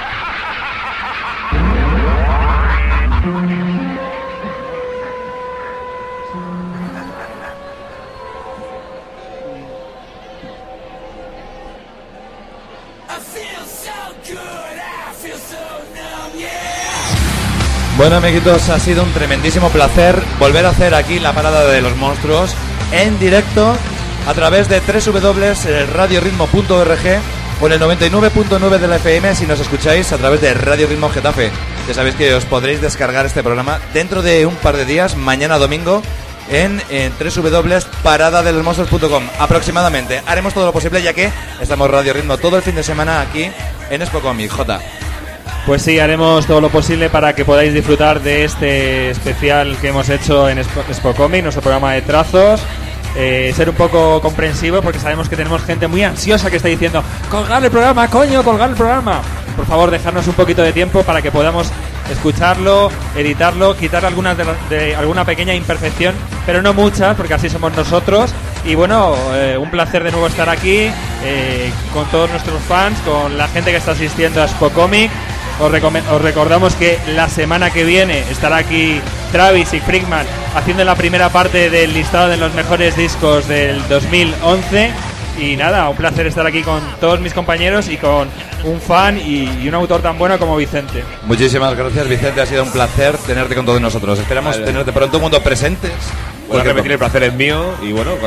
Bueno, amiguitos, ha sido un tremendísimo placer volver a hacer aquí la parada de los monstruos en directo a través de www.radioritmo.org o en el 99.9 de la FM si nos escucháis a través de Radio Ritmo Getafe. Ya sabéis que os podréis descargar este programa dentro de un par de días, mañana domingo, en www.paradadelosmonstros.com aproximadamente. Haremos todo lo posible ya que estamos Radio Ritmo todo el fin de semana aquí en Expo Comic. J. Pues sí, haremos todo lo posible para que podáis disfrutar de este especial que hemos hecho en Expo Comic, nuestro programa de trazos. Ser un poco comprensivo porque sabemos que tenemos gente muy ansiosa que está diciendo colgar el programa, coño, colgar el programa. Por favor, dejarnos un poquito de tiempo para que podamos escucharlo, editarlo, quitar alguna pequeña imperfección, pero no muchas, porque así somos nosotros. Y bueno, un placer de nuevo estar aquí con todos nuestros fans, con la gente que está asistiendo a Expo Comic. Os recordamos que la semana que viene estará aquí Travis y Freakman haciendo la primera parte del listado de los mejores discos del 2011. Y nada, un placer estar aquí con todos mis compañeros y con un fan y un autor tan bueno como Vicente. Muchísimas gracias, Vicente, ha sido un placer tenerte con todos nosotros. Esperamos tenerte pronto mundo presentes. Bueno, repetir, el placer es mío y bueno,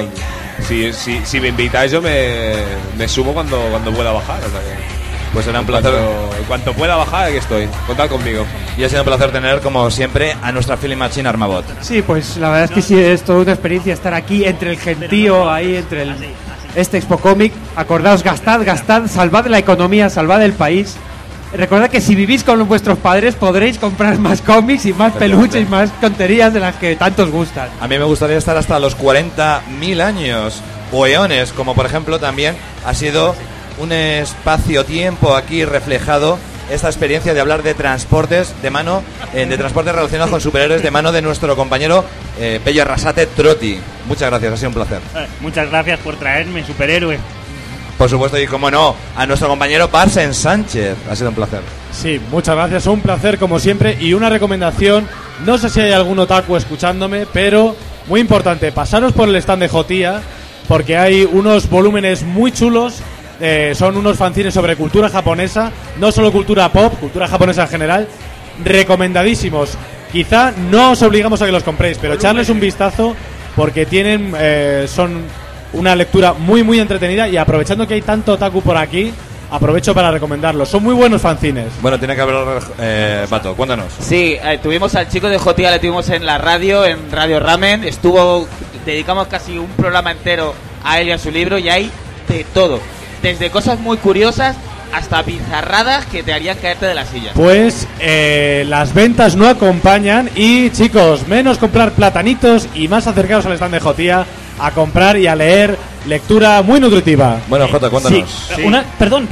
si me invitáis yo me subo cuando pueda bajar. O sea que pues será un placer. En cuanto pueda bajar, aquí estoy. Contad conmigo. Y ha sido un placer tener, como siempre, a nuestra Feeling Machine Armabot. Sí, pues la verdad es que sí, es toda una experiencia estar aquí entre el gentío, ahí entre este Expo Comic. Acordaos, gastad, salvad la economía, salvad el país. Recordad que si vivís con vuestros padres podréis comprar más cómics y más peluches y más tonterías de las que tanto os gustan. A mí me gustaría estar hasta los 40.000 años o eones, como por ejemplo también ha sido un espacio-tiempo aquí reflejado esta experiencia de hablar de transportes de mano, de transportes relacionados con superhéroes de mano de nuestro compañero Pello Arrasate Trotti. Muchas gracias, ha sido un placer. Muchas gracias por traerme superhéroes. Por supuesto, y como no, a nuestro compañero Barsen Sánchez. Ha sido un placer. Sí, muchas gracias, un placer como siempre. Y una recomendación, no sé si hay algún otaku escuchándome, pero muy importante, pasaros por el stand de Jotía, porque hay unos volúmenes muy chulos. Son unos fanzines sobre cultura japonesa, no solo cultura pop, cultura japonesa en general, recomendadísimos. Quizá no os obligamos a que los compréis, pero echarles un vistazo porque tienen son una lectura muy muy entretenida, y aprovechando que hay tanto otaku por aquí, aprovecho para recomendarlos. Son muy buenos fanzines. Bueno, tiene que hablar Pato, cuéntanos. Sí, tuvimos al chico de Jotía, le tuvimos en la radio, en Radio Ramen. Dedicamos casi un programa entero a él y a su libro, y hay de todo. Desde cosas muy curiosas hasta bizarradas que te harían caerte de la silla. Pues las ventas no acompañan, y chicos, menos comprar platanitos y más acercaros al stand de Jotía a comprar y a leer lectura muy nutritiva. Bueno, Jota, cuéntanos. Sí. Perdón.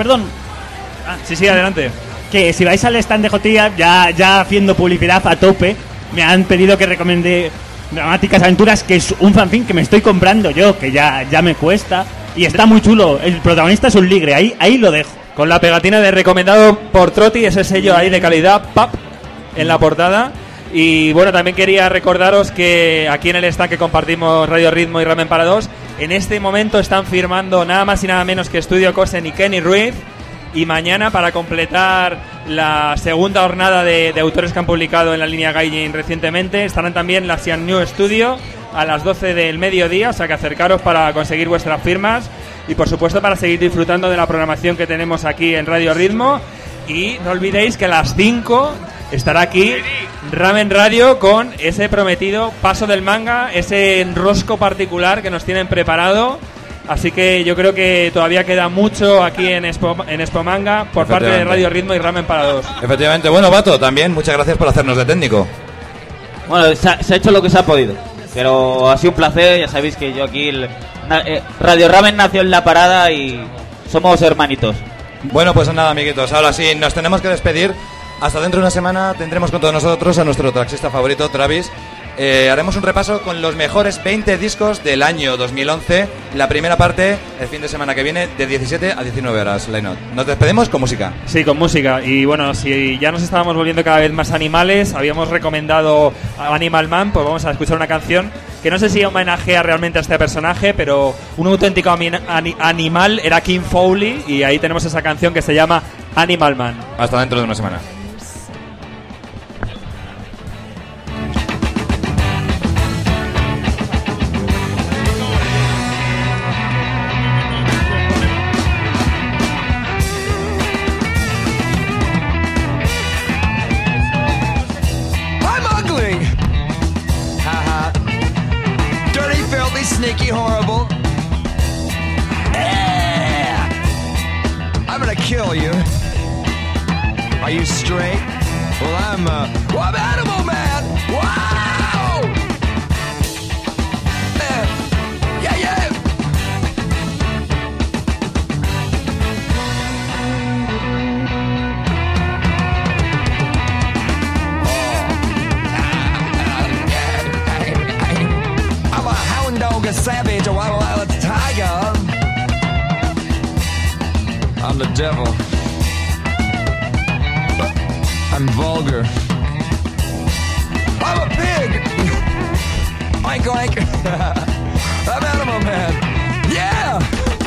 Sí, adelante. Que si vais al stand de Jotía, ya haciendo publicidad a tope, me han pedido que recomiende Dramáticas Aventuras, que es un fanzine que me estoy comprando yo, que ya me cuesta. Y está muy chulo. El protagonista es un ligre. Ahí lo dejo. Con la pegatina de recomendado por Trotti, ese sello ahí de calidad, ¡pap!, en la portada. Y bueno, también quería recordaros que aquí en el stand que compartimos Radio Ritmo y Ramen para Dos, en este momento están firmando nada más y nada menos que Estudio Kosen y Kenny Ruiz. Y mañana, para completar la segunda jornada de autores que han publicado en la línea Gaijin recientemente, estarán también la Xian New Studio a las 12 del mediodía, o sea que acercaros para conseguir vuestras firmas y por supuesto para seguir disfrutando de la programación que tenemos aquí en Radio Ritmo. Y no olvidéis que a las 5 estará aquí Ramen Radio con ese prometido paso del manga, ese enrosco particular que nos tienen preparado. Así que yo creo que todavía queda mucho aquí en Expo Manga por parte de Radio Ritmo y Ramen para Dos. Efectivamente. Bueno, Pato, también muchas gracias por hacernos de técnico. Bueno, se ha hecho lo que se ha podido, pero ha sido un placer. Ya sabéis que yo aquí Radio Ramen nació en La Parada y somos hermanitos. Bueno, pues nada, amiguitos, ahora sí, nos tenemos que despedir. Hasta dentro de una semana tendremos con todos nosotros a nuestro taxista favorito, Travis. Haremos un repaso con los mejores 20 discos del año 2011. La primera parte, el fin de semana que viene, de 17 a 19 horas. Nos despedimos con música. Sí, con música. Y bueno, si ya nos estábamos volviendo cada vez más animales, habíamos recomendado a Animal Man, pues vamos a escuchar una canción que no sé si homenajea realmente a este personaje, pero un auténtico animal era King Foley, y ahí tenemos esa canción que se llama Animal Man. Hasta dentro de una semana. you? Are you straight? Well, I'm Animal Man! Wow! Yeah, yeah! I'm a hound dog, a savage, a wild tiger. I'm the devil. I'm vulgar. I'm a pig! Oink oink! I'm Animal Man! Yeah!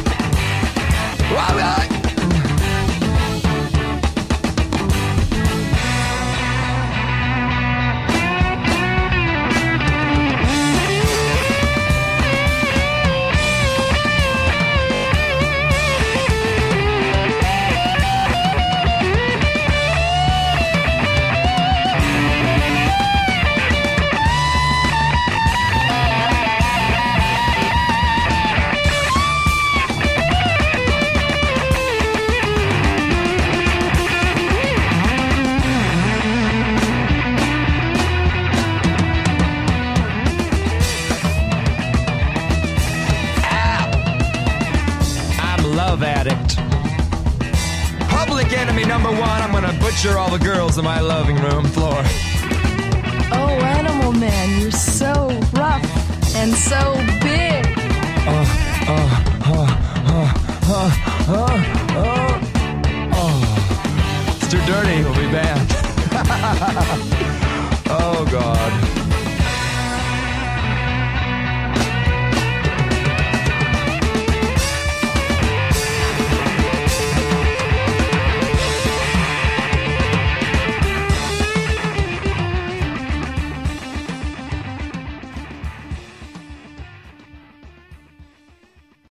Love addict. Public enemy number one. I'm gonna butcher all the girls in my living room floor. Oh, Animal Man, you're so rough and so